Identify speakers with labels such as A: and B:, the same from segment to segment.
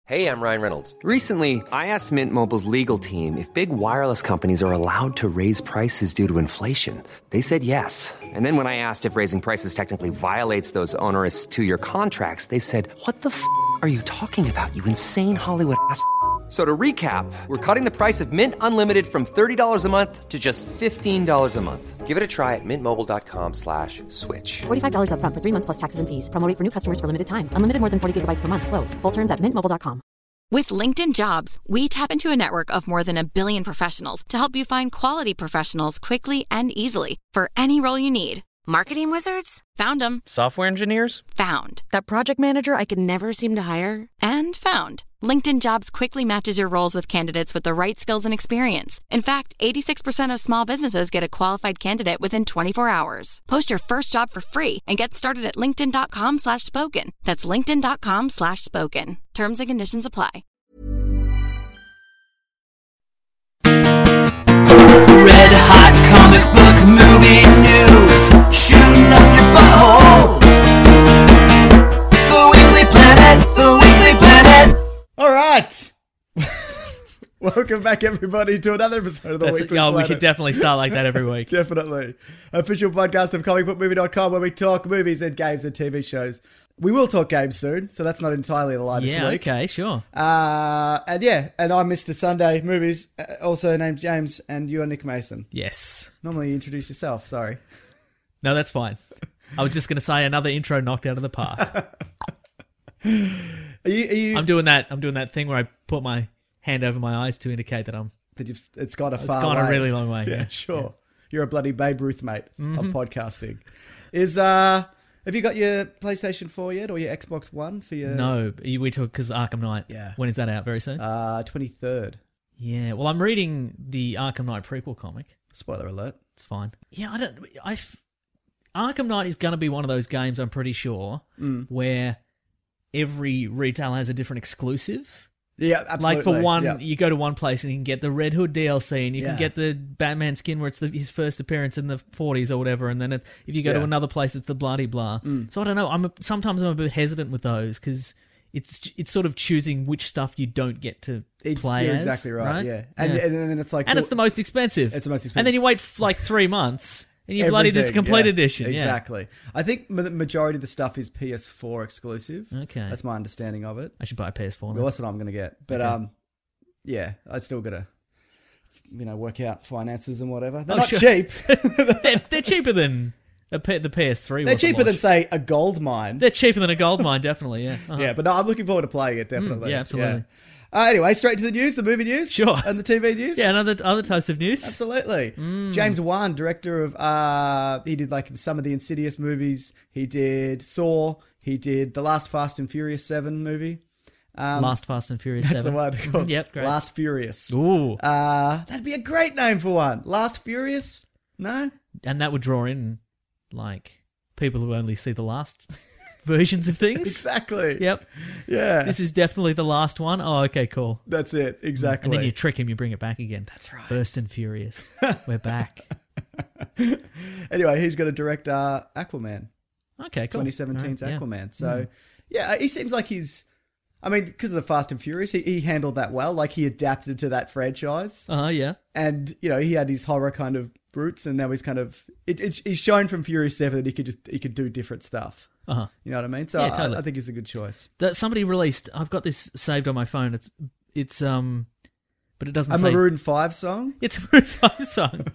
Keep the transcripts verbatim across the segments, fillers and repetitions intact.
A: Hey, I'm Ryan Reynolds.
B: Recently, I asked Mint Mobile's legal team if big wireless companies are allowed to raise prices due to inflation. They said yes. And then when I asked if raising prices technically violates those onerous two-year contracts, they said, what the f*** are you talking about, you insane Hollywood ass f- So to recap, we're cutting the price of Mint Unlimited from thirty dollars a month to just fifteen dollars a month.
A: Give it a try at mintmobile.com slash switch.
C: forty-five dollars up front for three months plus taxes and fees. Promo rate for new customers for limited time. Unlimited more than forty gigabytes per month. Slows full terms at mint mobile dot com.
D: With LinkedIn Jobs, we tap into a network of more than a billion professionals to help you find quality professionals quickly and easily for any role you need. Marketing wizards? Found them.
E: Software engineers?
D: Found. That project manager I could never seem to hire? And found. LinkedIn Jobs quickly matches your roles with candidates with the right skills and experience. In fact, eighty-six percent of small businesses get a qualified candidate within twenty-four hours. Post your first job for free and get started at linkedin.com slash spoken. That's linkedin.com slash spoken. Terms and conditions apply.
F: Red hot comic book movie news, shooting up your butthole. The Weekly Planet, The Weekly Planet.
G: All right. Welcome back, everybody, to another episode of The
E: That's,
G: Weekly
E: oh,
G: Planet.
E: we should definitely start like that every week.
G: Definitely. Official podcast of comic book movie dot com where we talk movies and games and T V shows. We will talk games soon, so that's not entirely the line this
E: Yeah,
G: week.
E: okay, sure.
G: Uh, and yeah, and I'm Mister Sunday Movies, uh, also named James, and you are Nick Mason.
E: Yes.
G: Normally you introduce yourself, sorry.
E: No, that's fine. I was just going to say another intro knocked out of the park.
G: Are you, are you,
E: I'm doing that. I'm doing that thing where I put my hand over my eyes to indicate that I'm.
G: that you've, it's gone a
E: It's
G: far
E: gone
G: way.
E: a really long way.
G: Yeah,
E: Yeah,
G: sure. You're a bloody Babe Ruth, mate,
E: Mm-hmm.
G: of podcasting. Is, uh... Have you got your PlayStation four yet, or your Xbox One for your...
E: No, we talk because Arkham Knight.
G: Yeah.
E: When is that out? Very soon.
G: Uh, twenty-third.
E: Yeah. Well, I'm reading the Arkham Knight prequel comic.
G: Spoiler alert.
E: It's fine. Yeah, I don't. I. f- Arkham Knight is going to be one of those games. I'm pretty sure
G: Mm.
E: where every retail has a different exclusive.
G: Yeah, absolutely.
E: Like for one,
G: Yeah.
E: you go to one place and you can get the Red Hood D L C, and you
G: Yeah.
E: can get the Batman skin where it's the, his first appearance in the forties or whatever. And then it, if you go
G: Yeah.
E: to another place, it's the bloody blah.
G: Mm.
E: So I don't know. I'm a, sometimes I'm a bit hesitant with those because it's it's sort of choosing which stuff you don't get to
G: It's,
E: play
G: you're
E: as,
G: exactly right, yeah. And,
E: Yeah.
G: and then it's like...
E: And it's the most expensive.
G: It's the most expensive.
E: And then you wait f- like three months and you bloody this
G: Everything,
E: complete
G: yeah.
E: edition.
G: Exactly. I think ma- the majority of the stuff is P S four exclusive.
E: Okay.
G: That's my understanding of it.
E: Yeah. I should buy a P S four
G: Well,
E: then.
G: that's what I'm going to get. But,
E: Okay.
G: um, yeah, I still got to, you know, work out finances and whatever. They're
E: Oh,
G: not
E: sure.
G: cheap.
E: they're, they're cheaper than a P- the P S three.
G: They're
E: wasn't
G: cheaper than,
E: much.
G: say, a gold mine.
E: They're cheaper than a gold mine, definitely, yeah. Uh-huh.
G: Yeah, but no, I'm looking forward to playing it, definitely.
E: Mm, yeah, absolutely.
G: Yeah. Uh, anyway, straight to the news, the movie news.
E: Sure.
G: And the T V news.
E: Yeah, and other, other types of news.
G: Absolutely.
E: Mm.
G: James Wan, director of, uh, he did like some of the Insidious movies. He did Saw. He did the last Fast and Furious seven movie. Um,
E: Last Fast and Furious
G: That's
E: seven.
G: the one. Called
E: Yep, great.
G: Last Furious.
E: Ooh.
G: Uh, that'd be a great name for one. Last Furious? No?
E: And that would draw in, like, people who only see the last versions of things.
G: Exactly.
E: Yep.
G: Yeah.
E: This is definitely the last one. Oh, okay, cool.
G: That's it. Exactly.
E: And then you trick him, you bring it back again.
G: That's right.
E: First and Furious. We're back.
G: Anyway, he's going to direct uh, Aquaman.
E: Okay, cool.
G: twenty seventeen's
E: All right, yeah.
G: Aquaman. So, yeah, he seems like he's... I mean, because of the Fast and Furious, he, he handled that well. Like, he adapted to that franchise.
E: Uh-huh, yeah.
G: And, you know, he had his horror kind of roots, and now he's kind of... It, it's, he's shown from Furious seven that he could just... He could do different stuff.
E: Uh-huh.
G: You know what I mean? So
E: Yeah,
G: I,
E: totally.
G: I think it's a good choice.
E: That somebody released, I've got this saved on my phone. It's, it's um, but it doesn't
G: A
E: say...
G: Maroon five song?
E: It's a Maroon five song.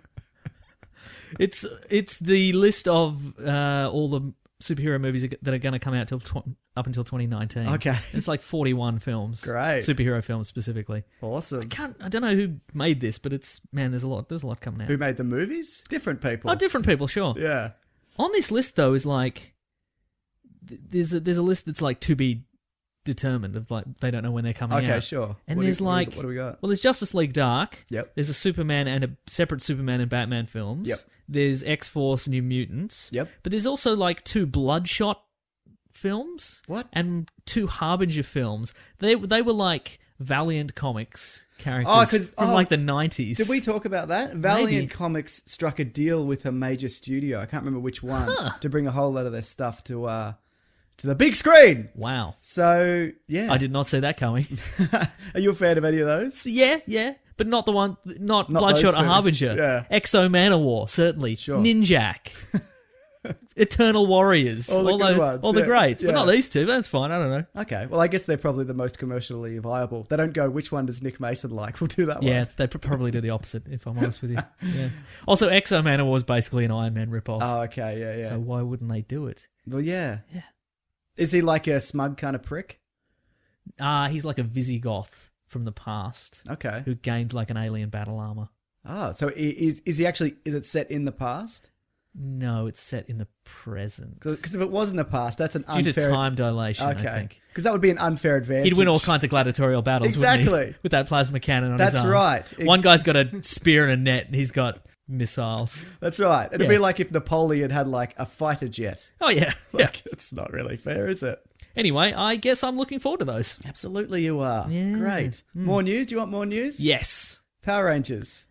E: It's it's the list of uh, all the superhero movies that are going to come out till tw- up until twenty nineteen.
G: Okay.
E: It's like forty-one films.
G: Great.
E: Superhero films specifically.
G: Awesome.
E: I can't I don't know who made this, but it's man, there's a lot there's a lot coming out.
G: Who made the movies? Different people.
E: Oh, different people, sure.
G: Yeah.
E: On this list though is like th- there's a, there's a list that's like to be determined of like they don't know when they're coming out.
G: Okay, sure.
E: And
G: What do
E: there's
G: you- what do we-
E: like
G: what do we got?
E: Well, there's Justice League Dark.
G: Yep.
E: There's a Superman and a separate Superman and Batman films.
G: Yep.
E: There's X-Force New Mutants.
G: Yep.
E: But there's also like two Bloodshot films.
G: What?
E: And two Harbinger films. They they were like Valiant Comics characters
G: Oh, 'cause-
E: from
G: oh,
E: like the nineties.
G: Did we talk about that? Valiant
E: Maybe.
G: Comics struck a deal with a major studio. I can't remember which one
E: Huh.
G: to bring a whole lot of their stuff to uh to the big screen.
E: Wow.
G: So, yeah.
E: I did not see that coming.
G: Are you a fan of any of those?
E: Yeah, yeah. But not the one, not,
G: Not
E: Bloodshot
G: those
E: or
G: two.
E: Harbinger.
G: Yeah.
E: Exo Manowar, certainly.
G: Sure.
E: Ninjak. Eternal Warriors.
G: All the good
E: those-
G: ones,
E: all the
G: yeah.
E: greats. But
G: Yeah.
E: not these two. That's fine. I don't know.
G: Okay. Well, I guess they're probably the most commercially viable. They don't go, which one does Nick Mason like? We'll do that
E: Yeah,
G: one.
E: they pr- probably do the opposite, if I'm honest with you. Yeah. Also, Exo Manowar was basically an Iron Man ripoff.
G: Oh, okay. Yeah, yeah.
E: So why wouldn't they do it?
G: well, yeah.
E: Yeah.
G: Is he like a smug kind of prick?
E: Ah, he's like a Visigoth from the past
G: Okay.
E: who gained like an alien battle armor.
G: Oh, so i- is, is he actually, is it set in the past?
E: No, it's set in the present.
G: Because if it was in the past, that's an
E: Due
G: unfair...
E: to time dilation, I
G: Okay.
E: think.
G: Because that would be an unfair advantage.
E: He'd win all kinds of gladiatorial battles, wouldn't
G: Exactly.
E: he? With that plasma cannon on
G: That's
E: his arm.
G: right. Ex-
E: One guy's got a spear and a net, and he's got missiles.
G: That's right. It'd
E: Yeah.
G: be like if Napoleon had like a fighter jet.
E: Oh, yeah. yeah.
G: Like, it's not really fair, is it?
E: Anyway, I guess I'm looking forward to those.
G: Absolutely you are.
E: Yeah.
G: Great. More news? Do you want more news?
E: Yes.
G: Power Rangers.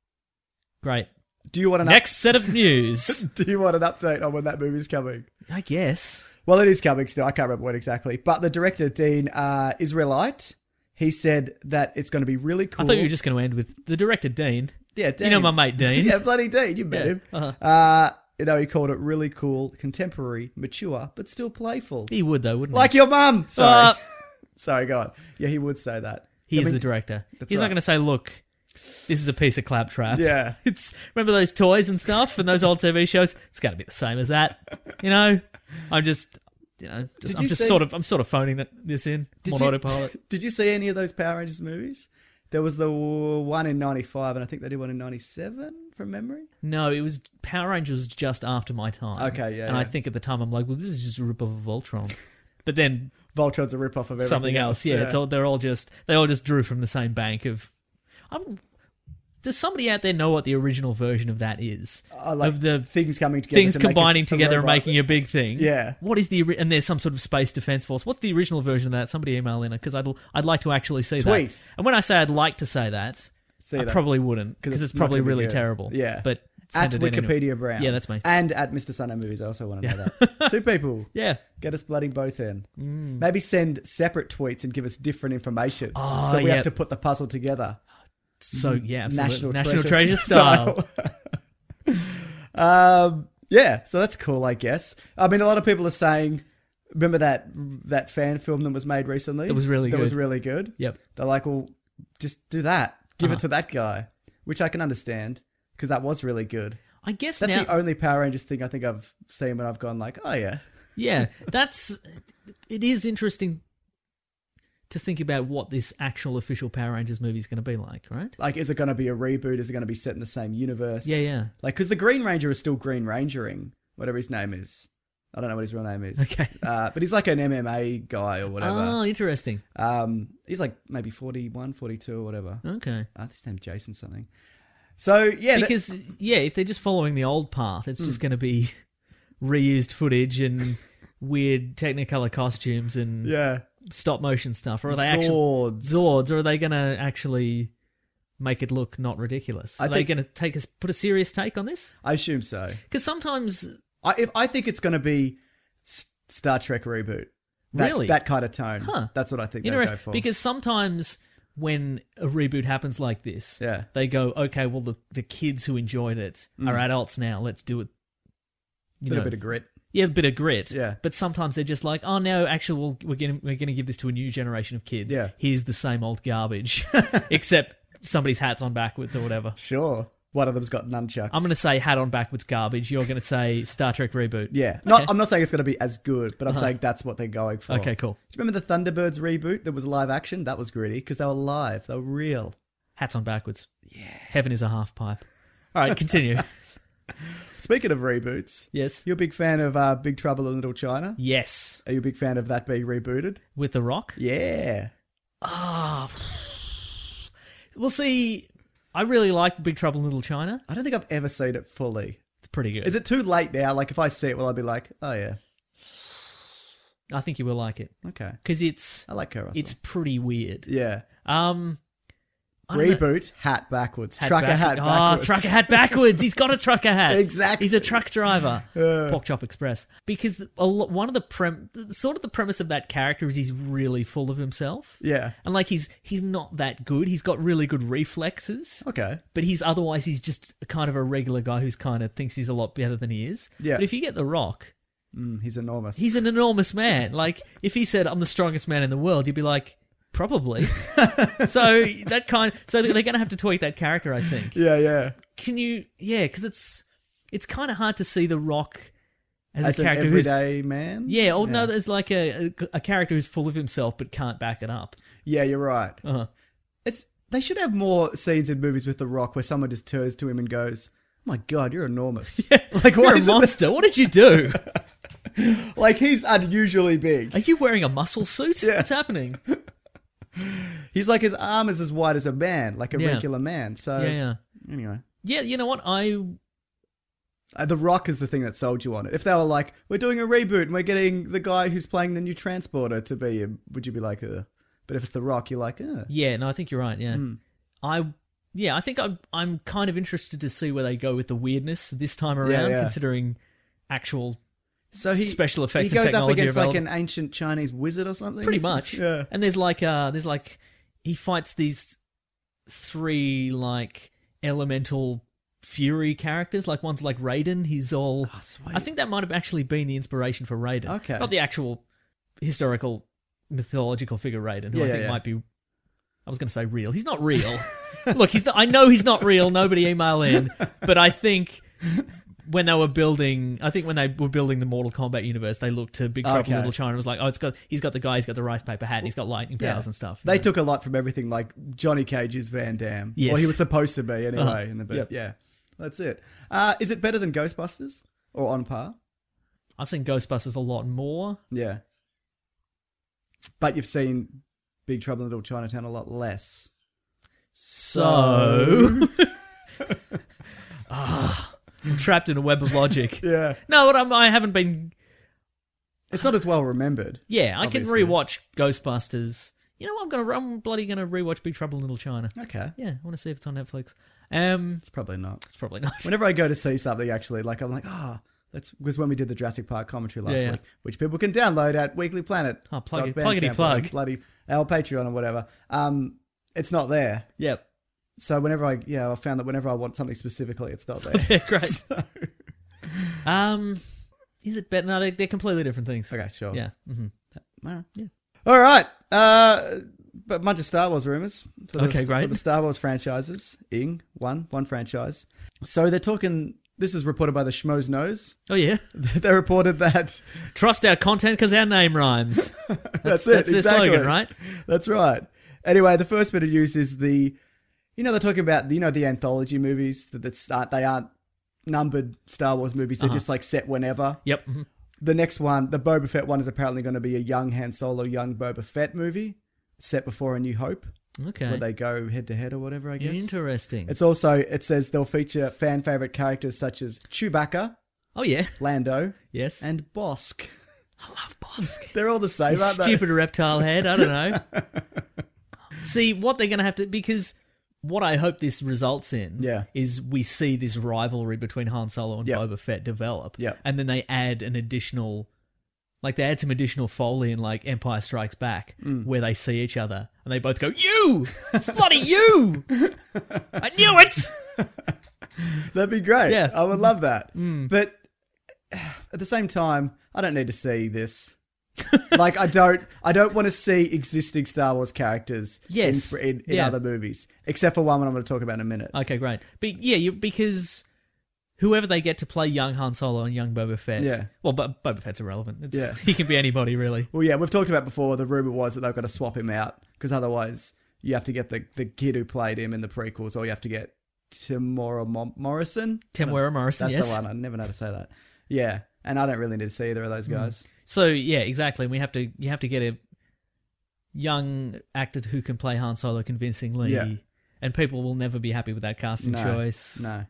E: Great.
G: Do you want an
E: Next set of news.
G: Up- Do you want an update on when that movie's coming?
E: I guess.
G: Well, it is coming still. I can't remember when exactly. But the director, Dean uh, Israelite, he said that it's going to be really cool.
E: I thought you were just going to end with the director, Dean.
G: Yeah, Dean.
E: You know my mate, Dean.
G: yeah, bloody Dean. You met
E: Yeah,
G: him.
E: uh-huh.
G: Uh, you know, he called it really cool, contemporary, mature, but still playful.
E: He would, though, wouldn't
G: Like
E: he?
G: your mum. Sorry.
E: Uh,
G: Sorry, go on. Yeah, he would say that.
E: He
G: I
E: is
G: mean,
E: the director.
G: that's
E: He's
G: right.
E: not going to say, look, this is a piece of claptrap.
G: Yeah.
E: It's remember those toys and stuff and those old T V shows? It's going to be the same as that. You know? I'm just, you know, just,
G: Did
E: I'm
G: you
E: just
G: see-
E: sort of, I'm sort of phoning that, this in.
G: Did
E: on
G: you,
E: autopilot.
G: did you see any of those Power Rangers movies? There was the one in ninety-five, and I think they did one in ninety-seven, from memory.
E: No, it was Power Rangers was just after my time.
G: Okay, yeah,
E: And I
G: yeah.
E: think at the time I'm like, well, this is just a rip-off of Voltron. But then
G: Voltron's a rip-off of everything
E: something else. Yeah, it's all they're all just they all just drew from the same bank of. I'm, does somebody out there know what the original version of that is?
G: Uh, like
E: of the
G: things coming together.
E: things
G: to make
E: combining
G: a- a
E: together and
G: robot.
E: making a big thing.
G: Yeah.
E: What is the ori- and there's some sort of space defense force. What's the original version of that? Somebody email in it because I'd I'd like to actually see
G: Tweet.
E: that. And when I say I'd like to say that,
G: See
E: I
G: that.
E: probably wouldn't because it's,
G: not
E: probably
G: gonna be
E: really
G: good.
E: terrible.
G: Yeah.
E: but
G: At
E: send it in
G: Wikipedia
E: anyway.
G: Brown.
E: Yeah, that's me.
G: And at Mister Sunday Movies. I also want to know that. Two people.
E: Yeah.
G: Get us bloody both in. Maybe send separate tweets and give us different information.
E: Oh,
G: so we
E: yeah.
G: have to put the puzzle together.
E: So yeah, absolutely.
G: National,
E: National
G: treasure,
E: treasure style.
G: um, yeah, so that's cool, I guess. I mean, a lot of people are saying, remember that that fan film that was made recently?
E: That was really
G: That
E: good.
G: was really good.
E: Yep.
G: They're like, well, just do that. Give
E: Uh-huh.
G: it to that guy, which I can understand because that was really good.
E: I guess
G: That's
E: now.
G: the only Power Rangers thing I think I've seen when I've gone like, oh yeah.
E: Yeah, that's it is interesting to think about what this actual official Power Rangers movie is going to be like, right?
G: Like, is it going to be a reboot? Is it going to be set in the same universe?
E: Yeah, yeah.
G: Like, because the Green Ranger is still Green Rangering, whatever his name is. I don't know what his real name is.
E: Okay.
G: Uh, but he's like an M M A guy or whatever.
E: Oh, interesting.
G: Um, he's like maybe forty-one, forty-two or whatever.
E: Okay.
G: I think his name's Jason something. So, yeah. that-
E: Because yeah, if they're just following the old path, it's
G: Hmm.
E: just going to be reused footage and weird Technicolor costumes and
G: yeah.
E: stop motion stuff, or are they actually
G: Zords.
E: Zords, or are they going to actually make it look not ridiculous? Are
G: I
E: they
G: think-
E: going to take us put a serious take on this?
G: I assume so.
E: Because sometimes,
G: I, if, I think it's going to be S- Star Trek reboot. That,
E: Really?
G: That kind of tone.
E: Huh.
G: That's what I think they'll go
E: interesting,
G: for.
E: because sometimes when a reboot happens like this,
G: Yeah.
E: they go, okay, well the the kids who enjoyed it are adults now. Let's do it. You
G: Little
E: know,
G: Hmm. bit of grit.
E: Yeah, a bit of grit.
G: Yeah.
E: But sometimes they're just like, oh no, actually, we'll, we're going we're gonna give this to a new generation of kids.
G: Yeah.
E: Here's the same old garbage, except somebody's hat's on backwards or whatever.
G: Sure. One of them's got nunchucks.
E: I'm going to say hat on backwards garbage. You're going to say Star Trek reboot.
G: Yeah. Not,
E: Okay.
G: I'm not saying it's going to be as good, but I'm saying that's what they're going for.
E: Okay, cool.
G: Do you remember the Thunderbirds reboot that was live action? That was gritty because they were live. They were real.
E: Hats on backwards. Yeah. Heaven is a half pipe. All right, continue.
G: Speaking of reboots,
E: Yes.
G: you're a big fan of uh, Big Trouble in Little China?
E: Yes.
G: Are you a big fan of that being rebooted?
E: With The Rock?
G: Yeah.
E: Ah. We'll see. I really like Big Trouble in Little China.
G: I don't think I've ever seen it fully.
E: It's pretty good.
G: Is it too late now? Like, if I see it, will I be like, oh, yeah.
E: I think you will like it.
G: Okay.
E: Because it's
G: I like Kurt Russell.
E: it's pretty weird.
G: Yeah.
E: Um, I don't know.
G: Reboot, hat backwards.
E: Hat
G: trucker
E: back-
G: hat
E: oh,
G: backwards.
E: trucker hat backwards. He's got a trucker hat.
G: Exactly.
E: He's a truck driver. Pork Chop Express. Because a lot, one of the prem, sort of the premise of that character is he's really full of himself.
G: Yeah.
E: And like he's he's not that good. He's got really good reflexes.
G: Okay.
E: But he's otherwise he's just kind of a regular guy who's kind of thinks he's a lot better than he is.
G: Yeah.
E: But if you get The Rock,
G: Mm, he's enormous.
E: he's an enormous man. Like if he said I'm the strongest man in the world, you'd be like, probably. So that kind so they're going to have to tweak that character, I think.
G: Yeah, yeah.
E: Can you yeah, because it's it's kind of hard to see The Rock as,
G: As
E: a
G: an
E: character who's
G: everyday man?
E: yeah, or no, there's like a, a a character who's full of himself but can't back it up.
G: Yeah, you're right.
E: Uh-huh.
G: It's They should have more scenes in movies with The Rock where someone just turns to him and goes, "Oh my God, you're enormous." Like,
E: You're
G: why
E: a
G: isn't
E: monster. What did you do?
G: that- Like, he's unusually big.
E: Are you wearing a muscle suit?
G: Yeah.
E: What's happening?
G: He's like, his arm is as wide as a man, like a
E: Yeah.
G: regular man. So,
E: Yeah, yeah.
G: anyway.
E: Yeah, you know what? I
G: Uh, the Rock is the thing that sold you on it. If they were like, we're doing a reboot and we're getting the guy who's playing the new Transporter to be him, would you be like, uh? But if it's The Rock, you're like, uh.
E: yeah, no, I think you're right. Yeah,
G: Hmm.
E: I yeah, I think I'm I'm kind of interested to see where they go with the weirdness this time around,
G: yeah.
E: considering actual
G: So he
E: special effects
G: he
E: and
G: goes up
E: technology
G: against like
E: available.
G: an ancient Chinese wizard or something.
E: Pretty much.
G: Yeah.
E: And there's like uh there's like he fights these three like elemental fury characters. Like one's like Raiden. He's all
G: Oh, sweet.
E: I think that might have actually been the inspiration for Raiden.
G: Okay.
E: Not the actual historical mythological figure Raiden, who
G: Yeah,
E: I
G: yeah,
E: think
G: yeah.
E: might be I was going to say real. He's not real. Look, he's not, I know he's not real. Nobody email in. But I think when they were building, I think when they were building the Mortal Kombat universe, they looked to Big Trouble in
G: Okay.
E: Little China and was like, oh, it's got, he's got the guy, he's got the rice paper hat, and he's got lightning powers
G: Yeah.
E: and stuff.
G: They took a lot from everything, like Johnny Cage's Van Damme.
E: Yes.
G: Or he was supposed to be anyway.
E: Uh-huh.
G: In the bit.
E: Yep.
G: Yeah. That's it. Uh, is it better than Ghostbusters? Or on par?
E: I've seen Ghostbusters a lot more.
G: Yeah. But you've seen Big Trouble in Little Chinatown a lot less.
E: So, Ah, I'm trapped in a web of logic.
G: Yeah.
E: No, but I'm, I haven't been.
G: It's not as well remembered.
E: Yeah, I
G: Obviously.
E: can rewatch Ghostbusters. You know, what? I'm gonna. I'm bloody gonna rewatch Big Trouble in Little China.
G: Okay.
E: Yeah, I want to see if it's on Netflix. Um,
G: It's probably not.
E: it's probably not.
G: Whenever I go to see something, actually, like I'm like, ah, that's because when we did the Jurassic Park commentary last
E: Yeah, yeah.
G: week, which people can download at Weekly Planet.
E: Oh, plug it-
G: dot
E: pluggity
G: bandcamp
E: plug.
G: or bloody our Patreon or whatever. Um, it's not there.
E: Yep.
G: So whenever I, yeah, I found that whenever I want something specifically, it's not there.
E: Yeah, great.
G: So-
E: Um, is it better? No, they, they're completely different things.
G: okay, sure.
E: Yeah. hmm
G: All right. Yeah. All right. Uh, but a bunch of Star Wars rumors. For the,
E: Okay, great.
G: For the Star Wars franchises. Ing, one, one franchise. So they're talking, this is reported by the Schmoes Knows.
E: Oh yeah.
G: They reported that,
E: Trust our content because our name rhymes.
G: that's,
E: That's,
G: it,
E: that's their
G: exactly.
E: slogan, right?
G: That's right. Anyway, the first bit of news is the, you know, they're talking about, you know, the anthology movies that, that start, they aren't numbered Star Wars movies. They're
E: Uh-huh.
G: just like set whenever.
E: Yep. mhm.
G: The next one, the Boba Fett one, is apparently going to be a young Han Solo, young Boba Fett movie set before A New Hope,
E: Okay.
G: where they go head to head or whatever, I guess.
E: Interesting.
G: It's also, it says they'll feature fan favorite characters such as Chewbacca,
E: oh yeah.
G: Lando,
E: Yes.
G: and Bosk.
E: I love Bosk.
G: They're all the same,
E: You
G: aren't they?
E: stupid reptile head. I don't know. See what they're going to have to because what I hope this results in
G: Yeah.
E: is we see this rivalry between Han Solo and
G: Yep.
E: Boba Fett develop.
G: Yep.
E: And then they add an additional, like they add some additional foley in like Empire Strikes Back
G: Mm.
E: where they see each other and they both go, "You, it's bloody you! I knew it."
G: That'd be great.
E: Yeah.
G: I would love that. But at the same time, I don't need to see this. Like I don't, I don't want to see existing Star Wars characters
E: Yes.
G: in, in, in
E: Yeah.
G: other movies, except for one I'm going to talk about in a minute.
E: Okay, great. But yeah, you, because whoever they get to play young Han Solo and young Boba Fett,
G: Yeah.
E: well, but Boba Fett's irrelevant. It's,
G: Yeah.
E: He can be anybody, really.
G: Well, yeah, we've talked about before. The rumor was that they've got to swap him out because otherwise you have to get the, the kid who played him in the prequels, or you have to get Tamora Mo- Morrison.
E: Tamora Morrison,
G: That's
E: yes.
G: the one. I never know how to say that. Yeah, and I don't really need to see either of those guys.
E: So yeah, exactly. We have to you have to get a young actor who can play Han Solo convincingly,
G: Yeah.
E: and people will never be happy with that casting
G: No,
E: choice.
G: no.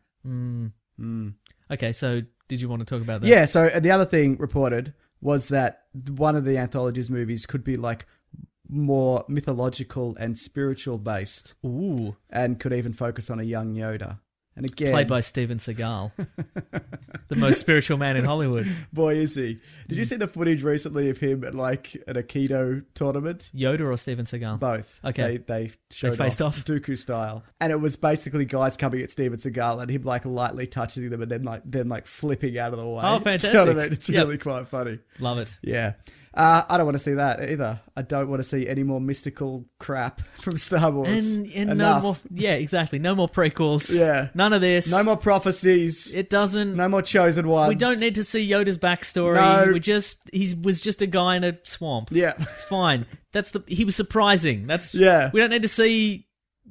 E: Okay, so did you want to talk about that?
G: Yeah, so the other thing reported was that one of the anthologies movies could be like more mythological and spiritual based,
E: Ooh.
G: and could even focus on a young Yoda. And again,
E: Played by Steven Seagal. The most spiritual man in Hollywood.
G: boy, is he. Did you see the footage recently of him at like at a Keto tournament?
E: Yoda or Steven Seagal?
G: Both.
E: Okay.
G: They, they showed
E: faced
G: off,
E: off?
G: Dooku style. And it was basically guys coming at Steven Seagal and him like lightly touching them and then like then like flipping out of the way.
E: Oh,
G: Do you know what I
E: fantastic.
G: mean? It's
E: Yep.
G: really quite funny.
E: Love it.
G: Yeah. Uh, I don't want to see that either. I don't want to see any more mystical crap from Star Wars.
E: And, and no
G: Enough.
E: more. Yeah, exactly. No more prequels.
G: Yeah.
E: None of this.
G: No more prophecies.
E: It doesn't.
G: no more chosen ones.
E: We don't need to see Yoda's backstory.
G: No.
E: We just he was just a guy in a swamp.
G: Yeah.
E: It's fine. That's the he was surprising. That's
G: Yeah.
E: We don't need to see.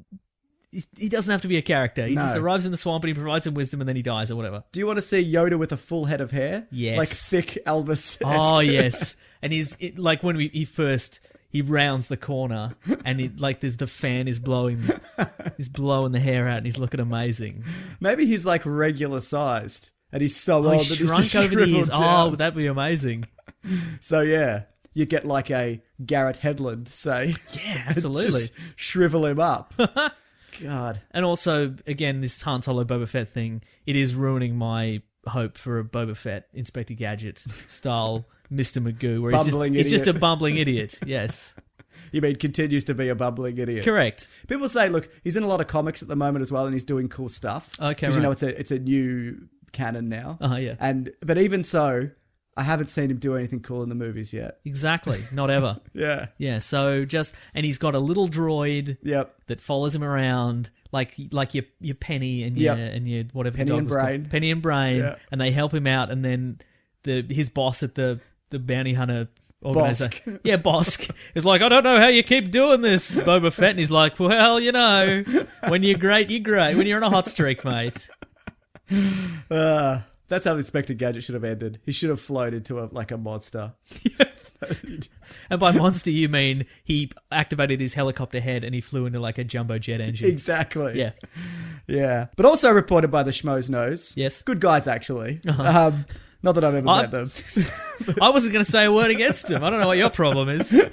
E: He, he doesn't have to be a character. He
G: No.
E: just arrives in the swamp and he provides some wisdom and then he dies or whatever.
G: Do you want to see Yoda with a full head of hair?
E: Yes.
G: Like thick Elvis.
E: Oh yes, and he's it, like when we he first he rounds the corner and it like there's the fan is blowing, he's blowing the hair out and he's looking amazing.
G: Maybe he's like regular sized and he's so
E: Oh,
G: old
E: he
G: that he's
E: shrunk
G: just
E: over the
G: shriveled
E: years.
G: down.
E: Oh, that'd be amazing.
G: So yeah, you get like a Garrett Hedlund, say.
E: Yeah, absolutely.
G: Just shrivel him up. God.
E: And also, again, this Han Solo Boba Fett thing, it is ruining my hope for a Boba Fett Inspector Gadget style Mister Magoo, where he's just,
G: Bumbling
E: he's just a
G: idiot.
E: bumbling idiot. Yes.
G: You mean continues to be a bumbling idiot?
E: Correct.
G: People say, look, he's in a lot of comics at the moment as well, and he's doing cool stuff.
E: Okay,
G: because you know
E: right.
G: it's a it's a new canon now.
E: Uh-huh, yeah.
G: And but even so, I haven't seen him do anything cool in the movies yet.
E: Exactly. Not ever.
G: Yeah.
E: Yeah, so just... And he's got a little droid
G: Yep.
E: that follows him around, like like your your Penny and your
G: Yep.
E: and your whatever the
G: Penny
E: dog
G: and
E: was called.
G: Brain.
E: Penny and Brain,
G: Yeah.
E: and they help him out, and then the his boss at the the bounty hunter organization,
G: Bosk.
E: yeah, Bosk, is like, I don't know how you keep doing this, Boba Fett, and he's like, well, you know, when you're great, you're great. When you're on a hot streak, mate.
G: Uh, that's how Inspector Gadget should have ended. He should have floated into a like a monster.
E: And by monster, you mean he activated his helicopter head and he flew into like a jumbo jet engine.
G: Exactly.
E: Yeah.
G: Yeah. But also reported by the Schmoes Nose.
E: Yes.
G: Good guys, actually. Um, not that I've ever
E: I-
G: met them.
E: I wasn't going to say a word against him. I don't know what your problem is.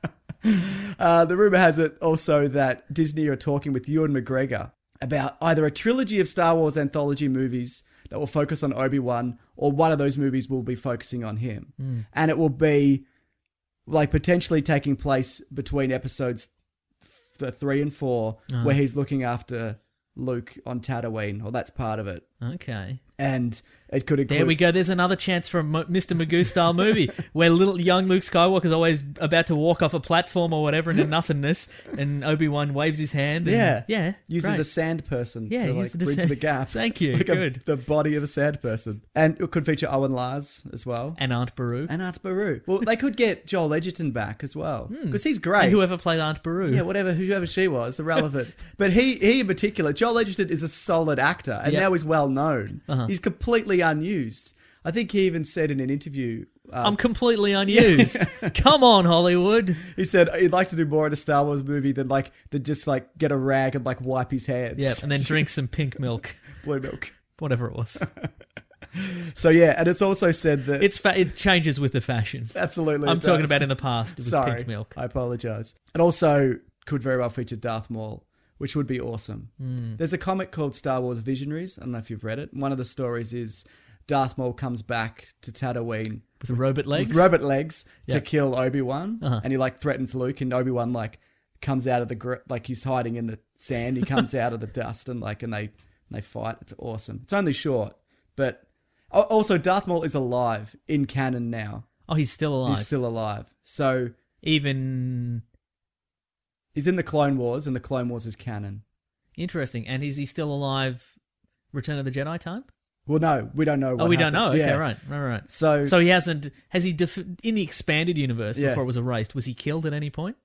G: Uh, the rumor has it also that Disney are talking with Ewan McGregor about either a trilogy of Star Wars anthology movies that will focus on Obi-Wan, or one of those movies will be focusing on him.
E: Mm.
G: And it will be like potentially taking place between episodes th- three and four,
E: Uh-huh.
G: where he's looking after Luke on Tatooine, or that's part of it.
E: Okay.
G: And it could include...
E: There we go. There's another chance for a Mo- Mister Magoo style movie where little young Luke Skywalker's always about to walk off a platform or whatever into nothingness, and Obi-Wan waves his hand. And,
G: Yeah.
E: yeah.
G: Uses
E: great.
G: a sand person
E: Yeah,
G: to like
E: uses a
G: bridge
E: sand-
G: the gap.
E: Thank you,
G: Like a-
E: good.
G: the body of a sand person. And it could feature Owen Lars as well.
E: and Aunt Beru.
G: And Aunt Beru. Well, they could get Joel Edgerton back as well. Because he's great.
E: And whoever played Aunt Beru.
G: Yeah, whatever, whoever she was, irrelevant. But he, he in particular, Joel Edgerton is a solid actor, and
E: Yep.
G: now he's well known.
E: Uh-huh.
G: He's completely unused. I think he even said in an interview, uh,
E: I'm completely unused. Come on, Hollywood.
G: he said he'd like to do more in a Star Wars movie than like than just like get a rag and like wipe his hands.
E: Yeah, and then drink some pink milk.
G: blue milk.
E: Whatever it was.
G: So yeah, and it's also said that
E: It's fa- It changes with the fashion.
G: absolutely.
E: I'm
G: it
E: talking
G: does.
E: about in the past. It was
G: Sorry,
E: pink milk.
G: I apologize. It also could very well feature Darth Maul, which would be awesome.
E: Hmm.
G: There's a comic called Star Wars Visionaries. I don't know if you've read it. One of the stories is Darth Maul comes back to Tatooine
E: With the robot legs.
G: with robot legs
E: Yeah.
G: to kill Obi-Wan,
E: Uh-huh.
G: and he like threatens Luke, and Obi-Wan like comes out of the gr- like he's hiding in the sand. He comes out of the dust, and like and they and they fight. It's awesome. It's only short, but al- also Darth Maul is alive in canon now.
E: Oh, he's still alive.
G: He's still alive. So
E: Even
G: he's in the Clone Wars, and the Clone Wars is canon.
E: interesting. And is he still alive? Return of the Jedi time?
G: Well, no, we don't know. What
E: Oh, we don't know.
G: happened.
E: Okay,
G: Yeah.
E: right, right, right.
G: So,
E: So he hasn't. Has he def- in the expanded universe
G: Yeah.
E: before it was erased? Was he killed at any point?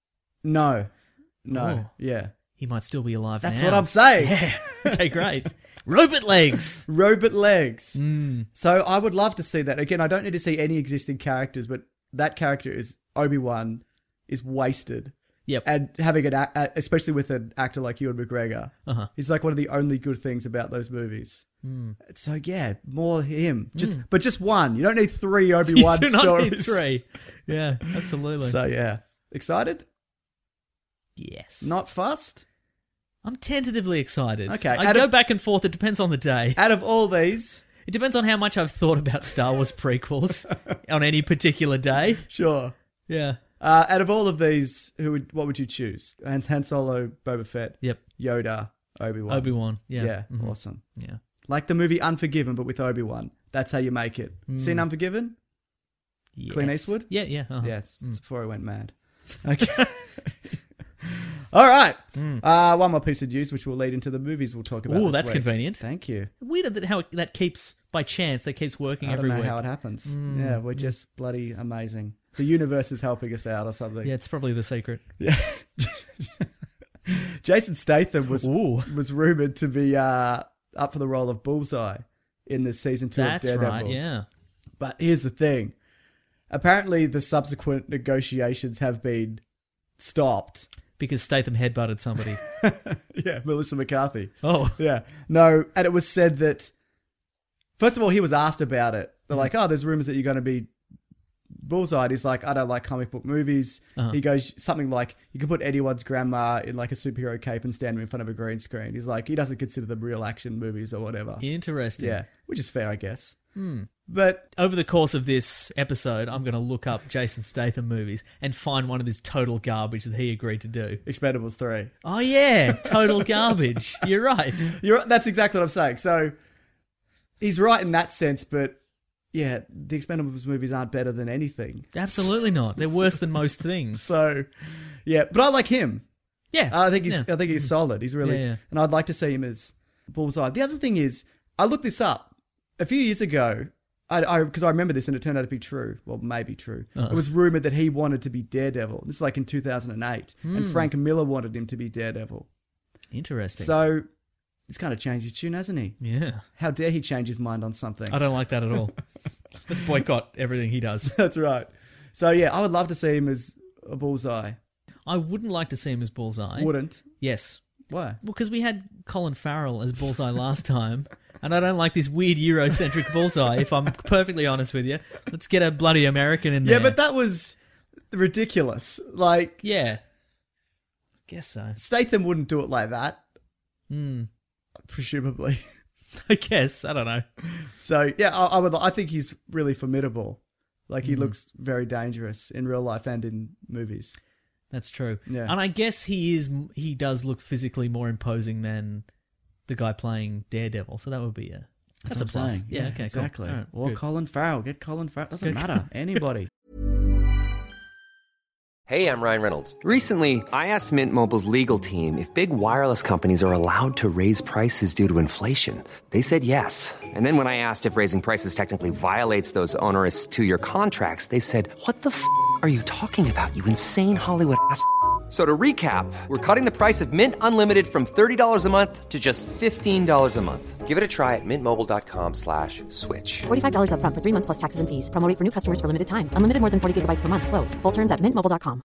G: no, no,
E: Oh.
G: yeah,
E: He might still be alive.
G: that's
E: now.
G: what I'm saying.
E: Yeah. Okay, great. Robot legs.
G: Robot legs.
E: Mm.
G: So I would love to see that again. I don't need to see any existing characters, but that character is Obi-Wan is wasted.
E: Yep.
G: And having an, a- especially with an actor like Ewan McGregor,
E: Uh-huh.
G: he's like one of the only good things about those movies.
E: Mm.
G: So yeah, more him. Just, but just one. You don't need three Obi-Wan
E: You do not
G: stories.
E: need three. Yeah, absolutely.
G: So yeah, Excited?
E: Yes.
G: Not fussed?
E: I'm tentatively excited.
G: Okay,
E: I
G: out
E: go
G: of-
E: back and forth. It depends on the day.
G: Out of all these,
E: It depends on how much I've thought about Star Wars prequels on any particular day.
G: sure.
E: Yeah.
G: Uh, out of all of these, who would what would you choose? Han, Han Solo, Boba Fett,
E: Yep.
G: Yoda, Obi-Wan.
E: Obi-Wan. Yeah.
G: Yeah,
E: Mhm.
G: awesome.
E: Yeah.
G: Like the movie Unforgiven, but with Obi-Wan. That's how you make it.
E: Mm.
G: Seen Unforgiven?
E: Yes.
G: Clint Eastwood?
E: Yeah, yeah. Uh-huh.
G: Yeah, it's it's before I went mad. Okay. All right. Uh, one more piece of news, which will lead into the movies we'll talk about.
E: Ooh,
G: this
E: that's
G: week.
E: convenient.
G: Thank you.
E: Weird that how it, that keeps, by chance, that keeps working
G: I don't
E: every
G: know
E: week.
G: how it happens. Yeah, we're just bloody amazing. The universe is helping us out or something.
E: Yeah, it's probably the secret.
G: Yeah. Jason Statham was
E: Ooh.
G: was rumored to be uh, up for the role of Bullseye in the season two
E: That's
G: of Daredevil.
E: right, yeah.
G: But here's the thing. Apparently, the subsequent negotiations have been stopped.
E: Because Statham headbutted somebody.
G: Yeah, Melissa McCarthy.
E: Oh.
G: Yeah. No, and it was said that, first of all, he was asked about it. They're like, oh, there's rumors that you're going to be Bullseye. He's like, I don't like comic book movies.
E: Uh-huh.
G: He goes something like, you could put anyone's grandma in like a superhero cape and stand him in front of a green screen. He's like, he doesn't consider them real action movies or whatever.
E: Interesting.
G: Yeah, which is fair, I guess.
E: Hmm.
G: But
E: Over the course of this episode, I'm going to look up Jason Statham movies and find one of his total garbage that he agreed to do.
G: Expendables three.
E: Oh, yeah. Total garbage. You're right.
G: You're, that's exactly what I'm saying. So he's right in that sense, but yeah, the Expendables movies aren't better than anything.
E: Absolutely not. They're worse than most things.
G: So yeah, but I like him.
E: Yeah.
G: I think he's
E: yeah.
G: I think he's solid. He's really,
E: Yeah, yeah.
G: and I'd like to see him as Bullseye. The other thing is, I looked this up a few years ago. I because I, I remember this and it turned out to be true. Well, maybe true.
E: Uh-huh.
G: It was rumored that he wanted to be Daredevil. This is like in two thousand eight, and
E: Hmm.
G: Frank Miller wanted him to be Daredevil.
E: Interesting.
G: So he's kind of changed his tune, hasn't he?
E: yeah.
G: How dare he change his mind on something?
E: I don't like that at all. Let's boycott everything he does.
G: That's right. So yeah, I would love to see him as a Bullseye.
E: I wouldn't like to see him as Bullseye.
G: Wouldn't.
E: Yes.
G: Why?
E: Well, because we had Colin Farrell as Bullseye last time, and I don't like this weird Eurocentric Bullseye, if I'm perfectly honest with you. Let's get a bloody American in there.
G: Yeah, but that was ridiculous. Like,
E: Yeah. Guess so.
G: Statham wouldn't do it like that.
E: Hmm.
G: Presumably.
E: I guess. I don't know.
G: So, yeah, I, I would. I think he's really formidable. Like,
E: Mm-hmm.
G: he looks very dangerous in real life and in movies.
E: That's true.
G: Yeah.
E: And I guess he is. He does look physically more imposing than the guy playing Daredevil. So that would be a. That's, a
G: what I'm
E: plus.
G: saying.
E: Yeah, okay,
G: exactly.
E: cool. All right,
G: or
E: good.
G: Colin Farrell. Get Colin Farrell. Doesn't
E: Good.
G: matter. Anybody.
A: Hey, I'm Ryan Reynolds.
B: Recently, I asked Mint Mobile's legal team if big wireless companies are allowed to raise prices due to inflation. They said yes. And then when I asked if raising prices technically violates those onerous two-year contracts, they said, "What the f*** are you talking about, you insane Hollywood ass?" So to recap, we're cutting the price of Mint Unlimited from thirty dollars a month to just fifteen dollars a month.
A: Give it a try at mintmobile.com slash switch.
C: forty-five dollars upfront for three months plus taxes and fees. Promo rate for new customers for limited time. Unlimited more than forty gigabytes per month. Slows full terms at mint mobile dot com.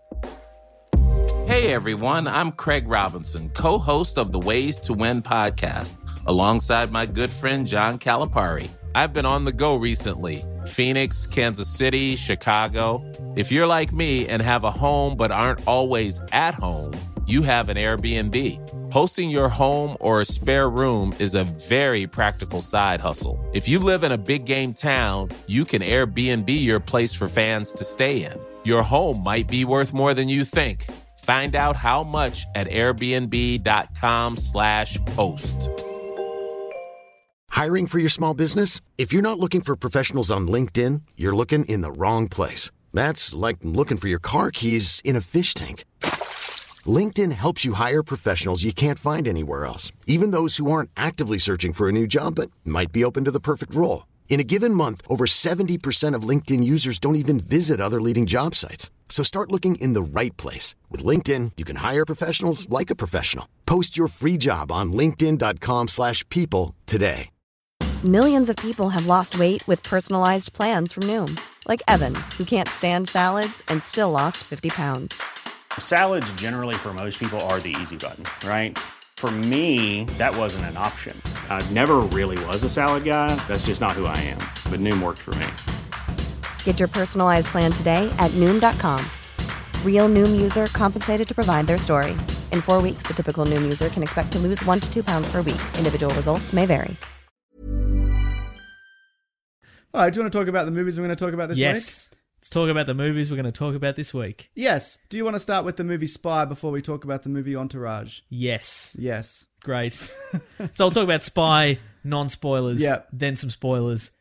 H: Hey everyone, I'm Craig Robinson, co-host of the Ways to Win podcast, alongside my good friend John Calipari. I've been on the go recently. Phoenix, Kansas City, Chicago. If you're like me and have a home but aren't always at home, you have an Airbnb. Hosting your home or a spare room is a very practical side hustle. If you live in a big game town, you can Airbnb your place for fans to stay in. Your home might be worth more than you think. Find out how much at airbnb.com slash host.
I: Hiring for your small business? If you're not looking for professionals on LinkedIn, you're looking in the wrong place. That's like looking for your car keys in a fish tank. LinkedIn helps you hire professionals you can't find anywhere else, even those who aren't actively searching for a new job but might be open to the perfect role. In a given month, over seventy percent of LinkedIn users don't even visit other leading job sites. So start looking in the right place. With LinkedIn, you can hire professionals like a professional. Post your free job on linkedin.com slash people today.
J: Millions of people have lost weight with personalized plans from Noom. Like Evan, who can't stand salads and still lost fifty pounds.
K: Salads generally for most people are the easy button, right? For me, that wasn't an option. I never really was a salad guy. That's just not who I am. But Noom worked for me.
J: Get your personalized plan today at Noom dot com. Real Noom user compensated to provide their story. In four weeks, the typical Noom user can expect to lose one to two pounds per week. Individual results may vary.
G: All right, do you want to talk about the movies we're going to talk about this week?
E: Yes. Let's talk about the movies we're going to talk about this week.
G: Yes. Do you want to start with the movie Spy before we talk about the movie Entourage?
E: Yes.
G: Yes.
E: Great. So I'll talk about Spy, non-spoilers,
G: Yep.
E: then some spoilers.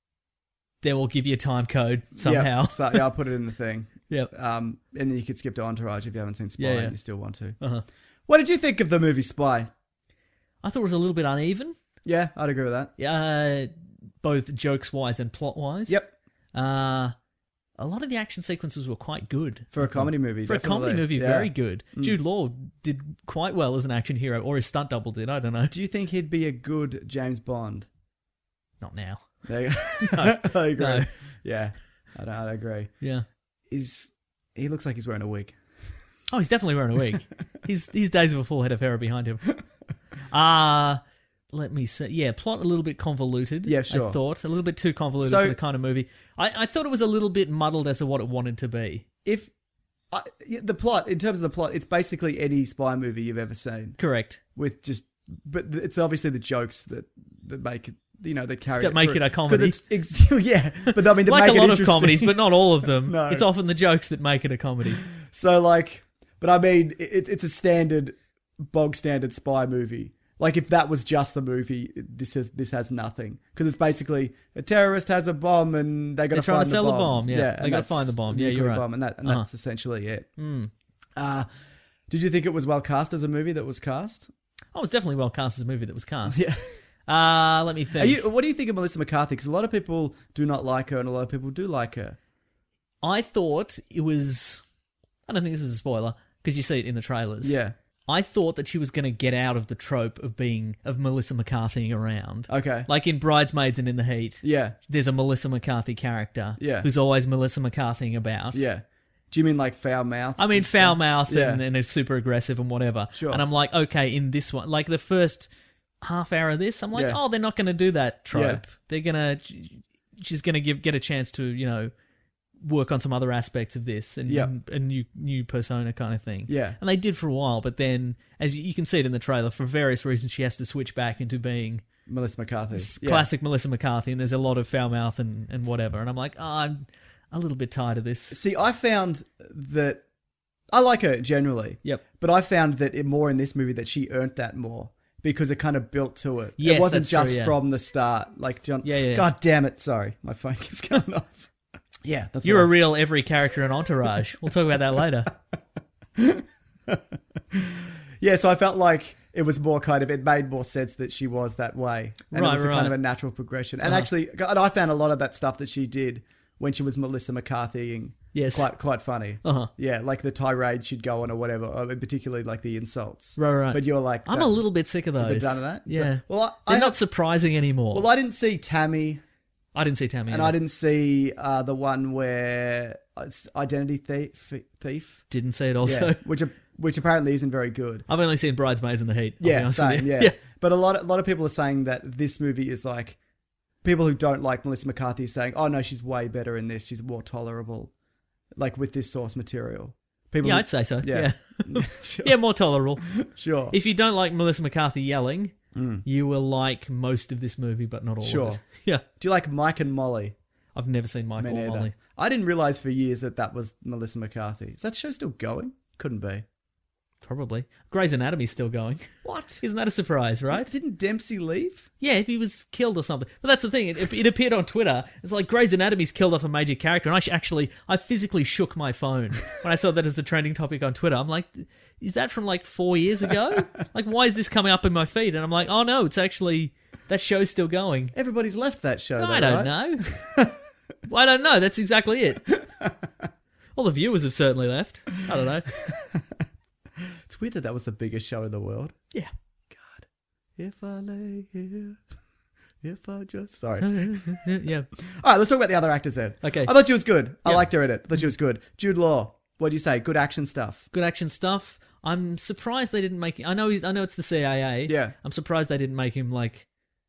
E: Then we'll give you a time code somehow.
G: Yep. So, yeah, I'll put it in the thing.
E: Yep.
G: Um, and then you could skip to Entourage if you haven't seen Spy
E: Yeah, yeah.
G: and you still want to.
E: Uh-huh.
G: What did you think of the movie Spy?
E: I thought it was a little bit uneven.
G: Yeah, I'd agree with that.
E: Uh, both jokes-wise and plot-wise.
G: Yep.
E: Uh, a lot of the action sequences were quite good.
G: For a comedy movie,
E: For a comedy
G: definitely.
E: movie,
G: Yeah.
E: very good.
G: Mm.
E: Jude Law did quite well as an action hero, or his stunt double did, I don't know.
G: Do you think he'd be a good James Bond?
E: Not now.
G: There you go.
E: No.
G: I agree.
E: No.
G: Yeah, I don't, I agree.
E: Yeah.
G: He's, he looks like he's wearing a wig.
E: Oh, he's definitely wearing a wig. his, his days of a full head of hair are behind him. Uh, let me see. Yeah, plot a little bit convoluted.
G: Yeah, sure.
E: I thought. A little bit too convoluted
G: So-
E: for the kind of movie. I, I thought it was a little bit muddled as to what it wanted to be.
G: If I, yeah, the plot, in terms of the plot, it's basically any spy movie you've ever seen.
E: Correct.
G: With just, but it's obviously the jokes that, that make it, you know, that carry
E: That
G: it
E: make
G: through.
E: it a comedy.
G: 'Cause It's, it's, yeah, but I mean, that
E: Like
G: make
E: a
G: it
E: lot of
G: interesting.
E: comedies, but not all of them.
G: No.
E: It's often the jokes that make it a comedy.
G: So like, but I mean, it, it's a standard, bog standard spy movie. Like if that was just the movie, this has this has nothing because it's basically a terrorist has a bomb and they got
E: They're
G: to
E: trying
G: find
E: to sell
G: the
E: the
G: bomb.
E: bomb, yeah. They
G: and
E: gotta
G: that's
E: find the bomb.
G: a
E: Yeah, you're
G: nuclear
E: right.
G: bomb, and that and
E: Uh-huh.
G: that's essentially it.
E: Mm.
G: Uh, did you think it was well cast as a movie that was cast?
E: Oh, it was definitely well cast as a movie that was cast.
G: Yeah.
E: Uh, let me think.
G: Are you, what do you think of Melissa McCarthy? Because a lot of people do not like her, and a lot of people do like her.
E: I thought it was... I don't think this is a spoiler, because you see it in the trailers.
G: Yeah.
E: I thought that she was going to get out of the trope of being... of Melissa McCarthy around.
G: Okay.
E: Like in Bridesmaids and In the Heat.
G: Yeah.
E: There's a Melissa McCarthy character.
G: Yeah.
E: Who's always Melissa McCarthy about.
G: Yeah. Do you mean like foul mouth?
E: I mean, foul mouth
G: Yeah.
E: and, and is super aggressive and whatever.
G: Sure.
E: And I'm like, okay, in this one, like the first half hour of this, I'm like,
G: Yeah.
E: oh, they're not going to do that trope.
G: Yeah.
E: They're going to, she's going to give get a chance to, you know, work on some other aspects of this and,
G: Yeah.
E: and a new new persona kind of thing.
G: Yeah.
E: And they did for a while, but then, as you, you can see it in the trailer, for various reasons, she has to switch back into being
G: Melissa McCarthy.
E: s-
G: Yeah.
E: classic Melissa McCarthy, and there's a lot of foul mouth and, and whatever. And I'm like, oh, I'm a little bit tired of this.
G: See, I found that I like her generally.
E: Yep.
G: But I found that it more in this movie that she earned that more because it kind of built to it.
E: Yes,
G: it wasn't
E: that's true,
G: just
E: yeah.
G: from the start. Like John.
E: Yeah, yeah.
G: God damn it! Sorry, my phone keeps going off. Yeah, that's
E: You're
G: what
E: a
G: I-
E: real every character in Entourage. We'll talk about that later.
G: Yeah, so I felt like it was more kind of, it made more sense that she was that way. And
E: Right,
G: it was a
E: right.
G: kind of a natural progression. And
E: Uh-huh.
G: actually, and I found a lot of that stuff that she did when she was Melissa McCarthying
E: Yes.
G: quite quite funny.
E: Uh-huh.
G: Yeah, like the tirade she'd go on or whatever, or particularly like the insults.
E: Right, right.
G: But you're like...
E: I'm
G: that-
E: a little bit sick of
G: Have
E: those.
G: they done that?
E: Yeah.
G: Well, I,
E: They're
G: I
E: not
G: have-
E: surprising anymore.
G: Well, I didn't see Tammy,
E: I didn't see Tammy.
G: and
E: either.
G: I didn't see uh, the one where it's Identity Thief. Thief.
E: Didn't see it also.
G: Yeah, which which apparently isn't very good.
E: I've only seen Bridesmaids in the Heat. I'll be
G: Yeah,
E: honest with
G: same.
E: you.
G: Yeah. but a lot, a lot of people are saying that this movie is like people who don't like Melissa McCarthy are saying, "Oh no, she's way better in this. She's more tolerable." Like with this source material. People
E: Yeah,
G: who-
E: I'd say so.
G: Yeah.
E: Yeah.
G: Sure.
E: Yeah, more tolerable.
G: Sure.
E: If you don't like Melissa McCarthy yelling,
G: Mm.
E: you will like most of this movie, but not all
G: Sure.
E: of it. Yeah.
G: Do you like Mike and Molly?
E: I've never seen Mike
G: Me
E: or
G: neither.
E: Molly.
G: I didn't realize for years that that was Melissa McCarthy. Is that show still going? Couldn't be.
E: Probably. Grey's Anatomy's still going.
G: What?
E: Isn't that a surprise, right?
G: Didn't Dempsey leave?
E: Yeah, he was killed or something. But that's the thing. It, it appeared on Twitter. It's like Grey's Anatomy's killed off a major character. And I sh- actually, I physically shook my phone when I saw that as a trending topic on Twitter. I'm like, is that from like four years ago? Like, why is this coming up in my feed? And I'm like, oh no, it's actually, that show's still going.
G: Everybody's left that show, though,
E: I don't
G: right?
E: know. Well, I don't know. That's exactly it. All the viewers have certainly left. I don't know.
G: It's weird that that was the biggest show in the world.
E: Yeah.
G: God. If I lay here, if I just... Sorry.
E: Yeah.
G: All right, let's talk about the other actors then.
E: Okay.
G: I thought she was good. I
E: Yeah.
G: liked her in it. I thought she was good. Jude Law, what do you say? Good action stuff.
E: Good action stuff. I'm surprised they didn't make. I know he's. I know it's the C I A.
G: Yeah.
E: I'm surprised they didn't make him like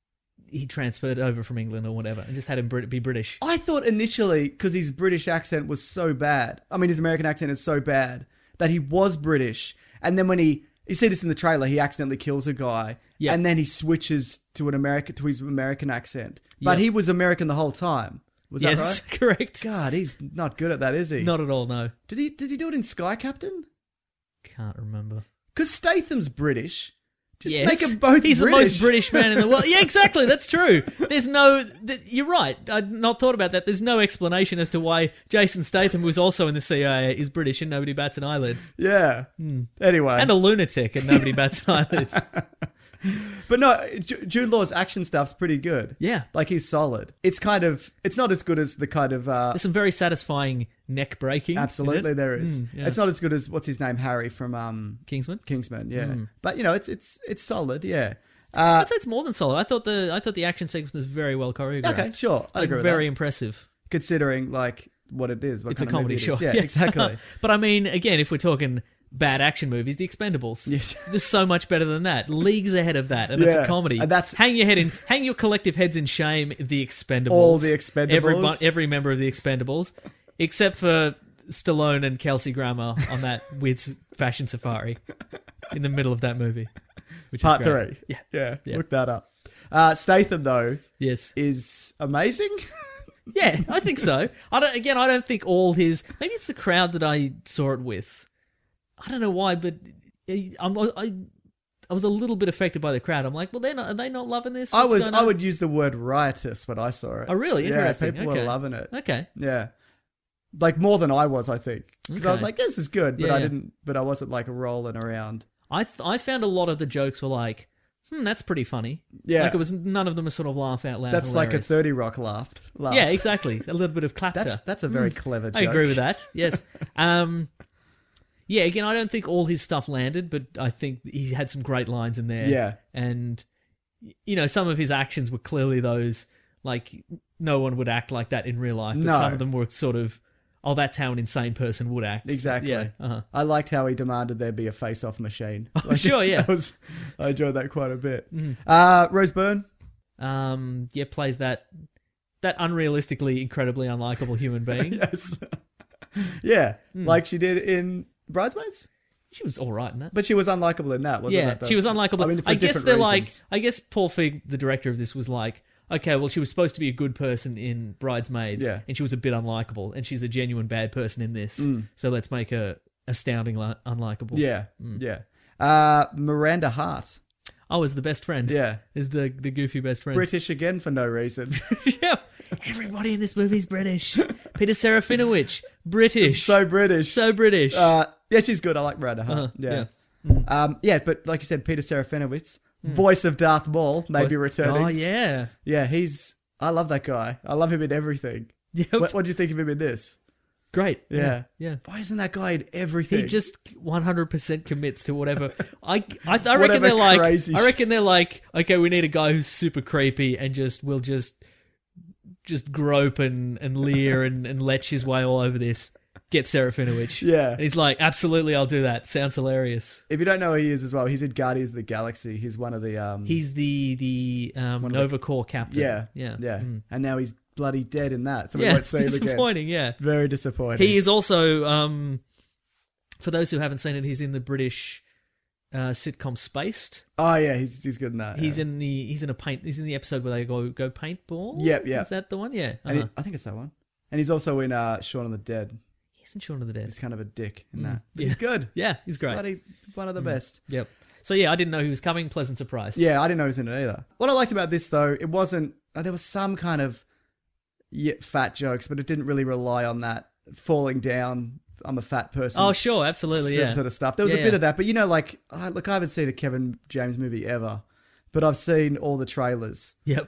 E: he transferred over from England or whatever and just had him Brit- be British.
G: I thought initially, because his British accent was so bad, I mean, his American accent is so bad, that he was British. And then when he, you see this in the trailer, he accidentally kills a guy.
E: Yep.
G: And then he switches to an American, to his American accent. But
E: Yep.
G: he was American the whole time. Was
E: yes,
G: that right?
E: correct.
G: God, he's not good at that, is he?
E: Not at all, no.
G: Did he, did he do it in Sky Captain?
E: Can't remember.
G: Because Statham's British. Just
E: Yes.
G: make them both
E: He's
G: British.
E: the most British man in the world. Yeah, exactly. That's true. There's no... Th- you're right. I'd not thought about that. There's no explanation as to why Jason Statham, who's also in the C I A, is British and nobody bats an eyelid.
G: Yeah. Anyway.
E: And a lunatic and nobody bats an eyelid.
G: But no, Ju- Jude Law's action stuff's pretty good.
E: Yeah.
G: Like, he's solid. It's kind of... It's not as good as the kind of... Uh,
E: There's some very satisfying neck breaking.
G: absolutely, there is.
E: Mm, yeah.
G: It's not as good as... What's his name? Harry from... Um,
E: Kingsman?
G: Kingsman, yeah.
E: Mm.
G: But, you know, it's it's it's solid, yeah. Uh,
E: I'd say it's more than solid. I thought the I thought the action sequence was very well choreographed.
G: okay, sure. I'd
E: Like,
G: agree with
E: very
G: that.
E: impressive.
G: Considering, like, what it is. What
E: It's a
G: kind of
E: comedy,
G: movie it is.
E: sure.
G: Yeah, exactly.
E: But I mean, again, if we're talking bad action movies, The Expendables.
G: Yes.
E: There's so much better than that. Leagues ahead of that, and it's
G: Yeah,
E: a comedy.
G: and that's-
E: hang your head in, hang your collective heads in shame. The Expendables.
G: All the Expendables.
E: Every, bu- every member of the Expendables, except for Stallone and Kelsey Grammer on that weird s- fashion safari in the middle of that movie. Which
G: Part
E: is great.
G: three.
E: Yeah.
G: Yeah,
E: Yeah.
G: look that up. Uh, Statham, though,
E: Yes.
G: is amazing.
E: Yeah, I think so. I don't. Again, I don't think all his. Maybe it's the crowd that I saw it with. I don't know why, but I'm, I I was a little bit affected by the crowd. I'm like, well, they're not. Are they not loving this?
G: I
E: What's
G: was.
E: going
G: I
E: on?
G: would use the word riotous when I saw it.
E: Oh, really? Interesting.
G: Yeah, people
E: Okay.
G: were loving it.
E: Okay.
G: Yeah, like more than I was, I think, because I was
E: Okay.
G: like, "This is good," but
E: Yeah,
G: I
E: yeah.
G: didn't. But I wasn't like rolling around.
E: I th- I found a lot of the jokes were like, hmm, that's pretty funny.
G: Yeah.
E: Like it was. None of them are sort of laugh out loud.
G: That's like a
E: hilarious.
G: thirty Rock laughed. Laugh.
E: Yeah, exactly. A little bit of clapter.
G: That's that's a very clever joke.
E: I agree with that. Yes. Um, yeah. Again, I don't think all his stuff landed, but I think he had some great lines in there.
G: Yeah.
E: And you know, some of his actions were clearly those like no one would act like that in real life. But
G: No.
E: some of them were sort of, oh, that's how an insane person would act.
G: Exactly.
E: Yeah. Uh-huh.
G: I liked how he demanded there be a face-off machine. Like,
E: sure, yeah.
G: that was, I enjoyed that quite a bit.
E: Mhm.
G: Uh, Rose Byrne.
E: Um, yeah, plays that that unrealistically, incredibly unlikable human being.
G: Yes. Yeah,
E: Hmm.
G: like she did in Bridesmaids.
E: She was all right in that.
G: But she was unlikable in that, wasn't
E: Yeah,
G: it? though?
E: she was unlikable.
G: I mean, for
E: I guess
G: different
E: they're
G: reasons.
E: like. I guess Paul Feig, the director of this, was like, okay, well, she was supposed to be a good person in Bridesmaids,
G: Yeah.
E: and she was a bit unlikable, and she's a genuine bad person in this.
G: Mm.
E: So let's make her astoundingly unlikable.
G: Yeah,
E: Mm.
G: yeah. Uh, Miranda Hart.
E: Oh, as the best friend.
G: Yeah.
E: Is the the goofy best friend.
G: British again for no reason.
E: Yeah. Everybody in this movie's British. Peter Serafinowicz, British.
G: So British.
E: So British.
G: Uh, yeah, she's good. I like Miranda Hart.
E: Uh-huh,
G: Yeah.
E: yeah.
G: Um, yeah, but like you said, Peter Serafinowicz, voice of Darth Maul, maybe
E: Voice-
G: returning.
E: Oh, yeah.
G: Yeah, he's... I love that guy. I love him in everything.
E: Yep.
G: What, what do you think of him in this?
E: Great.
G: Yeah.
E: Yeah.
G: Why isn't that guy in everything?
E: He just one hundred percent commits to whatever. I, I, I reckon
G: Whatever
E: they're like.
G: crazy
E: I reckon they're like. Okay, we need a guy who's super creepy and just will just, just grope and, and leer and, and lech his way all over this. Get Serafinowicz.
G: Yeah.
E: And he's like, absolutely, I'll do that. Sounds hilarious.
G: If you don't know who he is as well, he's in Guardians of the Galaxy. He's one of the... Um,
E: He's the the um,
G: One of
E: Nova Corps captain.
G: yeah,
E: yeah,
G: yeah.
E: Mm.
G: And now he's bloody dead in that. So we
E: Yeah,
G: won't see him again.
E: disappointing. Yeah,
G: Very disappointing.
E: he is also. Um, for those who haven't seen it, he's in the British uh, sitcom Spaced.
G: Oh yeah, he's he's good in that.
E: He's
G: yeah.
E: in the he's in a paint. He's in the episode where they go go paintball.
G: Yep, yeah.
E: Is that the one? Yeah.
G: And he-
E: Uh-huh.
G: I think it's that one. And he's also in uh, Shaun of the Dead.
E: He's in Shaun of the Dead.
G: He's kind of a dick in
E: Mm,
G: that. But
E: yeah.
G: he's good.
E: Yeah, he's great.
G: Bloody one of the best.
E: Yep. So yeah, I didn't know he was coming. Pleasant surprise.
G: Yeah, I didn't know he was in it either. What I liked about this though, it wasn't. Uh, there was some kind of yeah, fat jokes, but it didn't really rely on that falling down. I'm a fat person.
E: Oh sure, absolutely.
G: sort-
E: Yeah.
G: Sort of stuff. There was
E: Yeah,
G: a bit
E: yeah.
G: of that, but you know, like, I, look, I haven't seen a Kevin James movie ever, but I've seen all the trailers.
E: Yep.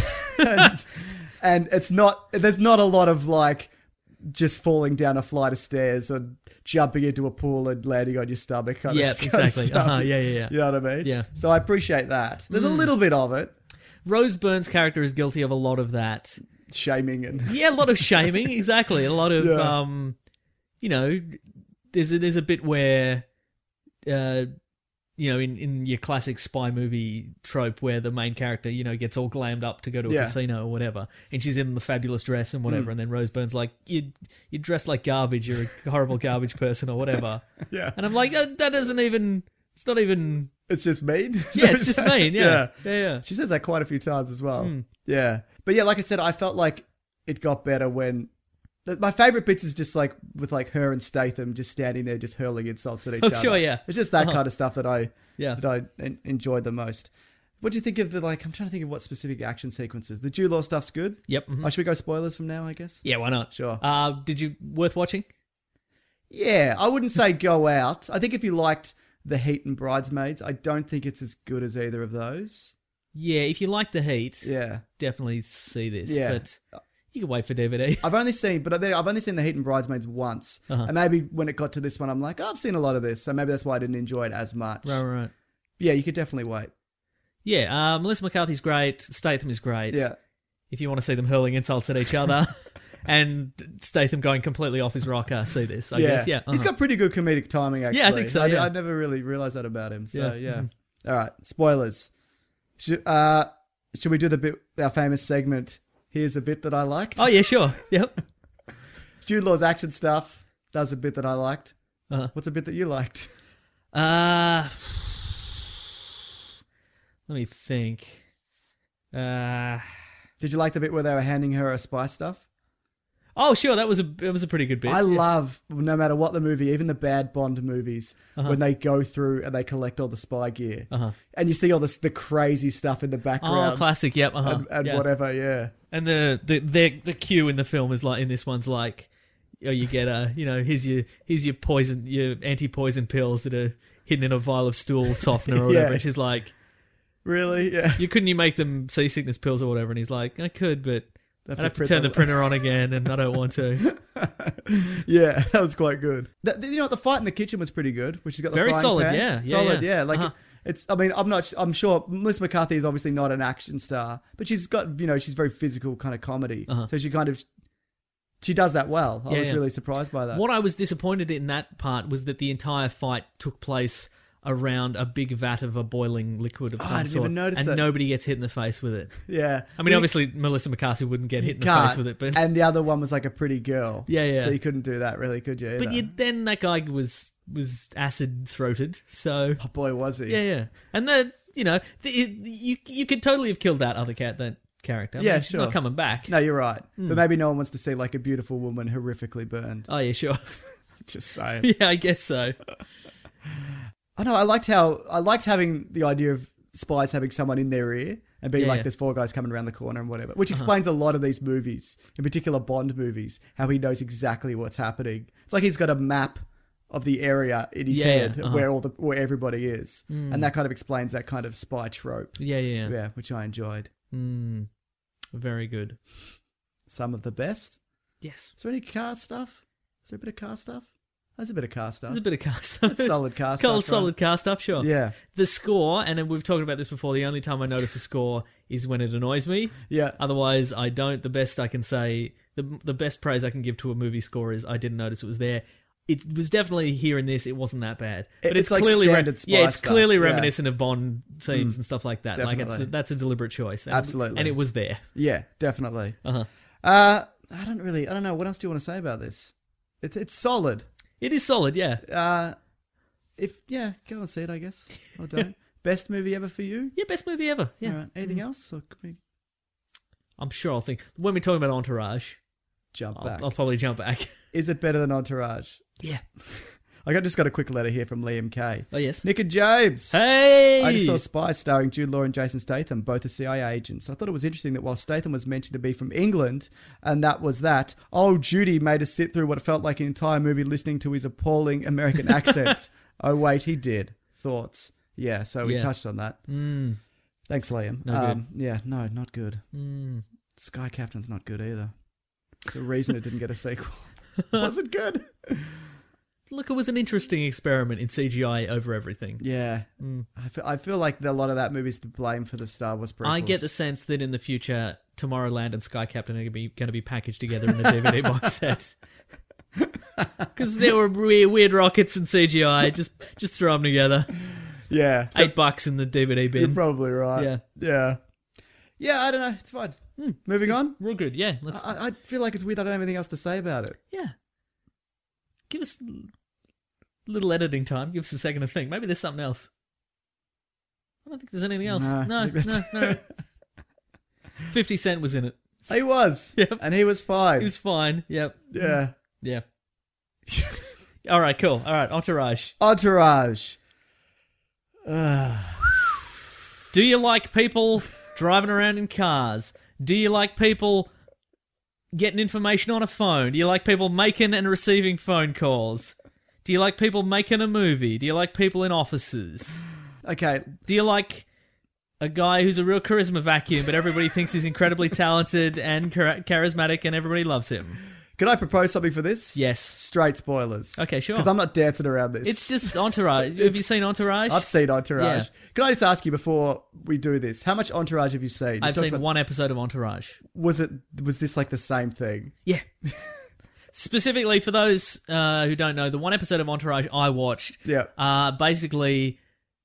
G: and, and it's not, there's not a lot of like just falling down a flight of stairs and jumping into a pool and landing on your stomach kind
E: Yep,
G: of, kind of
E: exactly.
G: stuff.
E: Uh-huh, yeah, yeah, yeah.
G: You know what I mean?
E: Yeah.
G: So I appreciate that. There's a
E: Mm.
G: little bit of it.
E: Rose Byrne's character is guilty of a lot of that.
G: Shaming and
E: Yeah, a lot of shaming. Exactly. A lot of
G: Yeah.
E: um, you know, there's a, there's a bit where uh, you know, in, in your classic spy movie trope where the main character, you know, gets all glammed up to go to a
G: Yeah.
E: casino or whatever, and she's in the fabulous dress and whatever,
G: Mm.
E: and then Rose Byrne's like, you you dress like garbage, you're a horrible garbage person or whatever.
G: Yeah.
E: And I'm like, that, that doesn't even, it's not even...
G: It's just mean?
E: Yeah, it's just mean, yeah. Yeah, yeah.
G: She says that quite a few times as well.
E: Mm.
G: Yeah. But yeah, like I said, I felt like it got better when... My favourite bits is just like with like her and Statham just standing there just hurling insults at each
E: Oh,
G: other.
E: sure, yeah.
G: It's just that
E: Uh-huh.
G: kind of stuff that I
E: Yeah.
G: that I en- enjoyed the most. What do you think of the, like, I'm trying to think of what specific action sequences. The Jude Law stuff's good?
E: Yep. mhm.
G: Oh, should we go spoilers from now, I guess?
E: Yeah, why not?
G: Sure.
E: Uh, did you, worth watching?
G: Yeah, I wouldn't say go out. I think if you liked The Heat and Bridesmaids, I don't think it's as good as either of those.
E: Yeah, if you like The Heat,
G: Yeah.
E: definitely see this,
G: Yeah.
E: but you can wait for D V D.
G: I've only seen, but I've only seen The Heat and Bridesmaids once.
E: Uh-huh.
G: And maybe when it got to this one, I'm like, oh, I've seen a lot of this. So maybe that's why I didn't enjoy it as much.
E: Right, right.
G: Yeah, you could definitely wait.
E: Yeah, uh, Melissa McCarthy's great. Statham is great.
G: Yeah.
E: If you want to see them hurling insults at each other and Statham going completely off his rocker, see this, I
G: yeah.
E: guess. Yeah.
G: He's
E: uh-huh.
G: got pretty good comedic timing, actually.
E: Yeah, I think so,
G: I,
E: yeah.
G: I never really realised that about him. So,
E: Yeah.
G: yeah.
E: Mhm.
G: All right, spoilers. Should, uh, should we do the bit, our famous segment, Here's a Bit That I Liked?
E: Oh, yeah, sure. Yep.
G: Jude Law's action stuff. That was a bit that I liked.
E: Uh-huh.
G: What's a bit that you liked?
E: Uh, let me think. Uh,
G: Did you like the bit where they were handing her her spy stuff?
E: oh, sure. That was a that was a pretty good bit.
G: I
E: yeah.
G: love, no matter what the movie, even the bad Bond movies,
E: Uh-huh.
G: when they go through and they collect all the spy gear.
E: Uh-huh.
G: And you see all this, the crazy stuff in the background.
E: Oh, classic. Yep. Uh-huh.
G: And, and
E: yeah.
G: whatever, yeah.
E: And the the the the cue in the film is like in this one's like, oh, you get a you know here's your here's your poison your anti poison pills that are hidden in a vial of stool softener or whatever.
G: Yeah.
E: And she's like,
G: Really? Yeah.
E: you couldn't you make them seasickness pills or whatever? And he's like, I could, but
G: Have
E: I'd
G: to
E: have to
G: print
E: turn the
G: them.
E: printer on again, and I don't want to.
G: Yeah, that was quite good. The, you know what? The fight in the kitchen was pretty good, which has got the
E: Very
G: frying
E: solid,
G: pan.
E: yeah, yeah,
G: solid,
E: yeah.
G: yeah. Like
E: Uh-huh.
G: it's. I mean, I'm not. I'm sure Melissa McCarthy is obviously not an action star, but she's got. You know, she's very physical kind of comedy,
E: Uh-huh.
G: so she kind of. She does that well. I
E: Yeah,
G: was
E: yeah.
G: really surprised by that.
E: What I was disappointed in that part was that the entire fight took place around a big vat of a boiling liquid of
G: Oh,
E: some
G: I didn't
E: sort,
G: even notice
E: and
G: that.
E: nobody gets hit in the face with it.
G: Yeah,
E: I mean,
G: You
E: obviously Melissa McCarthy wouldn't get hit in the
G: can't.
E: face with it, but
G: And the other one was like a pretty girl.
E: Yeah, yeah.
G: So you couldn't do that, really, could you?
E: but
G: either?
E: you, then that guy was was acid throated, so
G: Oh boy, was he?
E: yeah, yeah, and the you know the, you you could totally have killed that other cat that character. I
G: Yeah,
E: mean, she's
G: sure.
E: not coming back.
G: No, you're right.
E: Hmm.
G: But maybe no one wants to see like a beautiful woman horrifically burned.
E: Oh yeah, sure.
G: Just saying.
E: Yeah, I guess so.
G: I know. I liked how I liked having the idea of spies having someone in their ear and being
E: Yeah,
G: like,
E: yeah.
G: "There's four guys coming around the corner" and whatever, which
E: Uh-huh.
G: explains a lot of these movies, in particular Bond movies, how he knows exactly what's happening. It's like he's got a map of the area in his
E: Yeah,
G: head
E: uh-huh.
G: where all the where everybody is,
E: Mm.
G: and that kind of explains that kind of spy trope.
E: Yeah, yeah, yeah.
G: Yeah, which I enjoyed.
E: Mm, very good.
G: Some of the best.
E: Yes.
G: Is there any car stuff? Is there a bit of car stuff? There's a bit of car stuff.
E: There's a bit of car stuff.
G: That's solid car
E: Cool,
G: stuff,
E: solid
G: right?
E: car stuff, sure.
G: Yeah.
E: The score, and we've talked about this before, the only time I notice a score is when it annoys me.
G: Yeah.
E: Otherwise, I don't. The best I can say, the the best praise I can give to a movie score is I didn't notice it was there. It was definitely here and this. It wasn't that bad, but
G: It's
E: it's,
G: like
E: clearly
G: standard spy
E: yeah, it's
G: stuff,
E: clearly
G: yeah.
E: reminiscent of Bond themes
G: Mm.
E: and stuff like that. Like it's
G: Definitely.
E: that's a deliberate choice. And,
G: Absolutely.
E: and it was there.
G: Yeah, definitely.
E: Uh-huh.
G: Uh, I don't really, I don't know. What else do you want to say about this? It's it's solid.
E: It is solid, yeah.
G: Uh, if, yeah, go and see it, I guess. Or don't. Best movie ever for you?
E: Yeah, best movie ever. Yeah.
G: All right. Anything else? Or could we
E: I'm sure I'll think when we're talking about Entourage.
G: jump
E: I'll,
G: back?
E: I'll probably jump back.
G: Is it better than Entourage?
E: Yeah.
G: I got, just got a quick letter here from Liam K.
E: Oh yes.
G: Nick and James.
E: Hey!
G: I just saw Spy starring Jude Law and Jason Statham, both are C I A agents. I thought it was interesting that while Statham was mentioned to be from England, and that was that, old Judy made us sit through what felt like an entire movie listening to his appalling American accent. Oh wait, he did. Thoughts? Yeah, so we
E: Yeah.
G: touched on that.
E: Mm.
G: Thanks, Liam.
E: No
G: um, yeah, no, not good.
E: Mm.
G: Sky Captain's not good either. It's the reason it didn't get a sequel. Wasn't good.
E: Look, it was an interesting experiment in C G I over everything.
G: Yeah.
E: Mm.
G: I, feel, I feel like a lot of that movie's to blame for the Star Wars prequels.
E: I get the sense that in the future, Tomorrowland and Sky Captain are going to be, going to be packaged together in a D V D box set. Because there were weird, weird rockets and C G I. Just just throw them together.
G: Yeah. So
E: Eight bucks in the D V D bin.
G: you're probably right.
E: Yeah.
G: Yeah. Yeah, I don't know. It's fine. Hmm. Moving on.
E: Real good. Yeah. Let's.
G: I, I feel like it's weird I don't have anything else to say about it.
E: yeah. Give us a little editing time. Give us a second to think. Maybe there's something else. I don't think there's anything else.
G: No, I
E: No,
G: think
E: no,
G: that's-
E: no. Fifty Cent was in it.
G: He was.
E: Yep.
G: And he was fine.
E: He was fine. Yep.
G: yeah.
E: Yeah. All right. Cool. All right. Entourage.
G: Entourage.
E: Do you like people driving around in cars? Do you like people getting information on a phone? Do you like people making and receiving phone calls? Do you like people making a movie? Do you like people in offices?
G: Okay.
E: Do you like a guy who's a real charisma vacuum, but everybody thinks he's incredibly talented and char- charismatic and everybody loves him?
G: Can I propose something for this?
E: Yes.
G: Straight spoilers.
E: Okay, sure.
G: Because I'm not dancing around this.
E: It's just Entourage. Have you seen Entourage?
G: I've seen Entourage.
E: Yeah.
G: Can I just ask you before we do this, how much Entourage have you seen?
E: I've
G: You talked
E: seen
G: about-
E: one episode of Entourage.
G: Was it? Was this like the same thing?
E: Yeah. Specifically, for those uh, who don't know, the one episode of Entourage I watched,
G: Yeah.
E: uh, basically,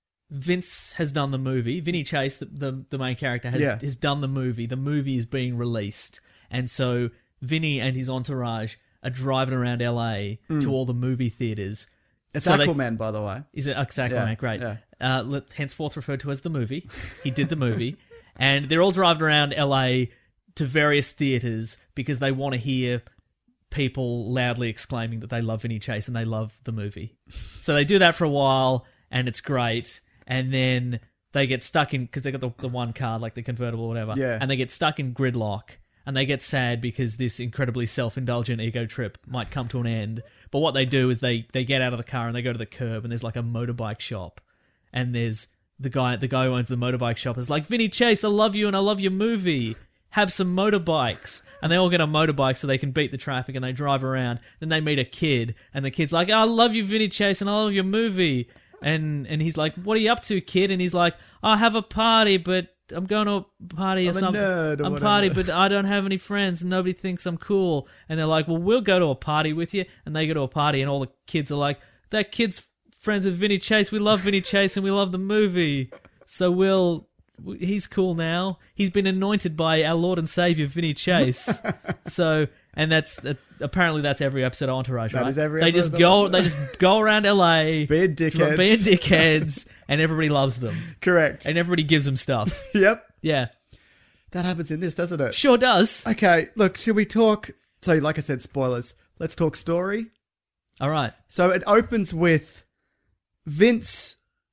E: Vince has done the movie. Vinny Chase, the, the, the main character, has,
G: Yeah.
E: has done the movie. The movie is being released. And so Vinny and his entourage are driving around L A to all the movie theaters.
G: It's
E: So they-
G: Aquaman, by the way.
E: Is it exactly
G: Yeah,
E: right? Great.
G: yeah.
E: Uh, let- henceforth referred to as the movie. He did the movie, and they're all driving around L A to various theaters because they want to hear people loudly exclaiming that they love Vinny Chase and they love the movie. So they do that for a while, and it's great. And then they get stuck in because they got the, the one car, like the convertible or whatever.
G: Yeah.
E: And they get stuck in gridlock. And they get sad because this incredibly self-indulgent ego trip might come to an end. But what they do is they, they get out of the car and they go to the curb and there's like a motorbike shop. And there's the guy the guy who owns the motorbike shop is like, Vinny Chase, I love you and I love your movie. Have some motorbikes. And they all get on motorbikes so they can beat the traffic and they drive around. Then they meet a kid and the kid's like, I love you, Vinny Chase, and I love your movie. And and he's like, what are you up to, kid? And he's like, I have a party, but I'm going to a party or
G: I'm a
E: something.
G: nerd or
E: I'm
G: whatever."
E: party, but I don't have any friends and nobody thinks I'm cool. And they're like, well, we'll go to a party with you. And they go to a party and all the kids are like, that kid's friends with Vinny Chase. We love Vinny Chase and we love the movie. So we'll, he's cool now. He's been anointed by our Lord and Savior, Vinny Chase. So, and that's, that, apparently that's every episode of Entourage,
G: That
E: right?
G: is every
E: they just
G: episode
E: go,
G: of
E: they just go around L A.
G: Being dickheads.
E: Being dickheads. And everybody loves them.
G: Correct.
E: And everybody gives them stuff.
G: Yep.
E: Yeah.
G: That happens in this, doesn't it?
E: Sure does.
G: Okay, look, should we talk... So, like I said, spoilers. Let's talk story.
E: All right.
G: So it opens with Vince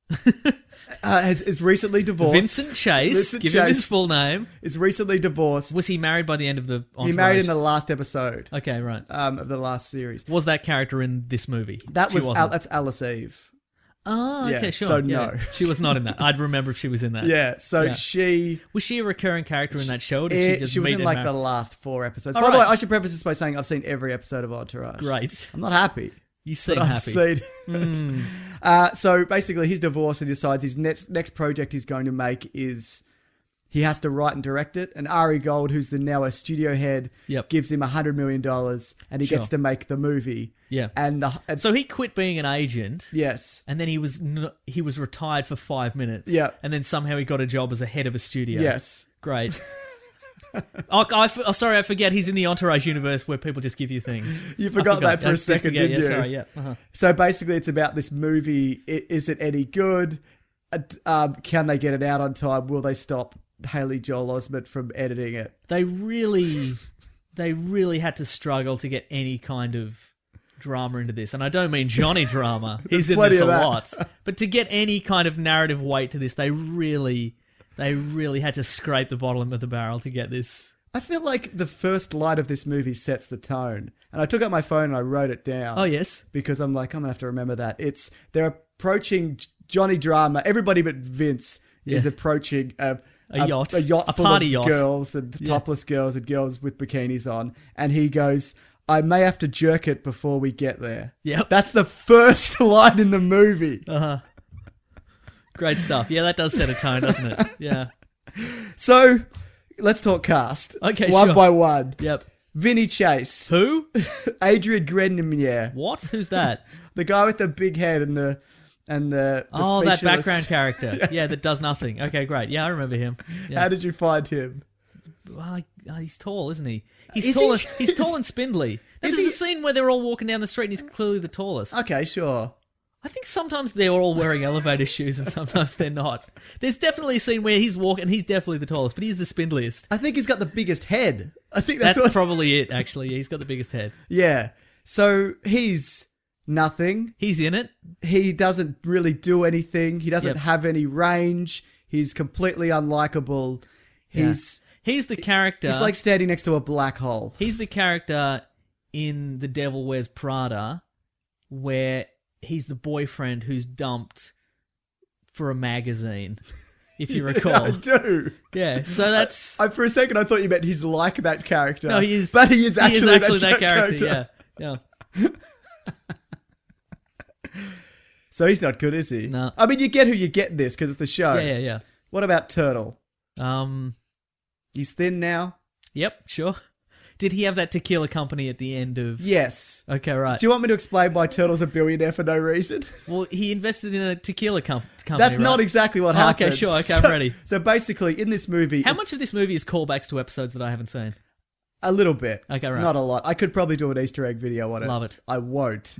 G: uh, has is recently divorced.
E: Vincent Chase.
G: Vincent
E: give him his
G: Chase
E: full name.
G: Is recently divorced.
E: Was he married by the end of the Entourage?
G: He married in the last episode
E: Okay, right.
G: um, of the last series.
E: Was that character in this movie?
G: That
E: She
G: was Al-
E: wasn't.
G: that's Alice Eve.
E: Oh, okay,
G: yeah,
E: sure.
G: so
E: yeah.
G: no.
E: She was not in that. I'd remember if she was in that.
G: Yeah, so
E: Yeah.
G: she
E: Was she a recurring character in that show? Or did
G: eh,
E: she just
G: she was
E: meet
G: in
E: and
G: like
E: marry-
G: the last four episodes.
E: All
G: By the way,
E: right.
G: I should preface this by saying I've seen every episode of Entourage.
E: Great.
G: I'm not happy.
E: You seem
G: but I've
E: happy.
G: seen it. Uh, so basically, he's divorced and decides his next next project he's going to make is he has to write and direct it. And Ari Gold, who's the now a studio head,
E: Yep.
G: gives him a hundred million dollars, and he
E: Sure.
G: gets to make the movie.
E: Yeah.
G: And, the, and
E: So he quit being an agent.
G: yes,
E: And then he was n- he was retired for five minutes.
G: Yeah.
E: And then somehow he got a job as a head of a studio.
G: yes,
E: Great. oh, I f- oh, sorry, I forget he's in the Entourage universe where people just give you things.
G: You
E: I
G: forgot that for
E: I
G: a
E: did
G: second,
E: forget,
G: didn't
E: yeah,
G: you?
E: Sorry, yeah. Uh-huh.
G: So basically, it's about this movie. I- Is it any good? Uh, Um, can they get it out on time? Will they stop Haley Joel Osment from editing it?
E: They really, they really had to struggle to get any kind of drama into this. And I don't mean Johnny drama. He's in
G: plenty
E: this a
G: of that.
E: lot. But to get any kind of narrative weight to this, they really, they really had to scrape the bottom of the barrel to get this.
G: I feel like the first line of this movie sets the tone. And I took out my phone and I wrote it down.
E: Oh, yes.
G: Because I'm like, I'm going to have to remember that. It's, they're approaching J- Johnny Drama. Everybody but Vince is
E: Yeah.
G: approaching a,
E: A yacht.
G: a yacht
E: A
G: full
E: party
G: of
E: yacht.
G: girls and
E: Yeah.
G: topless girls and girls with bikinis on. And he goes, I may have to jerk it before we get there.
E: Yep.
G: That's the first line in the movie.
E: Uh-huh. Great stuff. Yeah, that does set a tone, doesn't it? Yeah.
G: So, let's talk cast.
E: Okay,
G: One
E: sure.
G: by one.
E: Yep.
G: Vinny Chase.
E: Who?
G: Adrian Grenier.
E: What? Who's that?
G: The guy with the big head and the and the, the
E: oh, that
G: featureless-
E: background character. yeah. yeah, that does nothing. Okay, great. Yeah, I remember him. Yeah.
G: How did you find him?
E: Well, uh, he's tall, isn't he? He's
G: Is
E: tall.
G: he?
E: And, he's tall and spindly. Now,
G: Is
E: there's
G: he?
E: a scene where they're all walking down the street, and he's clearly the tallest.
G: Okay, sure.
E: I think sometimes they're all wearing elevator shoes, and sometimes they're not. There's definitely a scene where he's walking, and he's definitely the tallest, but he's the spindliest.
G: I think he's got the biggest head. I think that's,
E: That's
G: what.
E: probably it. Actually, he's got the biggest head.
G: Yeah. So he's nothing.
E: He's in it.
G: He doesn't really do anything. He doesn't
E: Yep.
G: have any range. He's completely unlikable. He's
E: He's the character.
G: he's like standing next to a black hole.
E: He's the character in The Devil Wears Prada, where he's the boyfriend who's dumped for a magazine, if you recall.
G: I do.
E: Yeah, so that's...
G: I, for a second, I thought you meant he's like that character.
E: No, he is.
G: But he is actually,
E: he is actually
G: that,
E: that character.
G: character.
E: Yeah, yeah.
G: So he's not good, is he?
E: No.
G: I mean, you get who you get in this because it's the show.
E: Yeah, yeah, yeah.
G: What about Turtle?
E: Um,
G: He's thin now.
E: Yep, sure. Did he have that tequila company at the end of...
G: Yes.
E: Okay, right.
G: Do you want me to explain why Turtle's a billionaire for no reason?
E: Well, he invested in a tequila com- company,
G: That's not
E: right?
G: exactly what
E: Oh,
G: happened.
E: okay, sure, okay,
G: So-
E: I'm ready.
G: So basically, in this movie,
E: How
G: it's
E: much of this movie is callbacks to episodes that I haven't seen?
G: a little bit.
E: Okay, right.
G: Not a lot. I could probably do an Easter egg video on it.
E: Love it.
G: I won't.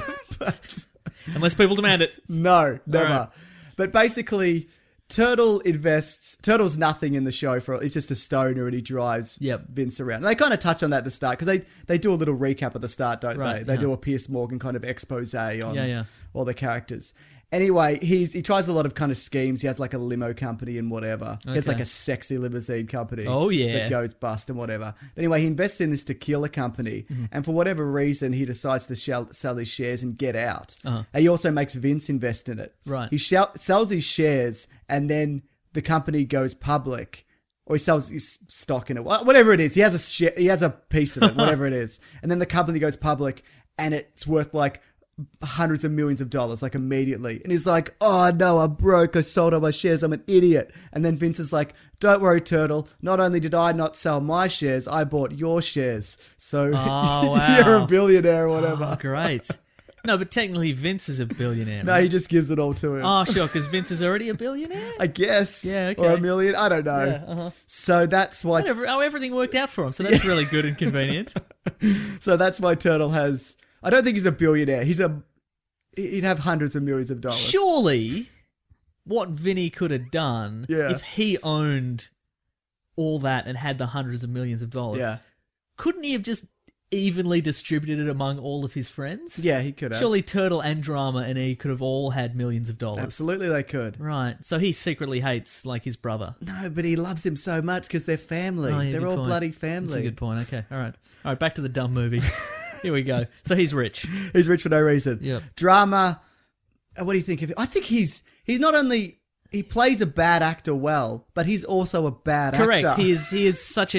G: But
E: Unless people demand it.
G: no, never.
E: right.
G: But basically, Turtle invests. Turtle's nothing in the show for. He's just a stoner and he drives
E: Yep.
G: Vince around. And they kind of touch on that at the start because they, they do a little recap at the start, don't
E: Right,
G: they? They
E: yeah.
G: do a Pierce Morgan kind of expose on
E: Yeah, yeah.
G: all the characters. Anyway, he's he tries a lot of kind of schemes. He has like a limo company and whatever. He has
E: Okay.
G: like a sexy limousine company.
E: Oh, yeah.
G: That goes bust and whatever. Anyway, he invests in this tequila company,
E: Mm-hmm.
G: and for whatever reason, he decides to sell, sell his shares and get out.
E: Uh-huh.
G: And he also makes Vince invest in it.
E: Right.
G: He shell, sells his shares, and then the company goes public, or he sells his stock in it. Wha- Whatever it is, he has a share, he has a piece of it, whatever it is, and then the company goes public, and it's worth like hundreds of millions of dollars, like immediately. And he's like, oh no, I'm broke. I sold all my shares. I'm an idiot. And then Vince is like, don't worry, Turtle. Not only did I not sell my shares, I bought your shares. So
E: Oh,
G: you're
E: wow.
G: a billionaire or whatever.
E: Oh, great. No, but technically Vince is a billionaire.
G: No,
E: right?
G: he just gives it all to him.
E: Oh, sure, because Vince is already a billionaire?
G: I guess.
E: Yeah, okay.
G: Or a million. I don't know.
E: Yeah, uh-huh.
G: So that's why.
E: Whatever, oh, everything worked out for him, so that's really good and convenient.
G: So that's why Turtle has. I don't think he's a billionaire. He's a. He'd have hundreds of millions of dollars.
E: Surely, what Vinny could have done
G: Yeah.
E: if he owned all that and had the hundreds of millions of dollars,
G: Yeah.
E: couldn't he have just evenly distributed it among all of his friends?
G: Yeah, he could have.
E: Surely Turtle and Drama and E could have all had millions of dollars.
G: Absolutely, they could.
E: Right, so he secretly hates, like, his brother.
G: No, but he loves him so much because they're family.
E: Oh, yeah,
G: they're
E: good
G: all
E: point.
G: bloody family.
E: That's a good point. Okay, all right. All right, back to the dumb movie. Here we go. So he's rich.
G: He's rich for no reason.
E: Yep.
G: Drama. uh, What do you think of him? I think he's he's not only he plays a bad actor well, but he's also a bad
E: Correct.
G: actor.
E: He is he is such a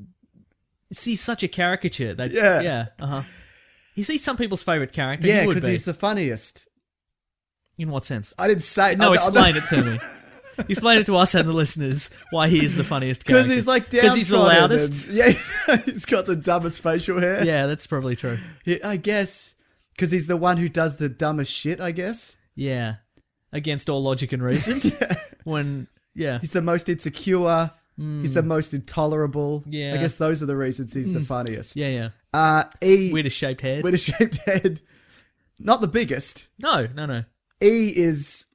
E: he's such a caricature. That,
G: Yeah.
E: Yeah. Uh-huh. Is he some people's favourite character?
G: Yeah,
E: He would
G: because
E: be.
G: he's the funniest.
E: In what sense?
G: I didn't say.
E: No,
G: I'm- I'm
E: explain
G: not-
E: it to me. Explain it to us and the listeners why he is the funniest character.
G: Because he's like down.
E: Because he's the loudest.
G: Yeah, he's, he's got the dumbest facial hair.
E: Yeah, that's probably true.
G: Yeah, I guess. Because he's the one who does the dumbest shit, I guess.
E: Yeah. Against all logic and reason. When, yeah.
G: He's the most insecure. He's the most intolerable.
E: Yeah.
G: I guess those are the reasons he's the funniest.
E: Yeah, yeah.
G: Uh, E.
E: Weirdest shaped head.
G: Weirdest shaped head. Not the biggest.
E: No, no, no.
G: E is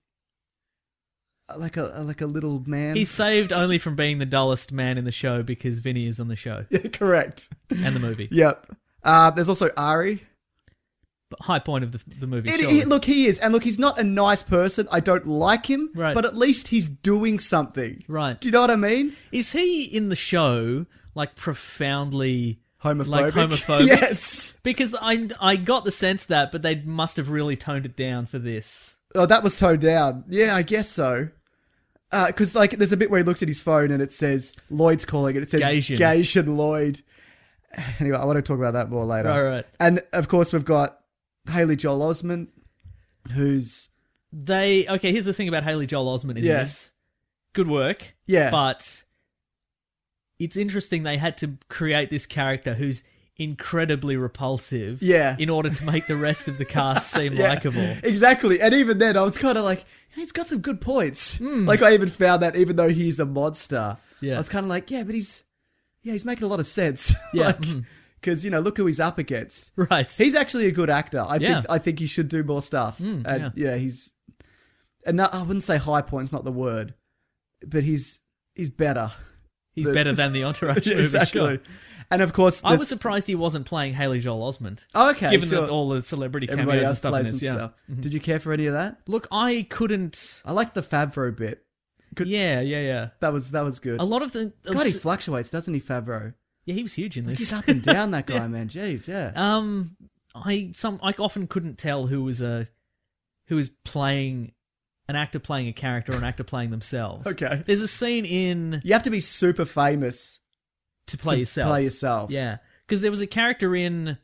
G: like a like a little man.
E: He's saved only from being the dullest man in the show because Vinny is on the show.
G: Yeah, correct.
E: And the movie.
G: Yep. Uh, there's also Ari.
E: But high point of the, the movie.
G: It,
E: surely.
G: he- look, he is. And look, he's not a nice person. I don't like him.
E: Right.
G: But at least he's doing something.
E: Right.
G: Do you know what I mean?
E: Is he in the show like profoundly
G: Homophobic.
E: like homophobic?
G: Yes.
E: Because I I got the sense that, but they must have really toned it down for this.
G: Oh, that was toned down. Yeah, I guess so. Because, like, there's a bit where he looks at his phone and it says, Lloyd's calling it. It says,
E: Gasian.
G: Gasian Lloyd. Anyway, I want to talk about that more later.
E: Right, right.
G: And, of course, we've got Haley Joel Osment, who's...
E: They okay. Here's the thing about Haley Joel Osment in
G: Yeah.
E: this. Good work.
G: Yeah.
E: But it's interesting they had to create this character who's incredibly repulsive
G: Yeah.
E: in order to make the rest of the cast seem
G: Yeah,
E: likable.
G: Exactly. And even then, I was kind of like, he's got some good points. Like, I even found that even though he's a monster,
E: Yeah.
G: I was kind of like, yeah, but he's, yeah, he's making a lot of sense.
E: Yeah,
G: like,
E: mhm.
G: because, you know, look who he's up against.
E: Right.
G: He's actually a good actor. I
E: Yeah.
G: think I think he should do more stuff.
E: Mm,
G: and yeah. he's, and no, I wouldn't say high point's not the word, but he's he's better.
E: He's
G: The-
E: better than the Entourage
G: Yeah,
E: movie,
G: exactly.
E: sure.
G: And of course,
E: I
G: there's-
E: was surprised he wasn't playing Haley Joel Osment.
G: Oh, okay,
E: Given
G: sure.
E: that all the celebrity cameos
G: everybody
E: and
G: else
E: stuff in
G: plays
E: this, yeah.
G: himself.
E: Mhm.
G: Did you care for any of that?
E: Look, I couldn't...
G: I liked the Favreau bit. Good-
E: Yeah, yeah, yeah.
G: That was that was good.
E: A lot of the...
G: God, he fluctuates, doesn't he, Favreau?
E: Yeah, he was huge in
G: Like,
E: this.
G: he's up and down, that guy, man. Jeez, yeah.
E: Um, I some I often couldn't tell who was a who was playing an actor playing a character or an actor playing themselves.
G: Okay.
E: There's a scene in
G: You have to be super famous
E: to play
G: to
E: yourself.
G: play yourself.
E: Yeah, because there was a character in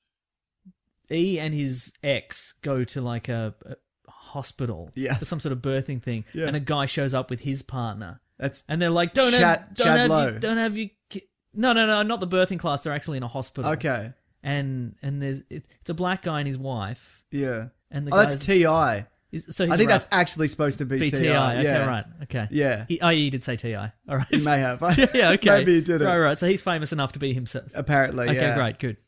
E: E and his ex go to like a, a hospital
G: Yeah.
E: for some sort of birthing thing,
G: Yeah.
E: and a guy shows up with his partner,
G: That's
E: and they're like, "Don't
G: Chad-
E: have, don't
G: Chad
E: have
G: Lowe.
E: you, don't have you." ki-" No, no, no, not the birthing class. They're actually in a hospital.
G: okay.
E: and and there's it, it's a black guy and his wife,
G: Yeah.
E: and the
G: Oh, that's
E: guy's-
G: T I.
E: is- so he's
G: I think
E: a
G: that's
E: rap-
G: actually supposed to be
E: B
G: T
E: T
G: I.
E: I. Okay,
G: yeah.
E: right. Okay.
G: Yeah.
E: He, oh, he did say T I. All right.
G: He may have.
E: yeah, yeah, okay.
G: Maybe he didn't.
E: Right, right. So he's famous enough to be himself.
G: Apparently,
E: Okay,
G: yeah.
E: great, good.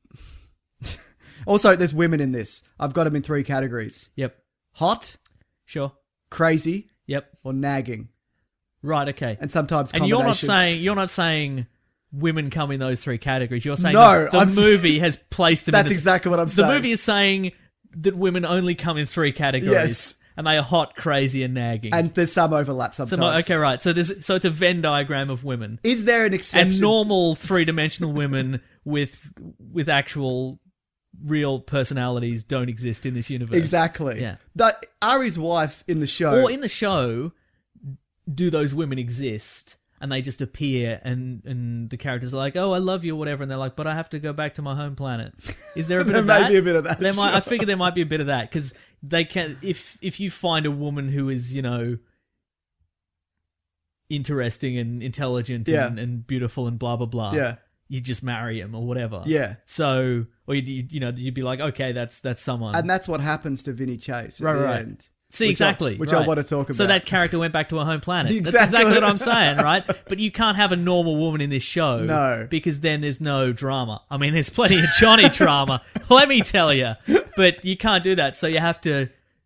G: Also, there's women in this. I've got them in three categories.
E: Yep.
G: Hot,
E: Sure.
G: crazy,
E: Yep.
G: or nagging.
E: Right. Okay.
G: And sometimes
E: And you're not
G: combinations.
E: saying you're not saying women come in those three categories. You're saying
G: No,
E: the, the
G: I'm-
E: movie has placed them.
G: That's
E: in the,
G: exactly what I'm
E: the
G: saying.
E: movie is saying that women only come in three categories.
G: Yes.
E: And they are hot, crazy, and nagging.
G: And there's some overlap
E: so,
G: sometimes.
E: okay, right. So there's so it's a Venn diagram of women.
G: Is there an exception?
E: And normal three-dimensional women with with actual real personalities don't exist in this universe.
G: Exactly.
E: Yeah.
G: That Ari's wife in the show.
E: Or in the show, do those women exist? And they just appear, and, and the characters are like, "Oh, I love you," or whatever, and they're like, "But I have to go back to my home planet." Is there a bit
G: There
E: of
G: may
E: that?
G: be a bit of that,
E: There might, I
G: sure.
E: figure there might be a bit of that because they can. If if you find a woman who is, you know, interesting and intelligent
G: Yeah.
E: and, and beautiful and blah blah blah,
G: Yeah.
E: you just marry him or whatever.
G: Yeah.
E: So, or you you know, you'd be like, okay, that's that's someone.
G: And that's what happens to Vinny Chase at
E: Right,
G: the
E: right.
G: end.
E: See,
G: Which I-
E: exactly.
G: which I
E: right.
G: want to talk about.
E: So that character went back to her home planet. That's
G: Exactly.
E: exactly what I'm saying, right? But you can't have a normal woman in this show.
G: No.
E: Because then there's no drama. I mean, there's plenty of Johnny drama, let me tell you. But you can't do that. So you have to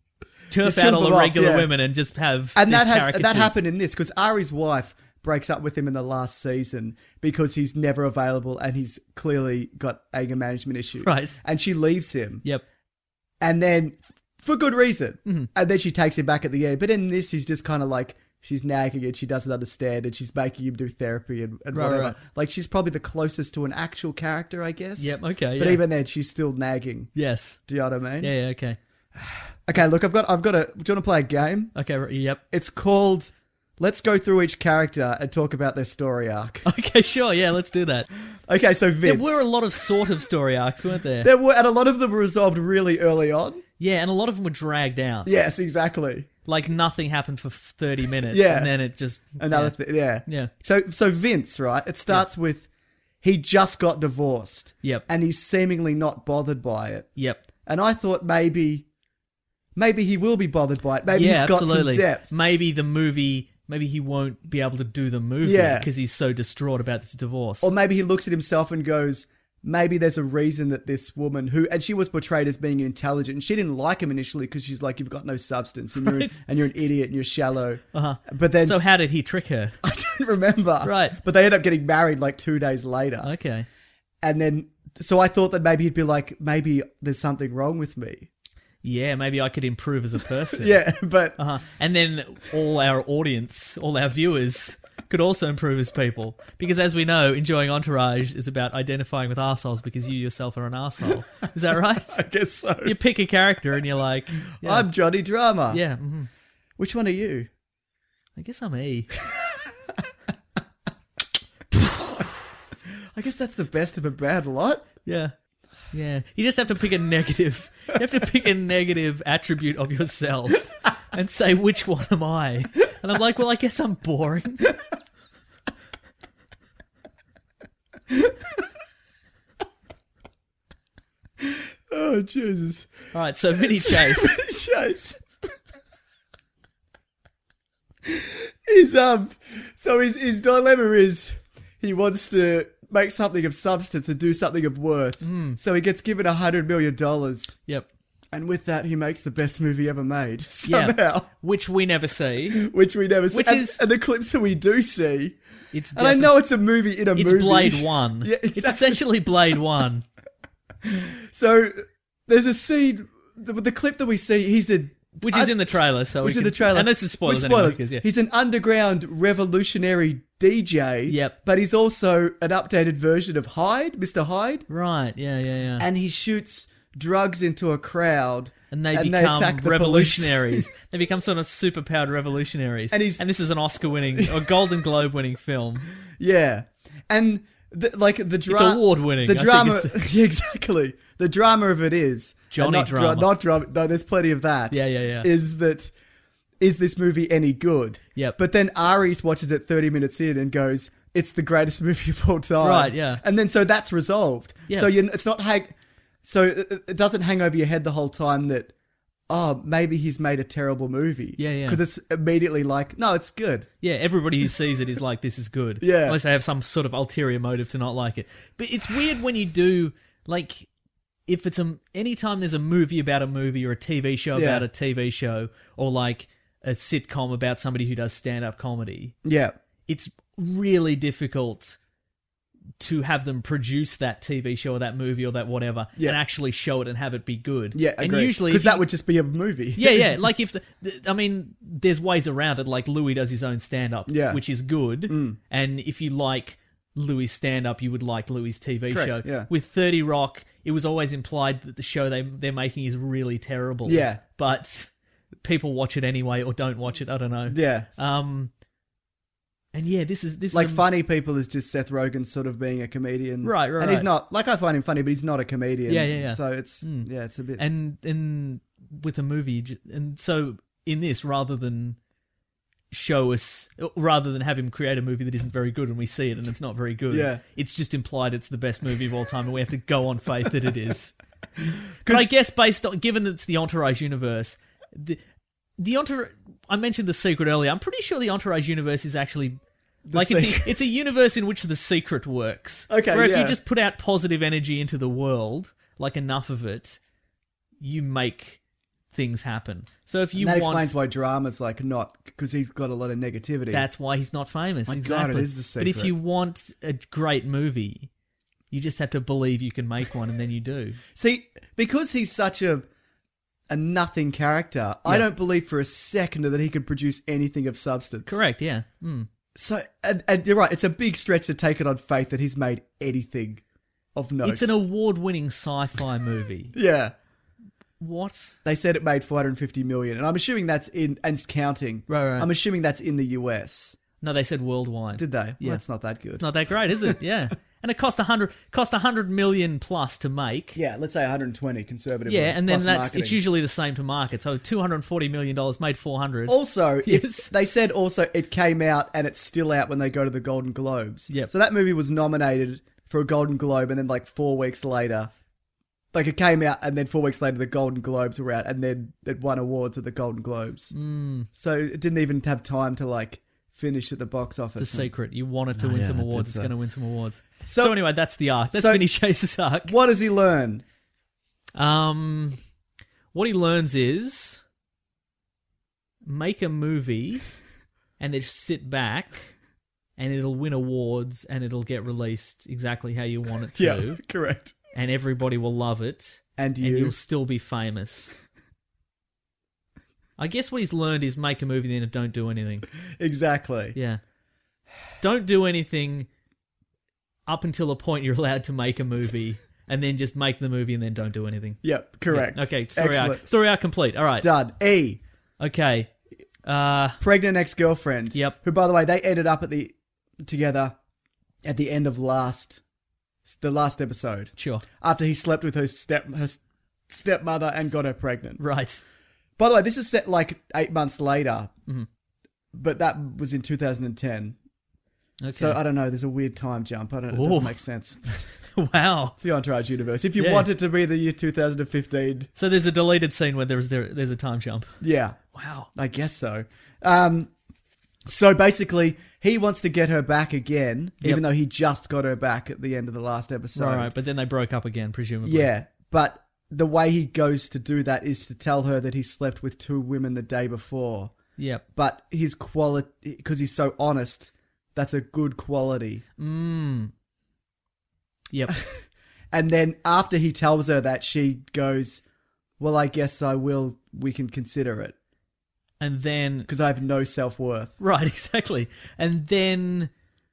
E: turf
G: You
E: out
G: chip
E: all the
G: them off,
E: regular
G: yeah.
E: women and just have
G: and
E: these
G: that has that
E: caricatures.
G: happened in this because Ari's wife breaks up with him in the last season because he's never available and he's clearly got anger management issues.
E: Right.
G: And she leaves him.
E: Yep.
G: And then for good reason.
E: Mm-hmm.
G: And then she takes him back at the end. But in this, she's just kind of like, she's nagging and she doesn't understand and she's making him do therapy and, and
E: Right,
G: whatever.
E: right.
G: Like, she's probably the closest to an actual character, I guess.
E: Yep, okay,
G: But
E: yeah.
G: even then, she's still nagging.
E: Yes.
G: Do you know what I mean?
E: Yeah, yeah, okay.
G: Okay, look, I've got, I've got a, do you want to play a game?
E: Okay, right, yep.
G: It's called, let's go through each character and talk about their story arc.
E: Okay, sure, yeah, let's do that.
G: Okay, so Vince.
E: There were a lot of sort of story arcs, weren't there?
G: There were, and a lot of them were resolved really early on.
E: Yeah, and a lot of them were dragged out.
G: Yes, exactly.
E: Like nothing happened for thirty minutes,
G: Yeah.
E: and then it just
G: Another
E: yeah.
G: thing, yeah.
E: Yeah.
G: So, so Vince, right? It starts with he just got divorced.
E: Yep.
G: And he's seemingly not bothered by it.
E: Yep.
G: And I thought maybe, maybe he will be bothered by it. Maybe
E: yeah,
G: he's got
E: absolutely.
G: some depth.
E: Maybe the movie, maybe he won't be able to do the movie
G: Yeah.
E: because he's so distraught about this divorce.
G: Or maybe he looks at himself and goes, maybe there's a reason that this woman who, and she was portrayed as being intelligent, and she didn't like him initially because she's like, you've got no substance, and you're,
E: Right.
G: and you're an idiot, and you're shallow.
E: uh-huh.
G: But then,
E: So how did he trick her?
G: I don't remember.
E: Right.
G: But they end up getting married like two days later.
E: Okay.
G: And then, so I thought that maybe he'd be like, maybe there's something wrong with me.
E: Yeah, maybe I could improve as a person.
G: Yeah, but
E: Uh-huh. And then all our audience, all our viewers could also improve as people. Because as we know, enjoying Entourage is about identifying with arseholes because you yourself are an arsehole. Is that right?
G: I guess so.
E: You pick a character and you're like, yeah,
G: I'm Johnny Drama.
E: yeah hmm
G: Which one are you?
E: I guess I'm E.
G: I guess that's the best of a bad lot.
E: Yeah. Yeah. You just have to pick a negative. You have to pick a negative attribute of yourself and say, which one am I? And I'm like, well, I guess I'm boring.
G: Oh, Jesus.
E: All right, so Vinny Chase.
G: Chase. His, um, so his, his dilemma is he wants to make something of substance and do something of worth.
E: Mm.
G: So he gets given a hundred million dollars.
E: Yep.
G: And with that, he makes the best movie ever made. Somehow.
E: Yeah, which we never see.
G: Which we never see.
E: Which
G: and,
E: is...
G: and the clips that we do see.
E: It's
G: and I know it's a movie in a
E: it's
G: movie.
E: It's Blade One.
G: Yeah, exactly.
E: It's essentially Blade One.
G: So there's a scene, the, the clip that we see, he's the...
E: Which is in the trailer, so
G: Which
E: we
G: is
E: can,
G: the trailer.
E: And this is spoilers,
G: With spoilers.
E: anyway. Because, yeah.
G: He's an underground revolutionary D J.
E: Yep.
G: But he's also an updated version of Hyde, Mister Hyde.
E: Right, yeah, yeah, yeah.
G: And he shoots drugs into a crowd.
E: And they
G: and
E: become
G: they attack the
E: revolutionaries. They become sort of super-powered revolutionaries. And, he's, and this is an Oscar-winning, or Golden Globe-winning film.
G: Yeah. And... The, like the drama,
E: it's award winning.
G: The drama, the- yeah, exactly. The drama of it is
E: Johnny
G: not
E: drama,
G: dra- not drama. No, there's plenty of that.
E: Yeah, yeah, yeah.
G: Is that is this movie any good?
E: Yep.
G: But then Aries watches it thirty minutes in and goes, "It's the greatest movie of all time."
E: Right. Yeah.
G: And then so that's resolved.
E: Yeah.
G: So you, it's not hang. So it, it doesn't hang over your head the whole time that. Oh, maybe he's made a terrible movie.
E: Yeah, yeah.
G: Because it's immediately like, no, it's good.
E: Yeah, everybody who sees it is like, this is good.
G: Yeah.
E: Unless they have some sort of ulterior motive to not like it. But it's weird when you do, like, if it's a, anytime there's a movie about a movie or a T V show
G: Yeah.
E: about a T V show or like a sitcom about somebody who does stand-up comedy.
G: Yeah.
E: It's really difficult to have them produce that T V show or that movie or that whatever
G: Yeah.
E: and actually show it and have it be good.
G: Yeah,
E: and
G: agreed.
E: usually
G: because
E: if you-
G: that would just be a movie.
E: yeah, yeah. Like if the, the, I mean, there's ways around it. Like Louis does his own stand-up,
G: Yeah.
E: which is good.
G: Mm.
E: And if you like Louis' stand-up, you would like Louis' T V
G: Correct,
E: show.
G: yeah.
E: With thirty Rock, it was always implied that the show they they're making is really terrible.
G: Yeah.
E: but people watch it anyway or don't watch it. I don't know.
G: Yeah.
E: Um. And yeah, this is this
G: Like
E: is a,
G: funny people is just Seth Rogen sort of being a comedian,
E: Right, right,
G: And he's
E: right.
G: not like I find him funny, but he's not a comedian.
E: Yeah, yeah, yeah.
G: So it's
E: Mm.
G: yeah, it's a bit.
E: and and with a movie, j- and so in this, rather than show us, rather than have him create a movie that isn't very good and we see it and it's not very good,
G: Yeah.
E: it's just implied it's the best movie of all time and we have to go on faith that it is. But I guess based on, given it's the Entourage universe, the the Entourage, I mentioned The Secret earlier. I'm pretty sure the Entourage universe is actually.
G: The
E: Like it's
G: Secret.
E: a, it's a universe in which The Secret works.
G: Okay,
E: where if
G: yeah.
E: you just put out positive energy into the world, like enough of it, you make things happen. So if you
G: And that
E: want,
G: explains why drama's like not because he's got a lot of negativity.
E: that's why he's not famous.
G: My God,
E: exactly.
G: it is The
E: But if
G: Secret.
E: you want a great movie, you just have to believe you can make one, and then you do.
G: See, because he's such a a nothing character, I
E: Yeah.
G: don't believe for a second that he could produce anything of substance.
E: Correct. Yeah. Mm.
G: So, and, and you're right. It's a big stretch to take it on faith that he's made anything of note.
E: It's an award-winning sci-fi movie.
G: yeah.
E: What?
G: They said it made four hundred fifty million, and I'm assuming that's in and it's counting.
E: Right, right.
G: I'm assuming that's in the U S.
E: No, they said worldwide.
G: Did they? Well,
E: Yeah.
G: that's not that good.
E: Not that great, is it? Yeah. And it cost a hundred cost a hundred million plus to make.
G: Yeah, let's say one hundred twenty conservatively.
E: Yeah, and then
G: plus
E: that's
G: marketing.
E: it's usually the same to market. So two hundred forty million dollars made four hundred.
G: Also, if-
E: Yes.
G: they said also it came out and it's still out when they go to the Golden Globes.
E: Yep.
G: So that movie was nominated for a Golden Globe, and then like four weeks later, like it came out, and then four weeks later the Golden Globes were out, and then it won awards at the Golden Globes.
E: Mm.
G: So it didn't even have time to like finish at the box office.
E: The Secret. You want it to
G: Oh,
E: win
G: yeah,
E: some
G: I did
E: awards. It's
G: so.
E: going to win some awards.
G: So-
E: So, anyway, that's the arc. That's
G: so-
E: Vinny Chase's arc.
G: What does he learn?
E: Um, what he learns is make a movie and then sit back and it'll win awards and it'll get released exactly how you want it to.
G: Yeah, correct.
E: And everybody will love it.
G: And you.
E: And you'll still be famous. I guess what he's learned is make a movie then don't do anything.
G: Exactly.
E: Yeah. Don't do anything up until a point you're allowed to make a movie, and then just make the movie and then don't do anything.
G: Yep, correct.
E: Yeah. Okay, story
G: Excellent.
E: arc. Story arc complete. All right.
G: Done. E.
E: Okay. Uh,
G: Pregnant ex-girlfriend.
E: Yep.
G: Who, by the way, they ended up at the together at the end of last the last episode.
E: Sure.
G: After he slept with her step her stepmother and got her pregnant.
E: Right.
G: By the way, this is set like eight months later,
E: Mhm.
G: but that was in two thousand ten.
E: Okay.
G: So I don't know. There's a weird time jump. I don't. It
E: Ooh.
G: doesn't make sense.
E: Wow.
G: It's the Entourage universe. If you
E: Yeah.
G: want it to be the year two thousand fifteen,
E: So there's a deleted scene where there's there there's a time jump.
G: yeah,
E: Wow.
G: I guess so. Um, so basically, he wants to get her back again,
E: Yep.
G: even though he just got her back at the end of the last episode.
E: right, but then they broke up again, presumably.
G: Yeah, but the way he goes to do that is to tell her that he slept with two women the day before.
E: Yep.
G: But his quality, because he's so honest, that's a good quality.
E: Mm. Yep.
G: And then after he tells her that, she goes, well, I guess I will, we can consider it.
E: And then
G: Because I have no self-worth.
E: right, exactly. And then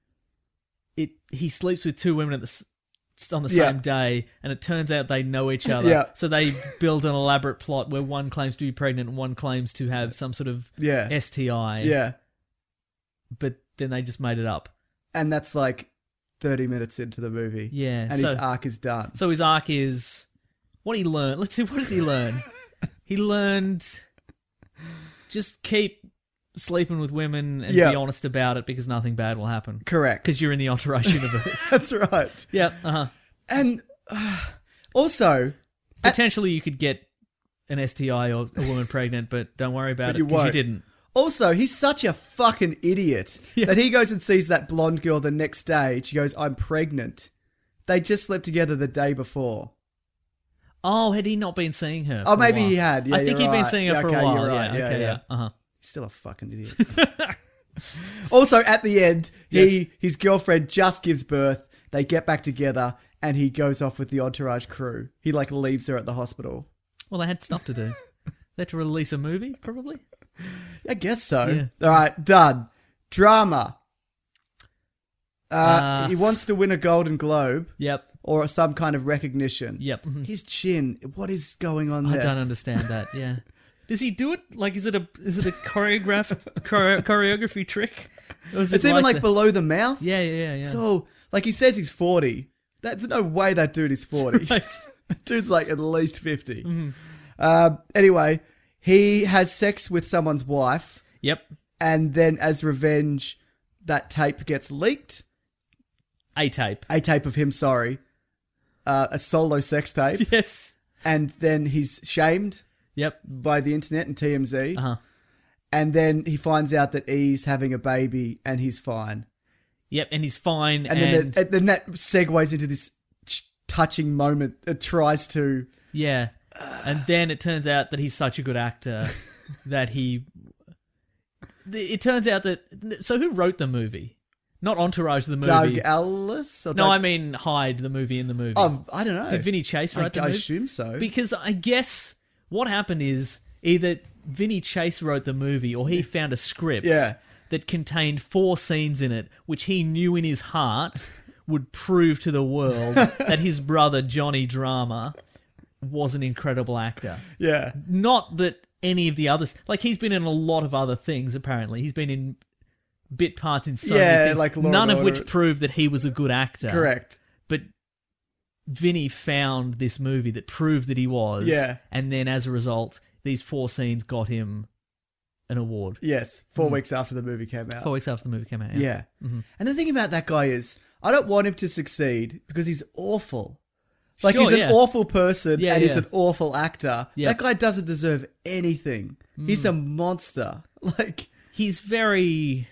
E: it he sleeps with two women at the s- on the
G: Yeah.
E: same day, and it turns out they know each other.
G: Yeah.
E: So they build an elaborate plot where one claims to be pregnant and one claims to have some sort of
G: Yeah.
E: S T I.
G: Yeah.
E: But then they just made it up.
G: And that's like thirty minutes into the movie.
E: Yeah,
G: And
E: so-
G: his arc is done.
E: So his arc is what he learned. Let's see, what did he learn? He learned just keep sleeping with women and
G: Yeah.
E: be honest about it because nothing bad will happen.
G: Correct.
E: Because you're in the Entourage universe.
G: That's right.
E: Yeah, uh-huh.
G: And uh, also,
E: Potentially you could get an S T I or a woman pregnant, but don't worry about
G: But
E: it
G: you
E: because you
G: won't.
E: didn't.
G: Also, he's such a fucking idiot that he goes and sees that blonde girl the next day. She goes, I'm pregnant. They just slept together the day before.
E: Oh, had he not been seeing her?
G: Oh,
E: for a
G: maybe
E: while?
G: he had. Yeah,
E: I think
G: you're
E: he'd been
G: right.
E: seeing her
G: Yeah,
E: for
G: okay,
E: a while.
G: you're right.
E: Yeah,
G: Yeah,
E: okay,
G: yeah.
E: yeah. Uh-huh.
G: He's still a fucking idiot. Also, at the end, he
E: Yes.
G: his girlfriend just gives birth. They get back together, and he goes off with the Entourage crew. He like leaves her at the hospital.
E: Well, they had stuff to do. They had to release a movie, probably.
G: I guess so.
E: Yeah.
G: All right, done. Drama. Uh,
E: Uh,
G: he wants to win a Golden Globe.
E: Yep.
G: Or some kind of recognition.
E: Yep. Mhm.
G: His chin. What is going on
E: I
G: there?
E: don't understand that. Yeah. Does he do it? Like, is it a is it a choreograph choreo- choreography trick? Or is
G: It's
E: it
G: even like
E: the-
G: below the mouth.
E: Yeah, yeah, yeah. yeah.
G: So, like he says he's forty. That's no way that dude is forty.
E: Right.
G: Dude's like at least fifty.
E: Mm-hmm.
G: Um, anyway, he has sex with someone's wife.
E: Yep.
G: And then as revenge, that tape gets leaked.
E: A tape.
G: A tape of him, sorry. Uh, a solo sex tape.
E: Yes.
G: And then he's shamed.
E: Yep.
G: By the internet and T M Z.
E: Uh-huh.
G: And then he finds out that E's having a baby and he's fine.
E: Yep, and he's fine.
G: And,
E: And,
G: then, there's, and then that segues into this ch- touching moment. It tries to...
E: yeah. And then it turns out that he's such a good actor that he... It turns out that... So who wrote the movie? Not Entourage, the movie.
G: Doug Ellis? Or
E: No,
G: Doug-
E: I mean Hyde, the movie in the movie.
G: Oh, I don't know.
E: Did Vinny Chase write
G: I,
E: the
G: I
E: movie?
G: assume so.
E: Because I guess what happened is either Vinny Chase wrote the movie or he found a script
G: Yeah.
E: that contained four scenes in it, which he knew in his heart would prove to the world that his brother Johnny Drama was an incredible actor.
G: Yeah.
E: Not that any of the others... Like, he's been in a lot of other things, apparently. He's been in bit parts in so
G: Yeah,
E: many things,
G: like Law
E: none
G: and
E: of which
G: Order.
E: proved that he was a good actor.
G: Correct.
E: But Vinny found this movie that proved that he was.
G: Yeah.
E: And then as a result, these four scenes got him an award.
G: Yes. Four weeks after the movie came out.
E: Four weeks after the movie came out.
G: Yeah.
E: Mm-hmm.
G: And the thing about that guy is, I don't want him to succeed because he's awful. Like,
E: Sure,
G: he's an
E: yeah.
G: awful person
E: Yeah,
G: and he's
E: yeah.
G: an awful actor.
E: Yeah.
G: That guy doesn't deserve anything. He's a monster. Like,
E: He's very...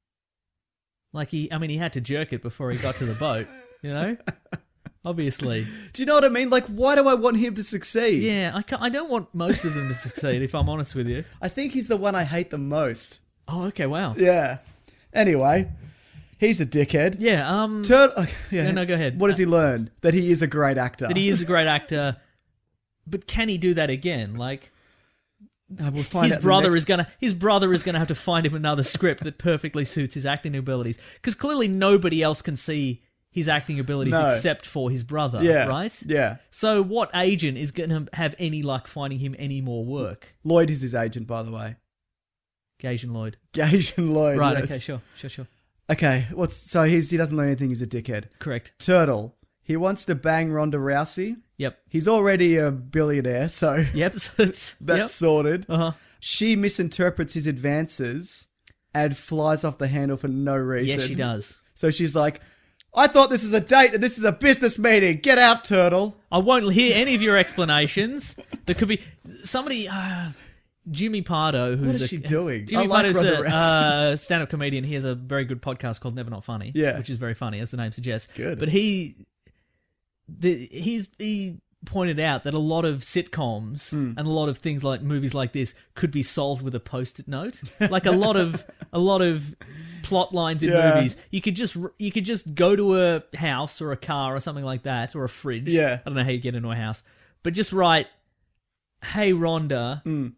E: Like, he... I mean, he had to jerk it before he got to the boat, you know? Obviously.
G: do you know what I mean? Like, why do I want him to succeed?
E: Yeah, I, can't, I don't want most of them to succeed, if I'm honest with you.
G: I think he's the one I hate the most.
E: Oh, okay, wow.
G: Yeah. Anyway, he's a dickhead.
E: Yeah, um...
G: Turn. okay, yeah.
E: No, no, go ahead.
G: What does he learn? That he is a great actor.
E: That he is a great actor, but can he do that again? Like...
G: Uh, we'll find
E: his
G: out in the
E: brother
G: next-
E: is gonna his brother is gonna have to find him another script that perfectly suits his acting abilities, because clearly nobody else can see his acting abilities
G: No.
E: except for his brother,
G: Yeah.
E: right?
G: Yeah.
E: So what agent is gonna have any luck finding him any more work?
G: Lloyd is his agent, by the way.
E: Gajan Lloyd.
G: Gajan Lloyd.
E: Right,
G: yes.
E: okay, sure, sure, sure.
G: Okay, what's so he's he doesn't learn anything. He's a dickhead.
E: Correct.
G: Turtle. He wants to bang Ronda Rousey.
E: Yep.
G: He's already a billionaire, so
E: Yep, so it's,
G: that's
E: yep.
G: sorted.
E: Uh-huh.
G: She misinterprets his advances and flies off the handle for no reason.
E: Yes, she does.
G: So she's like, I thought this was a date and this is a business meeting. Get out, turtle.
E: I won't hear any of your explanations. There could be somebody, uh, Jimmy Pardo, who's
G: What is
E: a,
G: she doing?
E: Jimmy
G: I like
E: Pardo's
G: Ronda
E: a
G: Rousey.
E: uh, stand-up comedian. He has a very good podcast called Never Not Funny,
G: Yeah.
E: which is very funny, as the name suggests.
G: Good.
E: But he, the, he's he pointed out that a lot of sitcoms
G: Hmm.
E: and a lot of things like movies like this could be solved with a post-it note. Like a lot of a lot of plot lines in
G: Yeah.
E: movies, you could just you could just go to a house or a car or something like that, or a fridge.
G: Yeah.
E: I don't know how you get into a house, but just write, "Hey Rhonda,
G: Mm.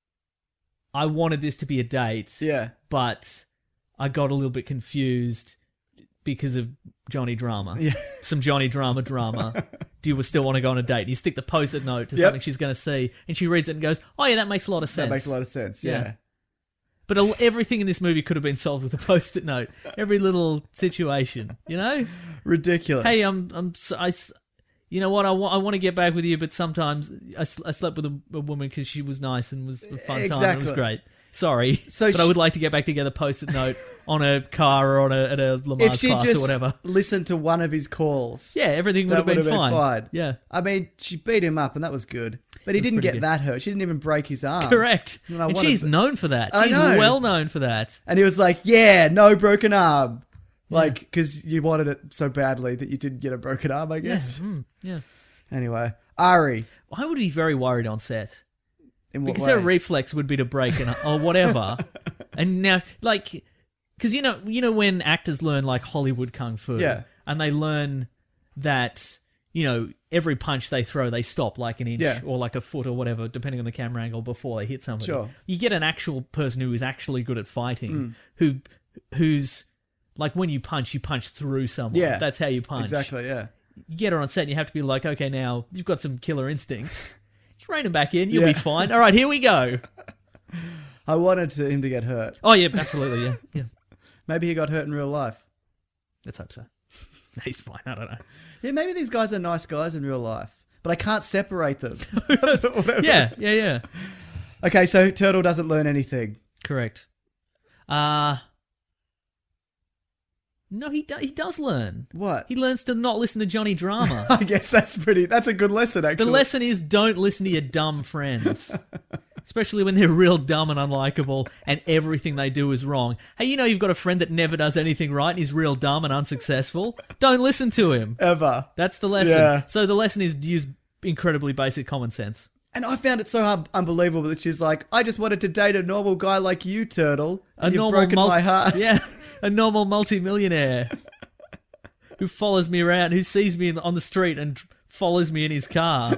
E: I wanted this to be a date,
G: Yeah.
E: but I got a little bit confused because of Johnny Drama.
G: Yeah.
E: Some Johnny Drama drama. Do you still want to go on a date?" You stick the post-it note to
G: Yep.
E: something she's going to see, and she reads it and goes, "Oh yeah, that makes a lot of sense."
G: That makes a lot of sense. Yeah.
E: Yeah. But a- everything in this movie could have been solved with a post-it note. Every little situation, you know?
G: Ridiculous.
E: Hey, I'm, I'm, so, I, s- you know what? I want, I want to get back with you, but sometimes I, s- I slept with a, a woman because she was nice and was a fun time. It was
G: Exactly.
E: great. Sorry,
G: So
E: but I
G: she-
E: would like to get back together. Post-it note on a car or on a at a
G: if
E: Lamar's
G: she
E: class
G: just
E: or whatever.
G: listened to one of his calls,
E: Yeah, everything would
G: that
E: have been,
G: would have been
E: fine.
G: fine.
E: Yeah,
G: I mean, she beat him up, and that was good. But he
E: That's
G: didn't
E: pretty
G: get
E: good.
G: that hurt. She didn't even break his arm.
E: correct.
G: And I
E: And
G: wanted
E: she's
G: to-
E: known for that.
G: I
E: She's
G: know.
E: well known for that.
G: And he was like, "Yeah, no broken arm." Like, because you wanted it so badly that you didn't get a broken arm, I guess.
E: Yeah, mm, yeah.
G: Anyway, Ari.
E: I would be very worried on set.
G: In what
E: Because
G: way?
E: their reflex would be to break an, or whatever. And now, like, because you know, you know when actors learn like Hollywood kung fu,
G: Yeah.
E: and they learn that you know every punch they throw, they stop like an inch
G: Yeah.
E: or like a foot or whatever, depending on the camera angle before they hit somebody.
G: Sure.
E: You get an actual person who is actually good at fighting,
G: Mm.
E: who who's like when you punch, you punch through someone.
G: Yeah.
E: That's how you punch.
G: Exactly, yeah.
E: You get her on set, and you have to be like, okay, now you've got some killer instincts. Just rein him back in. You'll
G: Yeah.
E: be fine. All right, here we go.
G: I wanted to, him to get hurt.
E: Oh yeah, absolutely. Yeah, yeah.
G: Maybe he got hurt in real life.
E: Let's hope so. He's fine. I don't know.
G: Yeah, maybe these guys are nice guys in real life, but I can't separate them.
E: Yeah, yeah, yeah.
G: Okay, so Turtle doesn't learn anything.
E: Correct. Uh no, he do- he does learn.
G: What?
E: He learns to not listen to Johnny Drama.
G: I guess that's pretty. That's a good lesson,
E: The
G: actually.
E: lesson is don't listen to your dumb friends. Especially when they're real dumb and unlikable and everything they do is wrong. Hey, you know you've got a friend that never does anything right and he's real dumb and unsuccessful? Don't listen to him.
G: Ever.
E: That's the lesson.
G: Yeah.
E: So the lesson is use incredibly basic common sense.
G: And I found it so un- unbelievable that she's like, I just wanted to date a normal guy like you, Turtle.
E: A
G: And you've
E: normal
G: broken
E: mul-
G: my heart.
E: Yeah, a normal multimillionaire who follows me around, who sees me in, on the street and follows me in his car.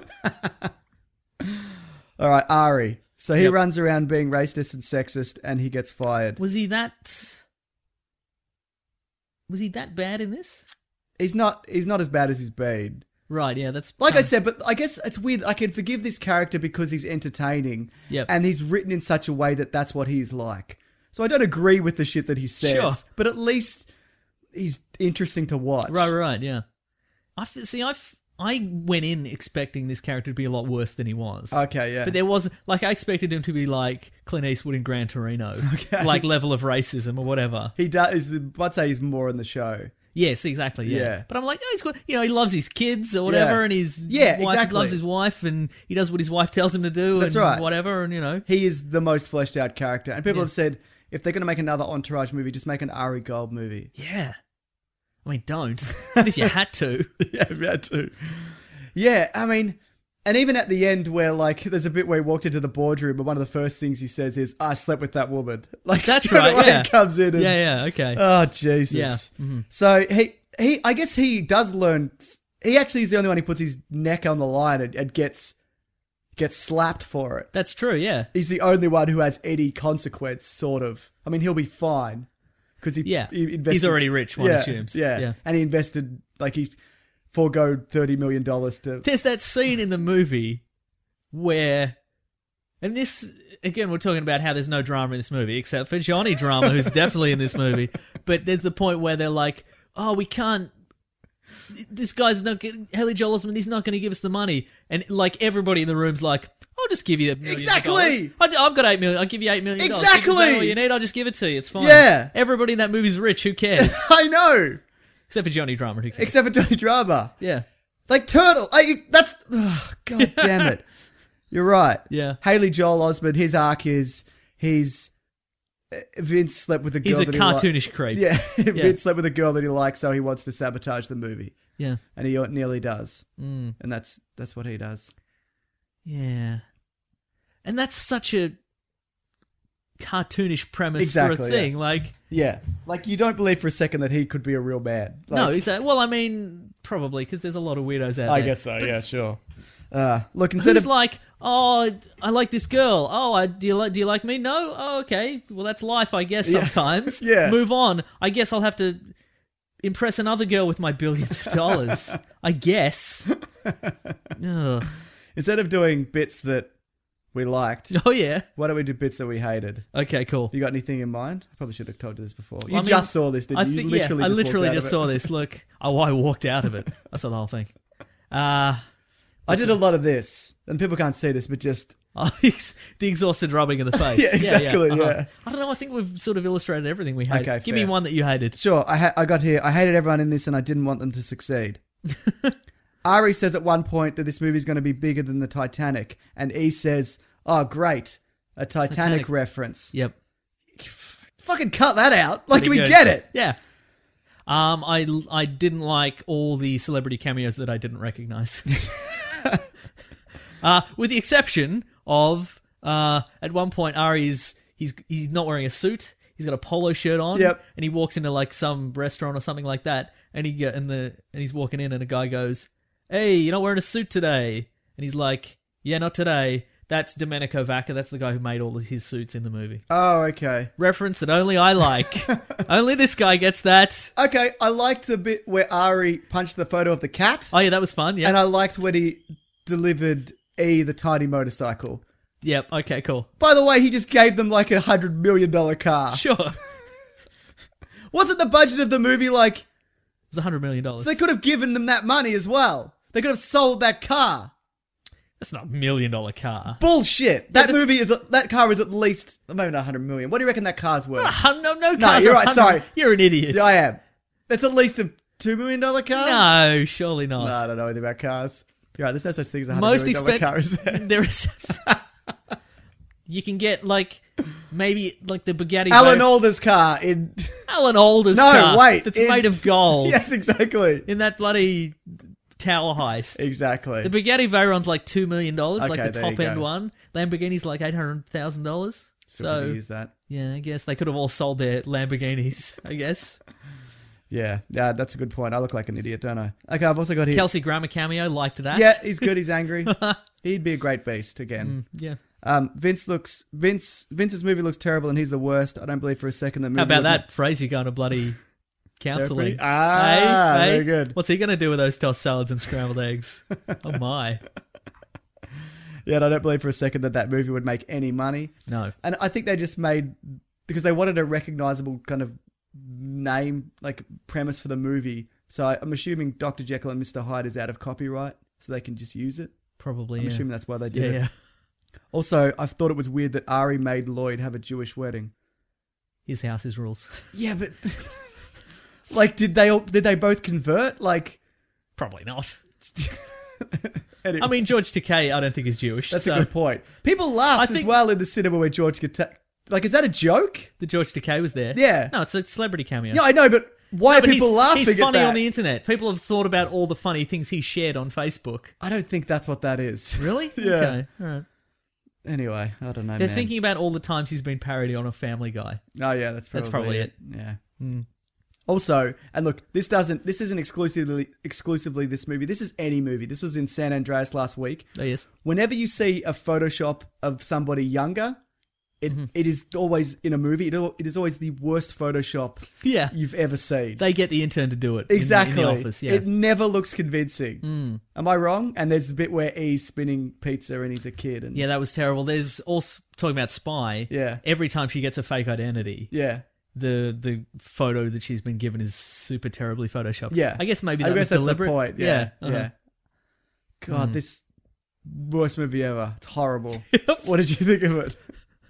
G: All right, Ari. So he
E: Yep.
G: runs around being racist and sexist, and he gets fired.
E: Was he that? Was he that bad in this?
G: He's not. He's not as bad as he's been.
E: Right. Yeah. That's
G: Like I
E: kind-
G: said, but I guess it's weird. I can forgive this character because he's entertaining,
E: Yep.
G: and he's written in such a way that that's what he's like. So I don't agree with the shit that he says,
E: Sure.
G: but at least he's interesting to watch.
E: Right. Right. Yeah. I f- see. I f- I went in expecting this character to be a lot worse than he was.
G: Okay, yeah.
E: But there was like I expected him to be like Clint Eastwood in Gran Torino,
G: Okay.
E: like level of racism or whatever.
G: He does. I'd say he's more in the show.
E: Yes, exactly. Yeah.
G: Yeah.
E: But I'm like, oh, he's got, you know, he loves his kids or whatever,
G: Yeah.
E: and his
G: Yeah,
E: wife
G: exactly.
E: loves his wife, and he does what his wife tells him to do.
G: That's
E: and
G: right.
E: Whatever, and you know,
G: He is the most fleshed out character, and people
E: Yeah.
G: have said if they're going to make another Entourage movie, just make an Ari Gold movie.
E: yeah. I mean, don't. But if you had to,
G: Yeah, if you had to. Yeah, I mean, and even at the end where, like, there's a bit where he walked into the boardroom and one of the first things he says is, I slept with that woman. Like,
E: That's
G: straight
E: right,
G: away
E: yeah.
G: he comes in and...
E: yeah, yeah, okay.
G: Oh, Jesus.
E: Yeah, mhm.
G: So, he, he, I guess he does learn... He actually is the only one who puts his neck on the line and, and gets gets slapped for it.
E: That's true. Yeah,
G: He's the only one who has any consequence, sort of. I mean, he'll be fine. Because he,
E: Yeah.
G: he invested...
E: He's already rich, one
G: yeah,
E: assumes.
G: Yeah.
E: Yeah.
G: And he invested, like, he's foregoed thirty million dollars to...
E: there's that scene in the movie where, and this again, we're talking about how there's no drama in this movie except for Johnny Drama, who's definitely in this movie. But there's the point where they're like, oh, we can't. this guy's not getting, Haley Joel Osment, he's not going to give us the money. And like everybody in the room's like, I'll just give you a million
G: Exactly!
E: dollars. I- I've got eight million. I'll give you eight million dollars.
G: Exactly!
E: Is that all you need? I'll just give it to you. It's fine.
G: Yeah.
E: Everybody in that movie's rich. Who cares?
G: I know.
E: Except for Johnny Drama. Who cares?
G: Except for Johnny Drama.
E: Yeah.
G: Like Turtle. I, that's... Oh, God damn it. You're right.
E: Yeah.
G: Haley Joel Osment, his arc is he's... Vince slept with a girl
E: He's a
G: that he
E: cartoonish
G: li-
E: creep.
G: Yeah.
E: Yeah.
G: Vince slept with a girl that he likes, so he wants to sabotage the movie.
E: Yeah.
G: And he nearly does.
E: Mm.
G: And that's that's what he does.
E: Yeah. And that's such a cartoonish premise
G: Exactly,
E: for a thing.
G: yeah.
E: Like,
G: Yeah. Like, you don't believe for a second that he could be a real man. Like,
E: no, exactly. Well, I mean, probably, because there's a lot of weirdos out
G: I
E: there.
G: guess so,
E: But
G: yeah, sure. Uh, look, instead
E: who's
G: of...
E: like, oh, I like this girl. Oh, I, do you like? Do you like me? No. Oh, okay. Well, that's life, I guess.
G: Yeah.
E: Sometimes.
G: Yeah.
E: Move on. I guess I'll have to impress another girl with my billions of dollars. I guess. Ugh.
G: Instead of doing bits that we liked,
E: Oh yeah.
G: why don't we do bits that we hated?
E: Okay. Cool.
G: You got anything in mind? I probably should have told you this before. You
E: I mean,
G: just saw this, didn't
E: I
G: you?
E: think,
G: You literally
E: yeah,
G: just
E: I literally
G: walked out
E: just
G: of
E: saw
G: it.
E: this. Look, oh, I walked out of it. I saw the whole thing. Uh
G: I did a lot of this, and people can't see this, but just...
E: oh, the exhausted rubbing in the face.
G: Yeah, exactly,
E: uh-huh.
G: yeah.
E: I don't know. I think we've sort of illustrated everything we hated.
G: Okay,
E: Give me
G: fair.
E: one that you hated.
G: Sure, I, ha- I got here. I hated everyone in this, and I didn't want them to succeed. Ari says at one point that this movie is going to be bigger than the Titanic, and E says, oh, great, a Titanic,
E: Titanic.
G: reference.
E: Yep.
G: Fucking cut that out. Like,
E: Pretty
G: we
E: good.
G: get it.
E: Yeah. Um, I, I didn't like all the celebrity cameos that I didn't recognize. uh, with the exception of, uh, at one point, Ari's, he's, he's not wearing a suit. He's got a polo shirt on.
G: Yep.
E: And he walks into like some restaurant or something like that. And he get and the, and he's walking in and a guy goes, hey, you're not wearing a suit today. And he's like, yeah, not today. That's Domenico Vacca. That's the guy who made all of his suits in the movie.
G: Oh, okay.
E: Reference that only I like. Only this guy gets that.
G: Okay, I liked the bit where Ari punched the photo of the cat,
E: Oh yeah, that was fun. Yeah.
G: and I liked when he delivered E the tiny motorcycle.
E: Yep. Okay. Cool.
G: By the way, he just gave them like a hundred million dollar car.
E: Sure. It
G: Wasn't the budget of the movie like...
E: was a hundred million dollars.
G: So they could have given them that money as well. They could have sold that car.
E: That's not a million dollar car.
G: Bullshit. That
E: that's-
G: movie is... That car is at least... Maybe not a hundred million. What do you reckon that car's worth?
E: No, no, no
G: No,
E: cars.
G: you're
E: are
G: right,
E: one hundred
G: sorry.
E: You're an idiot.
G: Yeah, I am. It's at least a two million dollar car?
E: No, surely not.
G: No, I don't know anything about cars. You're right, there's no such thing as a hundred
E: Most
G: million dollar
E: expensive.
G: car, is there?
E: There is. You can get like maybe like the Bugatti.
G: Alan
E: Veyron-
G: Alda's car in...
E: Alan Alda's
G: No,
E: car.
G: wait,
E: That's
G: in-
E: made of gold.
G: Yes, exactly.
E: In that bloody tower heist.
G: Exactly.
E: The Bugatti Veyron's like two million dollars, like
G: Okay,
E: the
G: there you
E: top end
G: go.
E: one. Lamborghini's like eight hundred thousand dollars.
G: Still
E: So
G: gonna use that.
E: yeah, I guess they could have all sold their Lamborghinis. I guess.
G: Yeah, yeah, that's a good point. I look like an idiot, don't I? Okay, I've also got here.
E: Kelsey Grammer cameo, liked that.
G: Yeah, he's good. He's angry. He'd be a great beast again.
E: Yeah.
G: Um, Vince looks Vince Vince's movie looks terrible, and he's the worst. I don't believe for a second that movie.
E: How about
G: would
E: that phrase? You going to bloody counselling?
G: Therapy? Ah,
E: hey, hey,
G: very good.
E: What's he going to do with those tossed salads and scrambled eggs? Oh my!
G: Yeah, and I don't believe for a second that that movie would make any money.
E: No.
G: And I think they just made because they wanted a recognizable kind of name, like premise for the movie. So I, I'm assuming Doctor Jekyll and Mister Hyde is out of copyright, so they can just use it.
E: Probably.
G: I'm
E: yeah.
G: assuming that's why they did
E: Yeah,
G: it.
E: yeah.
G: Also, I thought it was weird that Ari made Lloyd have a Jewish wedding.
E: His house, his rules.
G: Yeah, but like, did they all, did they both convert? Like,
E: Probably not.
G: anyway,
E: I mean, George Takei, I don't think is Jewish.
G: that's
E: so
G: a good point. People laugh
E: I
G: as
E: think-
G: well in the cinema where George could ta- like, is that a joke?
E: The George Takei was there.
G: Yeah.
E: No, it's a celebrity cameo.
G: Yeah, I know, but why
E: No,
G: are
E: but
G: people
E: he's,
G: laughing
E: He's funny
G: at that?
E: on the internet. People have thought about all the funny things he shared on Facebook.
G: I don't think that's what that is.
E: Really?
G: Yeah.
E: Okay. All right.
G: Anyway, I don't know.
E: They're
G: man.
E: thinking about all the times he's been parodied on a Family Guy.
G: Oh yeah, that's probably,
E: That's probably it.
G: Yeah.
E: Hmm.
G: Also, and look, this doesn't. This isn't exclusively exclusively this movie. This is any movie. This was in San Andreas last week.
E: Oh yes.
G: Whenever you see a Photoshop of somebody younger, it
E: Mm-hmm.
G: it is always in a movie. It, al- it is always the worst Photoshop
E: Yeah.
G: you've ever seen.
E: They get the intern to do it. in-
G: exactly.
E: In, the office. Yeah.
G: It never looks convincing.
E: Mm.
G: Am I wrong? And there's a bit where he's spinning pizza and he's a kid. And
E: Yeah, that was terrible. There's also talking about Spy.
G: Yeah.
E: Every time she gets a fake identity,
G: yeah.
E: the the photo that she's been given is super terribly photoshopped.
G: Yeah.
E: I guess maybe
G: I
E: that
G: guess
E: was
G: that's
E: deliberate.
G: the point. Yeah,
E: uh-huh.
G: yeah. God,
E: Mm.
G: this worst movie ever. It's horrible. What did you think of it?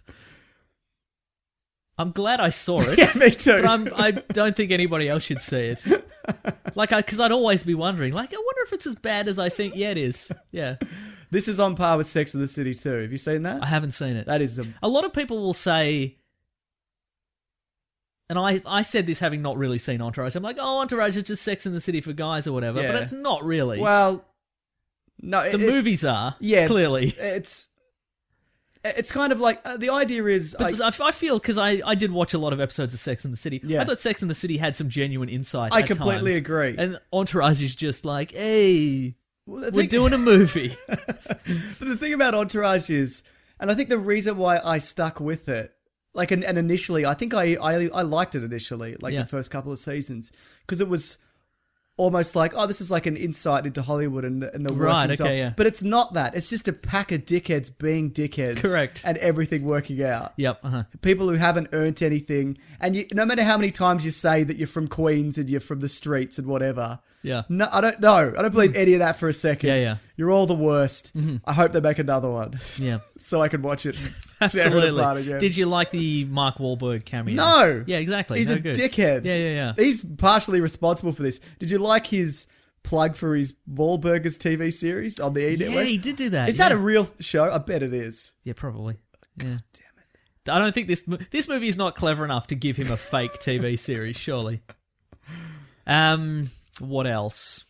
E: I'm glad I saw it.
G: Yeah, me too.
E: But I'm, I don't think anybody else should see it. Like, I because I'd always be wondering, like, I wonder if it's as bad as I think. Yeah, it is. Yeah.
G: This is on par with Sex and the City too. Have you seen that?
E: I haven't seen it.
G: That is a...
E: A lot of people will say, and I, I said this having not really seen Entourage. I'm like, oh, Entourage is just Sex and the City for guys or whatever.
G: Yeah.
E: But it's not really.
G: Well, no.
E: the
G: it,
E: movies are,
G: yeah,
E: clearly.
G: It's it's kind of like, uh, the idea is...
E: But
G: I,
E: I, I feel, because I, I did watch a lot of episodes of Sex and the City.
G: Yeah.
E: I thought Sex and the City had some genuine insight
G: I
E: at
G: completely
E: times.
G: agree.
E: And Entourage is just like, hey,
G: Well, the
E: we're
G: thing-
E: doing a movie.
G: But the thing about Entourage is, and I think the reason why I stuck with it, like, and, and initially, I think I, I I liked it initially, like
E: Yeah.
G: the first couple of seasons, because it was almost like, oh, this is like an insight into Hollywood and the, and the
E: Right,
G: workings
E: okay,
G: of-
E: yeah.
G: But it's not that. It's just a pack of dickheads being dickheads.
E: Correct.
G: And everything working out.
E: Yep. Uh-huh.
G: People who haven't earned anything, and you, no matter how many times you say that you're from Queens and you're from the streets and whatever,
E: Yeah.
G: no, I don't know. I don't believe any of that for a second.
E: Yeah, yeah.
G: You're all the worst. I hope they make another one.
E: Yeah.
G: So I can watch it.
E: Absolutely.
G: Apart again.
E: Did you like the Mark Wahlberg cameo?
G: No.
E: Yeah, exactly.
G: He's
E: No
G: a
E: good.
G: dickhead.
E: Yeah, yeah, yeah.
G: He's partially responsible for this. Did you like his plug for his Wahlburgers T V series on the E
E: Yeah,
G: Network?
E: he did do that.
G: Is
E: yeah.
G: that a real sh- show? I bet it is.
E: Yeah, probably. Yeah. Damn it. I don't think this mo- this movie is not clever enough to give him a fake T V series, surely. Um, what else?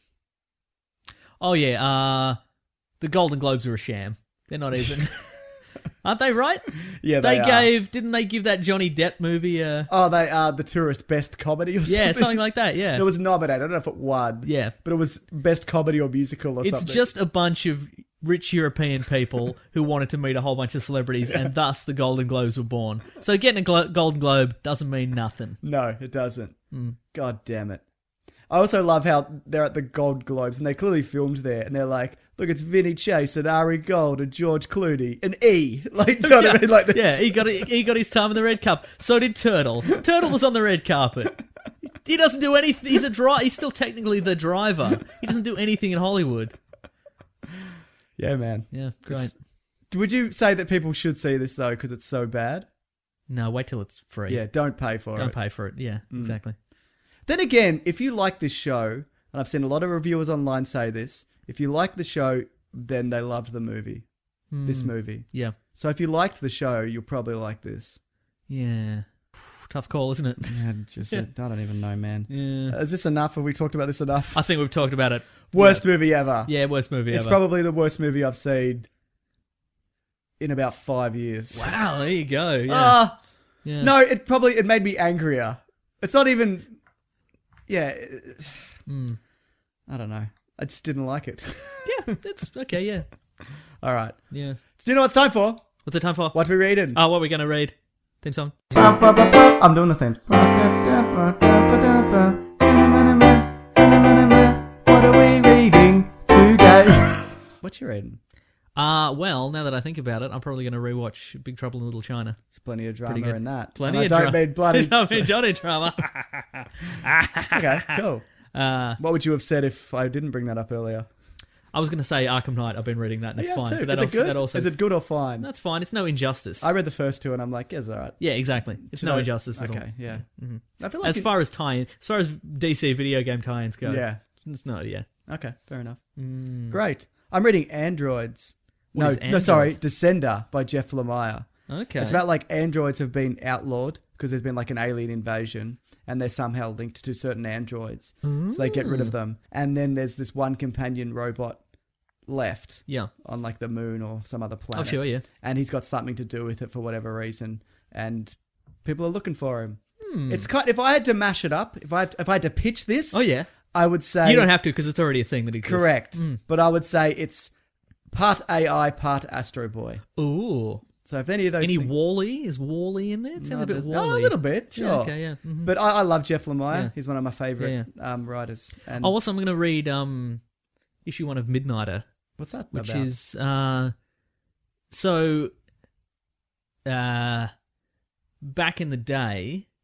E: Oh yeah, uh the Golden Globes are a sham. They're not even aren't they, right?
G: Yeah, they,
E: They
G: are.
E: gave didn't they give that Johnny Depp movie a
G: Oh, they are the Tourist Best Comedy or something?
E: Yeah, something like that, yeah.
G: It was nominated. I don't know if it won.
E: Yeah.
G: But it was Best Comedy or Musical or
E: It's
G: something.
E: just a bunch of rich European people who wanted to meet a whole bunch of celebrities, and thus the Golden Globes were born. So getting a glo- Golden Globe doesn't mean nothing.
G: No, it doesn't.
E: Mm.
G: God damn it. I also love how they're at the Gold Globes and they clearly filmed there and they're like, look, it's Vinny Chase and Ari Gold and George Clooney and E. Like, do you know what I mean? Like,
E: Yeah, he got he got his time in the red carpet. So did Turtle. Turtle was on the red carpet. He doesn't do anything. He's a dri- He's still technically the driver. He doesn't do anything in Hollywood.
G: Yeah, man.
E: Yeah, great.
G: It's- would you say that people should see this though because it's so bad?
E: No, wait till it's free.
G: Yeah, don't pay for
E: Don't
G: it.
E: pay for it. Yeah,
G: Mm.
E: exactly.
G: Then again, if you like this show, and I've seen a lot of reviewers online say this, if you like the show, then they loved the movie. This
E: Hmm.
G: movie.
E: Yeah.
G: So if you liked the show, you'll probably like this.
E: Yeah. Tough call, isn't it?
G: Yeah, just, I don't even know, man.
E: Yeah.
G: Is this enough? Have we talked about this enough?
E: I think we've talked about it.
G: Worst movie ever.
E: Yeah, worst movie
G: It's
E: ever.
G: probably the worst movie I've seen in about five years.
E: Wow, there you go. Yeah.
G: Ah,
E: Yeah.
G: no, it probably it made me angrier. It's not even. Yeah, it-
E: Mm.
G: I don't know. I just didn't like it.
E: Yeah, that's okay. Yeah.
G: All right.
E: Yeah.
G: So do you know what it's time for?
E: What's the time for?
G: What are we reading?
E: Oh, what are we going to read? Theme song?
G: I'm doing the thing. What are we reading today? What you reading?
E: Uh, well, now that I think about it, I'm probably going to rewatch Big Trouble in Little China.
G: There's plenty of drama
E: Pretty good.
G: in that.
E: Plenty
G: And
E: of
G: I don't
E: drama.
G: mean bloody.
E: I mean Johnny drama.
G: Okay, cool.
E: Uh,
G: What would you have said if I didn't bring that up earlier?
E: I was going to say Arkham Knight. I've been reading that, and it's
G: Yeah,
E: fine.
G: too.
E: But that
G: Is
E: also,
G: it good?
E: that also
G: Is it good or fine?
E: That's fine. It's no injustice.
G: I read the first two and I'm like, yeah, it's alright.
E: Yeah, exactly. It's
G: Do you
E: no
G: know-
E: injustice at all.
G: Okay, yeah.
E: Mhm.
G: I feel like
E: as
G: it-
E: far as tie as far as D C video game tie-ins go,
G: Yeah.
E: it's not. Yeah.
G: Okay, fair enough.
E: Mm.
G: Great. I'm reading Androids.
E: What
G: no,
E: is
G: no, sorry,
E: Androids?
G: Descender by Jeff Lemire.
E: Okay.
G: It's about like androids have been outlawed because there's been like an alien invasion and they're somehow linked to certain androids. So they get rid of them. And then there's this one companion robot left
E: Yeah.
G: on like the moon or some other planet.
E: Oh, sure, yeah.
G: And he's got something to do with it for whatever reason. And people are looking for him.
E: Hmm.
G: It's kind if I had to mash it up, if I had, if I had to pitch this,
E: Oh, yeah.
G: I would say
E: You don't have to because it's already a thing that exists.
G: correct.
E: Mm.
G: But I would say it's part A I, part Astro Boy.
E: Ooh.
G: So if any of those
E: Any
G: things-
E: Wall-E? Is Wall-E in there? It sounds
G: No,
E: a bit
G: there's-
E: Wall-E.
G: Oh, a little bit, sure.
E: Yeah, okay, yeah. Mhm.
G: But I, I love Jeff Lemire.
E: Yeah.
G: He's one of my favorite
E: Yeah,
G: Um, writers. And
E: Oh, also, I'm going to read um, issue one of Midnighter.
G: What's that
E: Which
G: about?
E: is uh, so uh, back in the day,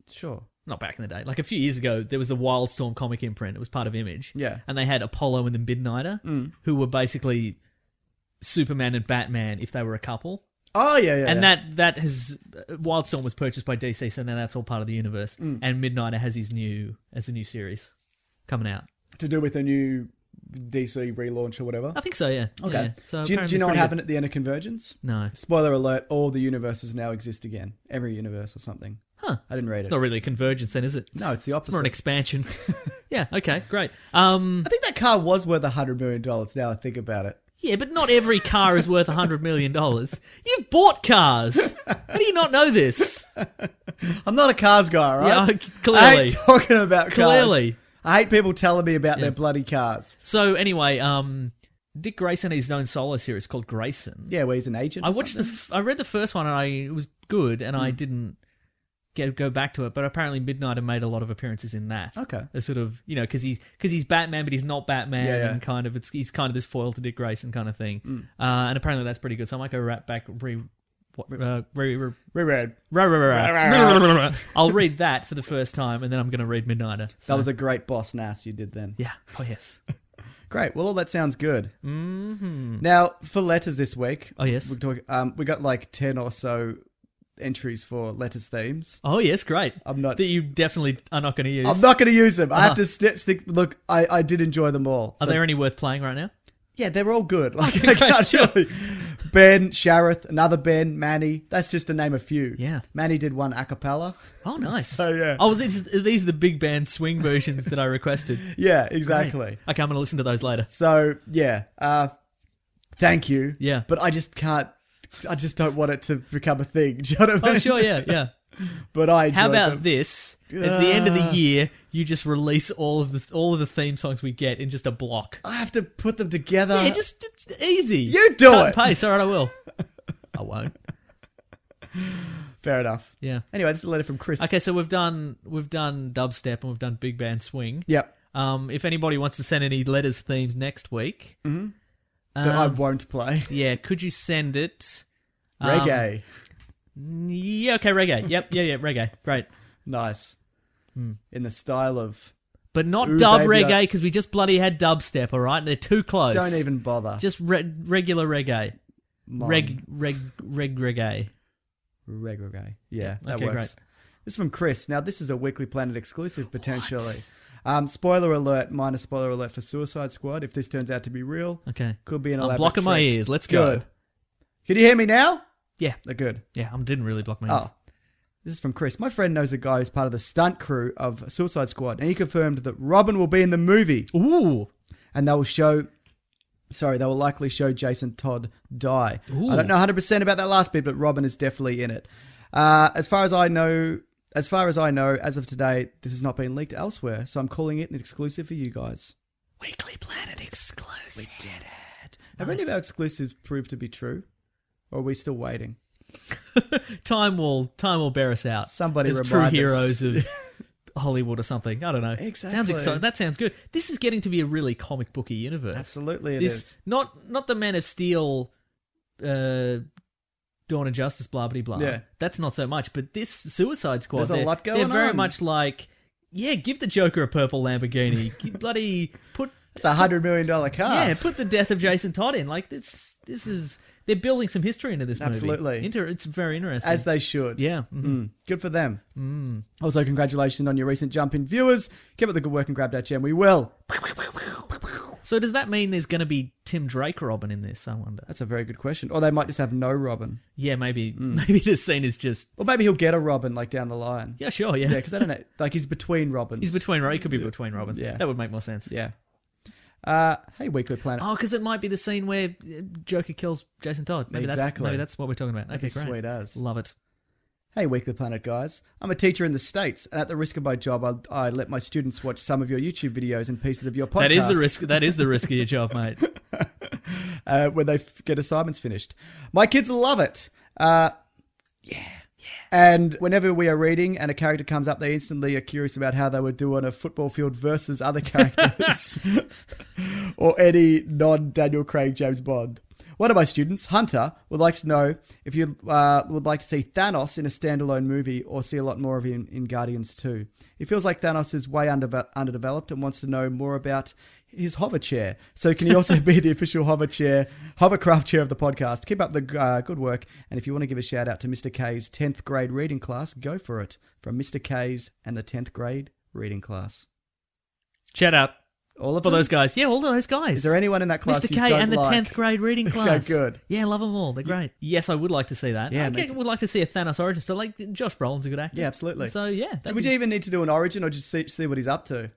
G: Sure.
E: Not back in the day. Like a few years ago, there was the Wildstorm comic imprint. It was part of Image.
G: Yeah.
E: And they had Apollo and the Midnighter,
G: Mm.
E: who were basically Superman and Batman if they were a couple.
G: Oh, yeah, yeah.
E: And
G: yeah.
E: that that has Wildstorm was purchased by D C, so now that's all part of the universe.
G: Mm.
E: And Midnighter has his new as a new series coming out.
G: To do with a new D C relaunch or whatever?
E: I think so, yeah.
G: Okay.
E: Yeah. So
G: do you, do
E: apparently
G: you know
E: it's
G: what
E: pretty
G: happened
E: good.
G: at the end of Convergence?
E: No.
G: Spoiler alert, all the universes now exist again. Every universe or something.
E: Huh.
G: I didn't read
E: It's
G: it.
E: not really a convergence then, is it?
G: No, it's the opposite.
E: It's more an expansion. Yeah, okay, great. Um,
G: I think that car was worth one hundred million dollars now I think about it.
E: yeah, but not every car is worth one hundred million dollars. You've bought cars. How do you not know this?
G: I'm not a cars guy, right?
E: Yeah, clearly.
G: I hate talking about cars.
E: Clearly.
G: I hate people telling me about
E: Yeah.
G: their bloody cars.
E: So anyway, um, Dick Grayson has his own solo series called Grayson.
G: Yeah, where he's an agent.
E: I
G: or
E: watched the.
G: something.
E: F- I read the first one and I it was good, and
G: Hmm.
E: I didn't get go back to it. But apparently, Midnighter made a lot of appearances in that.
G: Okay.
E: a sort of you know because he's because he's Batman, but he's not Batman,
G: Yeah, yeah.
E: and kind of it's he's kind of this foil to Dick Grayson kind of thing.
G: Mm.
E: Uh, and apparently, that's pretty good. So I might go right back re. what- Uh, re, re,
G: Reread.
E: Ra- ra- ra- ra- I'll read that for the first time, and then I'm going to read Midnighter. So,
G: That was a great Boss Nass you did then.
E: yeah. Oh yes.
G: Great. Well, all that sounds good.
E: Mm-hmm.
G: Now, for letters this week.
E: Oh yes.
G: We're talking, um, we got like ten or so entries for letters themes.
E: Oh yes. Great.
G: I'm not.
E: That you definitely are not going to use.
G: I'm not going to use them. I have
E: Uh-huh.
G: to st- stick. Look, I, I did enjoy them all.
E: Are
G: So-
E: there any worth playing right now?
G: Yeah, they're all good. Like,
E: Okay,
G: I
E: great,
G: can't
E: sure.
G: really- Ben, Shareth, another Ben, Manny. That's just to name a few.
E: Yeah.
G: Manny did one a cappella.
E: Oh, nice.
G: So, yeah.
E: Oh, these, these are the big band swing versions that I requested.
G: Yeah, exactly.
E: Great. Okay, I'm going to listen to those later.
G: So, yeah. Uh, thank you.
E: Yeah.
G: But I just can't. I just don't want it to become a thing. Do you know what I mean?
E: Oh, sure, yeah, yeah.
G: But I
E: How
G: enjoyed
E: about
G: them.
E: this? At the end of the
G: Ah.
E: year, you just release all of the all of the theme songs we get in just a block.
G: I have to put them together.
E: Yeah, just it's easy.
G: You do
E: Cut
G: it.
E: and paste. All right, I will. I won't.
G: Fair enough.
E: Yeah.
G: Anyway, this is a letter from Chris.
E: Okay, so we've done we've done dubstep and we've done big band swing.
G: Yep.
E: Um, if anybody wants to send any letters themes next week,
G: Mm-hmm. That I
E: um,
G: won't play.
E: yeah, could you send it? Um,
G: Reggae.
E: Yeah, okay, reggae. Yep, yeah, yeah, reggae. Great.
G: Nice.
E: Hmm.
G: In the style of.
E: But not
G: Ooh,
E: dub
G: baby,
E: reggae, because we just bloody had dubstep, all right? They're too close.
G: Don't even bother.
E: Just re- regular reggae.
G: Mine.
E: Reg, reg, reg, reggae.
G: Reg reggae. Yeah, that
E: Okay,
G: works.
E: great.
G: This is from Chris. Now, this is a Weekly Planet exclusive, potentially. Um, spoiler alert, minus spoiler alert for Suicide Squad. If this turns out to be real,
E: Okay.
G: could be an
E: I'm
G: elaborate
E: blocking my
G: trick.
E: ears. Let's go.
G: Good. Can you hear me now?
E: Yeah.
G: They're good.
E: Yeah, I didn't really block my ears.
G: Oh. This is from Chris. My friend knows a guy who's part of the stunt crew of Suicide Squad, and he confirmed that Robin will be in the movie.
E: Ooh.
G: And they will show... Sorry, they will likely show Jason Todd die.
E: Ooh.
G: I don't know one hundred percent about that last bit, but Robin is definitely in it. Uh, as far as I know... As far as I know, as of today, this has not been leaked elsewhere, so I'm calling it an exclusive for you guys.
E: Weekly Planet exclusive. We did it.
G: Have
E: Nice.
G: any of our exclusives proved to be true? Or are we still waiting?
E: Time will time will bear us out.
G: Somebody
E: as true
G: remind us.
E: heroes of Hollywood or something. I don't know.
G: Exactly.
E: Sounds exciting. That sounds good. This is getting to be a really comic booky universe.
G: Absolutely it
E: this,
G: is.
E: Not not the Man of Steel, uh, Dawn of Justice, blah blah blah.
G: Yeah.
E: That's not so much. But this Suicide Squad,
G: There's a
E: they're,
G: lot
E: they're
G: going
E: very
G: on.
E: much like, yeah, give the Joker a purple Lamborghini. Give- bloody put
G: It's a hundred million dollar car.
E: yeah, put the death of Jason Todd in. Like this, this is they're building some history into this movie.
G: Absolutely.
E: Inter- it's very interesting.
G: As they should.
E: yeah. mhm.
G: Mm, good for them. Mm. Also, congratulations on your recent jump in viewers. Keep up the good work and grab that gem. We will.
E: So does that mean there's going to be Tim Drake Robin in this? I wonder.
G: That's a very good question. Or they might just have no Robin.
E: Yeah, maybe
G: Mm.
E: maybe the scene is just
G: Or maybe he'll get a Robin like down the line.
E: yeah, sure, yeah.
G: Yeah, because I don't know. Like he's between Robins.
E: He's between. He could be between Robins.
G: Yeah.
E: that would make more sense.
G: Yeah. Uh, hey, Weekly Planet.
E: Oh, because it might be the scene where uh, Joker kills Jason Todd. Maybe That's,
G: Exactly.
E: maybe that's what we're talking about.
G: That'd
E: Okay,
G: be
E: great.
G: sweet as.
E: Love it.
G: Hey, Weekly Planet guys. I'm a teacher in the States, and at the risk of my job, I, I let my students watch some of your YouTube videos and pieces of your podcast.
E: That is the risk. That is the risk of your job, mate.
G: uh, when they f- get assignments finished. My kids love it. Uh, yeah. Yeah. And whenever we are reading and a character comes up, they instantly are curious about how they would do on a football field versus other characters or any non-Daniel Craig James Bond. One of my students, Hunter, would like to know if you uh, would like to see Thanos in a standalone movie or see a lot more of him in Guardians two. He feels like Thanos is way under, underdeveloped and wants to know more about his hover chair. So can he also be the official hover chair, hovercraft chair of the podcast? Keep up the uh, good work. And if you want to give a shout out to Mister K's tenth grade reading class, go for it. From Mister K's and the tenth grade reading class.
E: Shout out.
G: All of
E: For
G: them?
E: those guys. Yeah, all of those guys.
G: Is there anyone in that class
E: Mister
G: you
E: K
G: don't
E: and the
G: like?
E: tenth grade reading class.
G: Okay, good.
E: Yeah, love them all. They're great. Yes, I would like to see that.
G: Yeah,
E: I
G: me
E: get-
G: too.
E: would like to see a Thanos origin story. Like, Josh Brolin's a good actor.
G: Yeah, absolutely.
E: So, yeah. that'd
G: Would
E: be-
G: you even need to do an origin or just see, see what he's up to?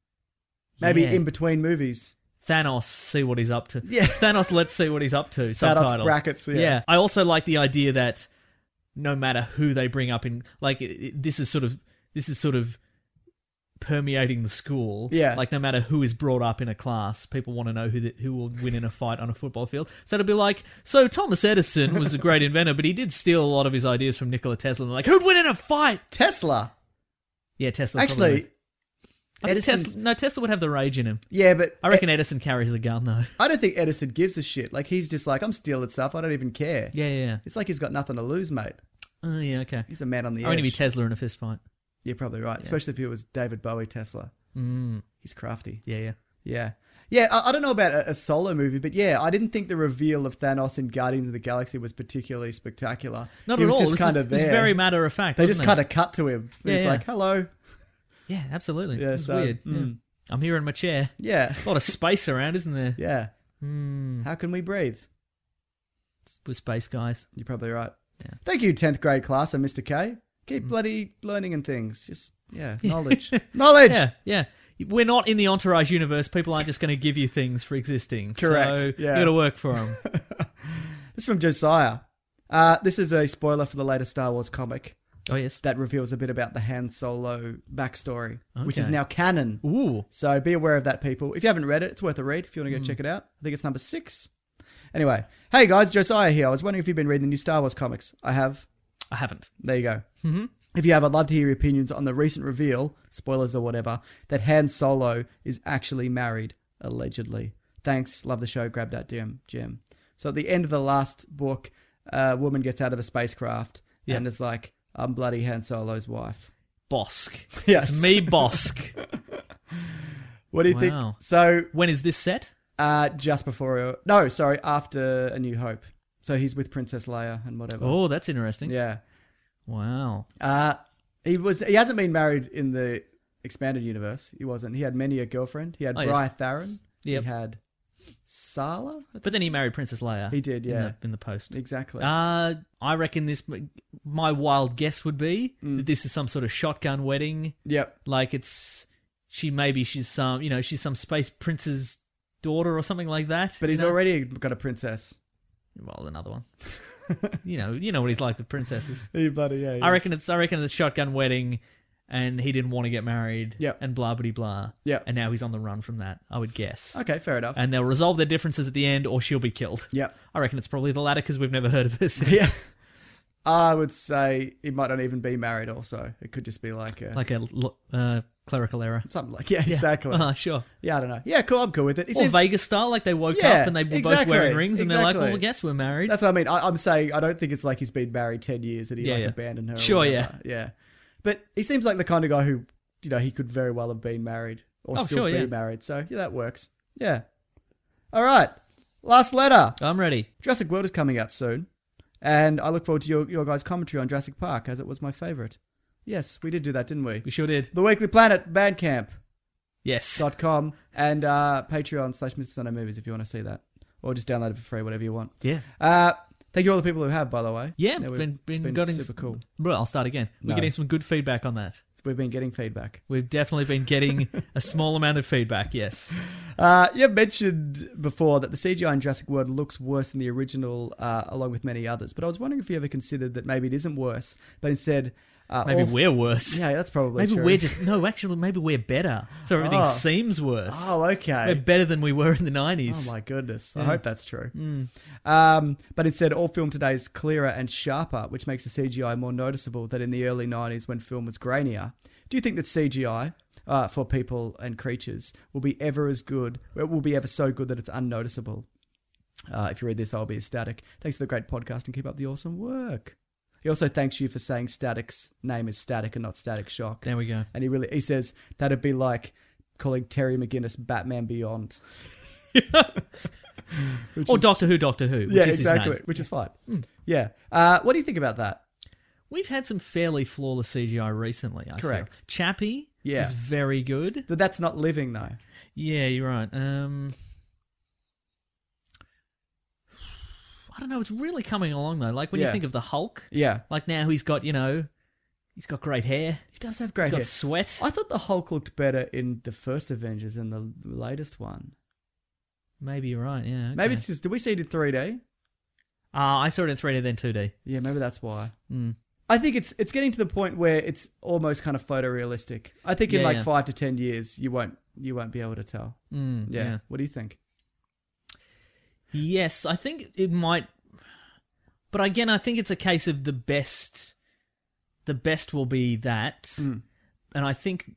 G: Maybe
E: Yeah.
G: in between movies.
E: Thanos, see what he's up to.
G: Yeah.
E: Thanos, let's see what he's up to. Subtitle.
G: brackets, yeah.
E: I also like the idea that no matter who they bring up in, like, it, it- this is sort of, this is sort of permeating the school.
G: Yeah.
E: Like, no matter who is brought up in a class, people want to know who the, who will win in a fight on a football field. So it'll be like, so Thomas Edison was a great inventor, but he did steal a lot of his ideas from Nikola Tesla. And they're like, who'd win in a fight?
G: Tesla.
E: Yeah, Tesla.
G: Actually,
E: probably. I think
G: Edison's-
E: Tesla, no, Tesla would have the rage in him.
G: Yeah, but
E: I reckon Edison carries the gun, though.
G: I don't think Edison gives a shit. Like, he's just like, I'm stealing stuff. I don't even care.
E: Yeah, yeah, yeah.
G: It's like he's got nothing to lose, mate.
E: Oh, yeah, okay.
G: He's a man on the
E: I want to be
G: edge.
E: Tesla in a fist fight.
G: You're probably right. Especially if it was David Bowie Tesla.
E: Mm.
G: He's crafty.
E: Yeah, yeah.
G: Yeah. Yeah, I, I don't know about a, a solo movie, but yeah, I didn't think the reveal of Thanos in Guardians of the Galaxy was particularly spectacular.
E: Not
G: he
E: at
G: was
E: all.
G: just
E: This
G: kind
E: is-
G: of
E: this is
G: there.
E: very matter of fact,
G: They
E: wasn't
G: just
E: it?
G: kind of cut to him.
E: Yeah,
G: He's
E: yeah.
G: like, hello.
E: Yeah, absolutely.
G: Yeah,
E: It's
G: so,
E: weird.
G: mm.
E: Yeah. I'm here in my chair.
G: Yeah.
E: A lot of space around, isn't there?
G: Yeah.
E: Mm.
G: How can we breathe?
E: With space guys.
G: You're probably right.
E: Yeah.
G: Thank you, tenth grade class and Mister K. Keep bloody learning and things. Just, yeah, knowledge. knowledge!
E: Yeah, yeah. We're not in the Entourage universe. People aren't just going to give you things for existing.
G: Correct,
E: So
G: yeah.
E: you got to work for them.
G: This is from Josiah. Uh, this is a spoiler for the latest Star Wars comic.
E: Oh, yes.
G: That reveals a bit about the Han Solo backstory, which is
E: Okay.
G: now canon.
E: Ooh.
G: So be aware of that, people. If you haven't read it, it's worth a read if you want to go
E: Mm.
G: check it out. I think it's number six. Anyway, hey guys, Josiah here. I was wondering if you've been reading the new Star Wars comics. I have.
E: I haven't.
G: There you go.
E: Mm-hmm.
G: If you have, I'd love to hear your opinions on the recent reveal, spoilers or whatever, that Han Solo is actually married, allegedly. Thanks. Love the show. Grab that gem. gem. So at the end of the last book, a woman gets out of the spacecraft
E: Yep.
G: and is like, I'm bloody Han Solo's wife.
E: Bosk.
G: Yes.
E: It's me, Bosk.
G: What do you
E: Wow.
G: think? So
E: when is this set?
G: Uh, just before, no, sorry, after A New Hope. So he's with Princess Leia and whatever.
E: Oh, that's interesting.
G: Yeah.
E: Wow.
G: Uh, he was. He hasn't been married in the expanded universe. He wasn't. He had many a girlfriend. He had
E: Oh,
G: Bri
E: yes.
G: Theron.
E: Yep.
G: He had Sala.
E: But then he married Princess Leia.
G: He did,
E: in
G: yeah.
E: the, in the post.
G: Exactly.
E: Uh, I reckon this. My wild guess would be
G: Mm.
E: that this is some sort of shotgun wedding.
G: Yep.
E: Like it's she. Maybe she's some. You know, she's some space prince's daughter or something like that.
G: But he's
E: you know?
G: already got a princess.
E: Well, another one. you know, you know what he's like with princesses.
G: He bloody yeah. he
E: I
G: is.
E: reckon it's. I reckon it's shotgun wedding, and he didn't want to get married.
G: Yep.
E: And blah blah blah.
G: Yep.
E: And now he's on the run from that. I would guess.
G: Okay, fair enough.
E: And they'll resolve their differences at the end, or she'll be killed.
G: Yep.
E: I reckon it's probably the latter because we've never heard of her since.
G: Yeah. I would say he might not even be married. Also, it could just be like a
E: Like a uh, clerical error.
G: something like yeah, exactly.
E: Uh, sure.
G: Yeah, I don't know. Yeah, cool. I'm cool with it. He
E: Or
G: seems-
E: Vegas style, like they woke
G: Yeah,
E: up and they were
G: exactly,
E: both wearing rings, and they're like,
G: exactly.
E: "Well, I guess we're married."
G: That's what I mean. I, I'm saying I don't think it's like he's been married ten years and he
E: Yeah,
G: like
E: yeah.
G: abandoned her. or
E: Sure,
G: whatever. yeah, But he seems like the kind of guy who, you know, he could very well have been married or
E: Oh,
G: still
E: sure,
G: be
E: yeah.
G: married. So yeah, that works. Yeah. All right. Last letter.
E: I'm ready.
G: Jurassic World is coming out soon, and I look forward to your your guys' commentary on Jurassic Park as it was my favorite. Yes, we did do that, didn't we?
E: We sure did.
G: The Weekly Planet Bandcamp.
E: Yes.
G: Dot com and uh, Patreon slash Mister Sunday Movies if you want to see that, or just download it for free, whatever you want.
E: Yeah.
G: Uh, thank you all the people who have, by the way.
E: Yeah,
G: we've-
E: been,
G: it's
E: been,
G: been
E: getting
G: super cool.
E: Well, I'll start again. We're
G: No.
E: getting some good feedback on that.
G: We've been getting feedback.
E: We've definitely been getting a small amount of feedback. Yes.
G: Uh, you mentioned before that the C G I in Jurassic World looks worse than the original, uh, along with many others. But I was wondering if you ever considered that maybe it isn't worse, but instead. Uh,
E: Maybe
G: all-
E: we're worse.
G: Yeah, that's probably
E: Maybe
G: true.
E: we're just no. Actually, maybe we're better. So everything
G: Oh.
E: seems worse.
G: Oh, okay.
E: We're better than we were in the nineties.
G: Oh my goodness! I
E: Yeah.
G: hope that's true.
E: Mm.
G: Um, but instead, all film today is clearer and sharper, which makes the C G I more noticeable than in the early nineties when film was grainier. Do you think that C G I uh, for people and creatures will be ever as good? It will be ever so good that it's unnoticeable. Uh, if you read this, I'll be ecstatic. Thanks for the great podcast and keep up the awesome work. He also thanks you for saying Static's name is Static and not Static Shock.
E: There we go.
G: And he really he says that'd be like calling Terry McGinnis Batman Beyond.
E: Or
G: is,
E: Doctor Who, Doctor Who. Which
G: yeah,
E: is
G: exactly.
E: His name.
G: Which is fine. Mm. Yeah. Uh, what do you think about that?
E: We've had some fairly flawless C G I recently, I
G: Correct.
E: feel. Chappie
G: Yeah.
E: is very good.
G: But that's not living, though.
E: Yeah, you're right. Um, I don't know. It's really coming along, though. Like, when
G: Yeah.
E: you think of the Hulk,
G: Yeah.
E: like now he's got, you know, he's got great hair.
G: He does have great
E: He's got
G: hair.
E: sweat.
G: I thought the Hulk looked better in the first Avengers than the latest one.
E: Maybe you're right, yeah. Okay.
G: Maybe it's just, did we see it in three D?
E: Uh, I saw it in three D, then two D.
G: Yeah, maybe that's why.
E: Mm.
G: I think it's it's getting to the point where it's almost kind of photorealistic. I think in
E: Yeah,
G: like
E: yeah.
G: five to ten years, you won't you won't be able to tell.
E: Mm,
G: yeah.
E: yeah.
G: What do you think?
E: Yes, I think it might... But again, I think it's a case of the best... The best will be that.
G: Mm.
E: And I think,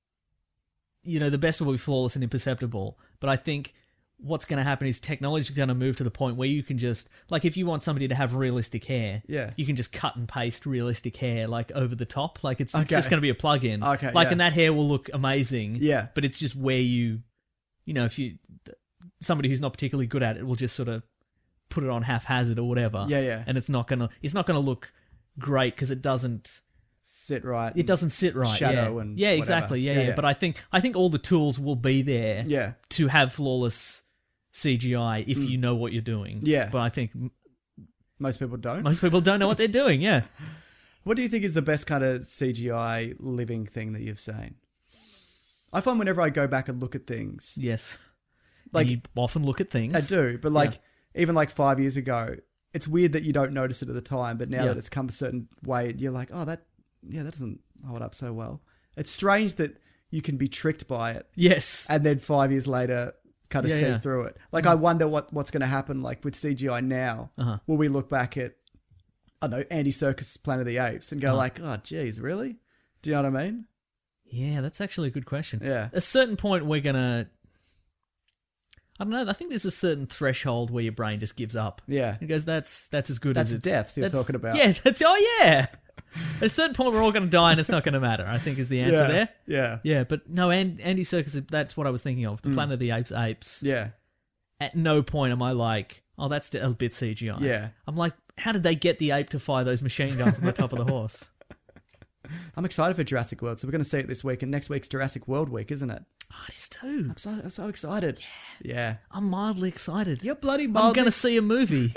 E: you know, the best will be flawless and imperceptible. But I think what's going to happen is technology is going to move to the point where you can just... Like, if you want somebody to have realistic hair,
G: Yeah.
E: you can just cut and paste realistic hair, like, over the top. Like, it's, it's
G: Okay.
E: just going to be a plug-in.
G: Okay,
E: Like,
G: yeah.
E: and that hair will look amazing.
G: Yeah.
E: But it's just where you... You know, if you... Somebody who's not particularly good at it will just sort of put it on haphazard or whatever.
G: Yeah, yeah.
E: And it's not going to... It's not going to look great because it doesn't...
G: Sit right.
E: It doesn't sit right.
G: Shadow
E: yeah.
G: and
E: yeah,
G: whatever.
E: exactly. Yeah,
G: Yeah,
E: yeah,
G: yeah.
E: But I think I think all the tools will be there.
G: Yeah.
E: To have flawless C G I if you know what you're doing.
G: Yeah.
E: But I think m-
G: Most people don't.
E: most people don't know what they're doing. Yeah.
G: What do you think is the best kind of C G I living thing that you've seen? I find whenever I go back and look at things,
E: Yes.
G: Like-
E: Like you often look at things.
G: I do, but like
E: Yeah.
G: even like five years ago, it's weird that you don't notice it at the time, but now
E: Yeah.
G: that it's come a certain way, you're like, oh, that, yeah, that doesn't hold up so well. It's strange that you can be tricked by it,
E: Yes.
G: and then five years later, kind of
E: Yeah,
G: see
E: yeah.
G: through it. Like, I wonder what what's going to happen, like with C G I now.
E: Uh-huh.
G: Will we look back at, I don't know, Andy Serkis' Planet of the Apes and go
E: Uh-huh.
G: like, oh, geez, really? Do you know what I mean?
E: Yeah, that's actually a good question.
G: Yeah.
E: At a certain point, we're gonna. I don't know. I think there's a certain threshold where your brain just gives up.
G: Yeah.
E: It goes, that's that's as good
G: That's
E: as it's...
G: death you're
E: that's-
G: talking about.
E: Yeah, that's... Oh, yeah! At a certain point, we're all going to die and it's not going to matter, I think is the answer
G: Yeah.
E: there.
G: Yeah.
E: Yeah, but no, and, Andy Serkis, that's what I was thinking of. The Planet of the Apes apes.
G: Yeah.
E: At no point am I like, oh, that's a bit C G I.
G: Yeah.
E: I'm like, how did they get the ape to fire those machine guns on the top of the horse?
G: I'm excited for Jurassic World, so we're going to see it this week, and next week's Jurassic World week, isn't it?
E: Oh, it is too.
G: I'm so, I'm so excited. Yeah. yeah.
E: I'm mildly excited.
G: You're bloody
E: I'm
G: mildly...
E: going to see a movie.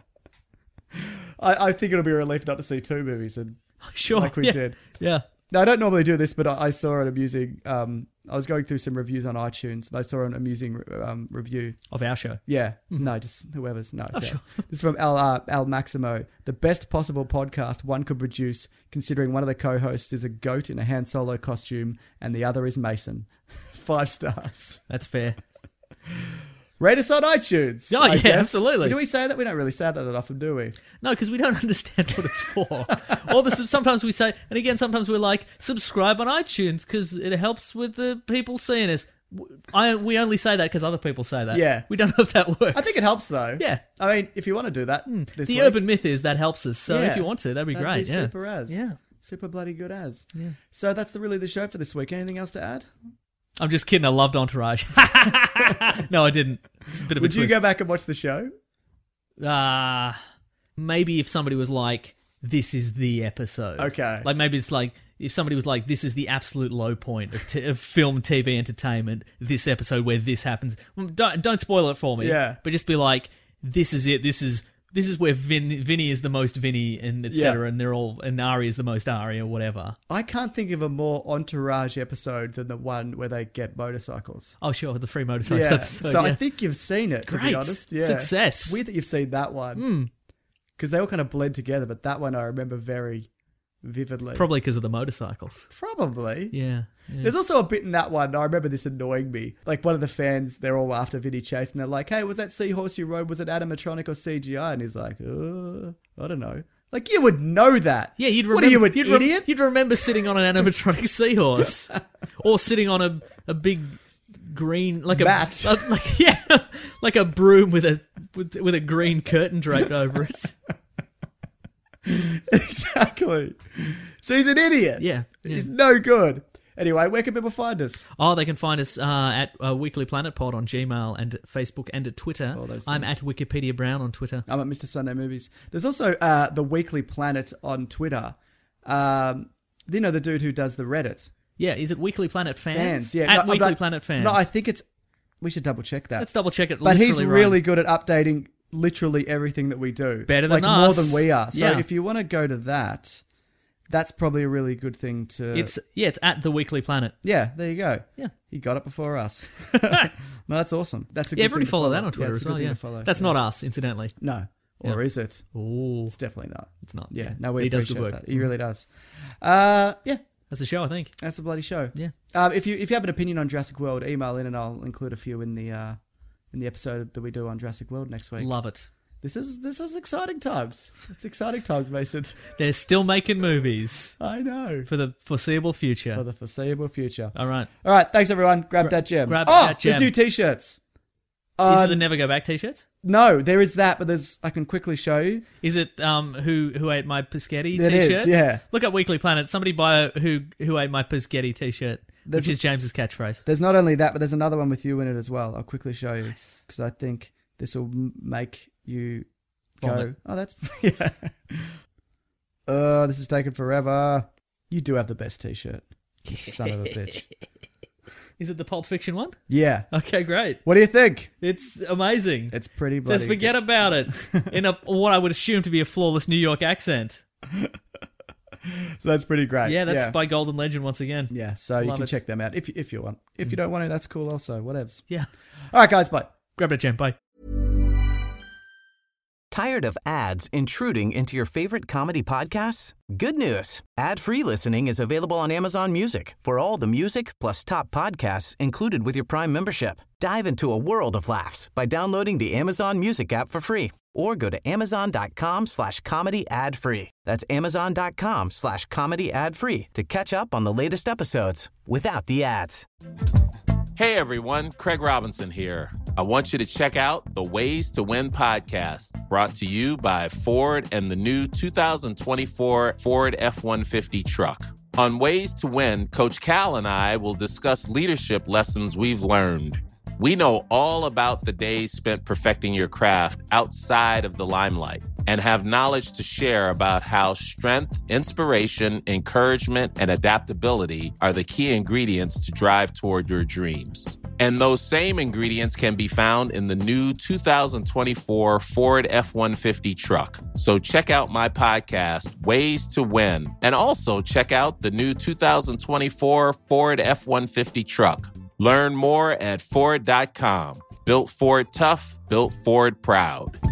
G: I, I think it'll be a relief not to see two movies, and
E: Sure.
G: like we
E: yeah.
G: did.
E: Yeah.
G: Now, I don't normally do this, but I, I saw an amusing... Um, I was going through some reviews on iTunes, and I saw an amusing um, review.
E: Of our show.
G: Yeah. No, just whoever's. No, it's
E: Oh,
G: ours.
E: sure.
G: This is from Al, uh, Al Maximo. The best possible podcast one could produce, considering one of the co-hosts is a goat in a Han Solo costume, and the other is Mason. Five stars.
E: That's fair.
G: Rate us on iTunes.
E: Oh,
G: I
E: yeah,
G: guess.
E: absolutely.
G: Do we say that? We don't really say that that often, do we?
E: No, because we don't understand what it's for. Or the, sometimes we say, and again, sometimes we're like, subscribe on iTunes because it helps with the people seeing us. I we only say that because other people say that.
G: Yeah.
E: We don't know if that works.
G: I think it helps, though.
E: Yeah.
G: I mean, if you want to do that this
E: The
G: week,
E: urban myth is that helps us. So
G: yeah,
E: if you want to, that'd be
G: that'd
E: great.
G: Be
E: yeah.
G: super as.
E: Yeah.
G: Super bloody good as.
E: Yeah.
G: So that's the really the show for this week. Anything else to add?
E: I'm just kidding. I loved Entourage. No, I didn't. It's a bit of
G: Would
E: a
G: you
E: twist.
G: go back and watch the show?
E: Uh, maybe if somebody was like, this is the episode.
G: Okay.
E: Like maybe it's like, if somebody was like, this is the absolute low point of, t- of film, T V entertainment, this episode where this happens. Well, Don't, don't spoil it for me.
G: Yeah.
E: But just be like, this is it. This is this is where Vin, Vinny is the most Vinny and et cetera.
G: Yeah.
E: And they're all, and Ari is the most Ari or whatever.
G: I can't think of a more Entourage episode than the one where they get motorcycles.
E: Oh, sure. The free motorcycle
G: Yeah.
E: episode.
G: So
E: yeah.
G: I think you've seen it, to
E: Great.
G: be honest. Yeah.
E: Success.
G: It's weird that you've seen that one. Because they all kind of blend together, but that one I remember very vividly.
E: Probably because of the motorcycles.
G: Probably.
E: Yeah. yeah.
G: There's also a bit in that one, I remember this annoying me. Like one of the fans, they're all after Vinny Chase and they're like, hey, was that seahorse you rode, was it animatronic or C G I? And he's like, uh, I don't know. Like you would know that.
E: Yeah, you'd
G: What
E: remember.
G: are you, an
E: you'd, rem-
G: idiot?
E: you'd remember sitting on an animatronic seahorse, or sitting on a, a big green like a,
G: Mat.
E: a like yeah, like a broom with a with with a green curtain draped over it.
G: Exactly. So he's an idiot.
E: Yeah, yeah.
G: He's no good. Anyway, where can people find us?
E: Oh, they can find us uh, at uh, Weekly Planet Pod on Gmail and Facebook and at Twitter.
G: All those
E: I'm
G: things.
E: at Wikipedia Brown on Twitter.
G: I'm at Mister Sunday Movies. There's also uh, the Weekly Planet on Twitter. Um, you know the dude who does the Reddit?
E: Yeah, is it Weekly Planet Fans?
G: Fans, yeah.
E: At
G: No,
E: Weekly
G: but-
E: Planet Fans.
G: No, I think it's... We should double check that.
E: Let's double check it.
G: But he's
E: literally
G: really
E: right.
G: good at updating literally everything that we do.
E: Better than
G: like, more
E: us.
G: than we are. So
E: Yeah.
G: if you want to go to that, that's probably a really good thing to...
E: It's yeah, it's at the Weekly Planet.
G: Yeah, there you go.
E: Yeah.
G: He got it before us. No, that's awesome. That's a good
E: Yeah, everybody
G: thing to
E: follow
G: follow
E: that on Twitter
G: yeah,
E: as
G: it's a good
E: well.
G: thing
E: Yeah,
G: to follow.
E: that's
G: Yeah.
E: not us, incidentally.
G: No. Or
E: Yeah.
G: is it?
E: Ooh,
G: It's definitely not.
E: it's not.
G: Yeah, no, we
E: he does
G: appreciate
E: good work.
G: that. He really does. Uh, yeah,
E: That's a show, I think.
G: that's a bloody show.
E: Yeah.
G: Um, if you if you have an opinion on Jurassic World, email in and I'll include a few in the uh, in the episode that we do on Jurassic World next week.
E: Love it.
G: This is this is exciting times. It's exciting times, Mason.
E: They're still making movies
G: I know.
E: for the foreseeable future.
G: For the foreseeable future.
E: All right.
G: All right, thanks everyone. Grab that gem.
E: grab
G: oh,
E: that
G: there's
E: gem.
G: new t-shirts.
E: Is
G: Uh,
E: it the Never Go Back t-shirts?
G: no, there is that, but there's I can quickly show you.
E: Is it um who who ate my Pischetti
G: It is,
E: t-shirts?
G: yeah.
E: Look up Weekly Planet. Somebody buy a who who ate my Pischetti t-shirt,
G: There's
E: which
G: a-
E: is James's catchphrase.
G: There's not only that, but there's another one with you in it as well. I'll quickly show you
E: Nice.
G: because I think this will m- make you go.
E: Vomit.
G: Oh, that's yeah. Oh, this is taking forever. You do have the best t-shirt, you son of a bitch.
E: Is it the Pulp Fiction one?
G: Yeah.
E: Okay, great.
G: What do you think?
E: It's amazing.
G: It's pretty
E: It
G: bloody.
E: says forget about it in a what I would assume to be a flawless New York accent.
G: So that's pretty great.
E: Yeah, that's
G: yeah.
E: by Golden Legend once again.
G: Yeah, so you
E: Love
G: can
E: it.
G: check them out if if you want. If you don't want to, that's cool. Also, whatevs.
E: Yeah.
G: All right, guys. Bye.
E: Grab it, Jam. Bye.
L: Tired of ads intruding into your favorite comedy podcasts? Good news. Ad-free listening is available on Amazon Music for all the music plus top podcasts included with your Prime membership. Dive into a world of laughs by downloading the Amazon Music app for free or go to amazon.com slash comedy ad free. That's amazon.com slash comedy ad free to catch up on the latest episodes without the ads.
H: Hey everyone, Craig Robinson here. I want you to check out the Ways to Win podcast, brought to you by Ford and the new two thousand twenty-four Ford F one fifty truck. On Ways to Win, Coach Cal and I will discuss leadership lessons we've learned. We know all about the days spent perfecting your craft outside of the limelight and have knowledge to share about how strength, inspiration, encouragement, and adaptability are the key ingredients to drive toward your dreams. And those same ingredients can be found in the new two thousand twenty-four Ford F one fifty truck. So check out my podcast, Ways to Win, and also check out the new two thousand twenty-four Ford F one fifty truck. Learn more at Ford dot com. Built Ford tough, built Ford proud.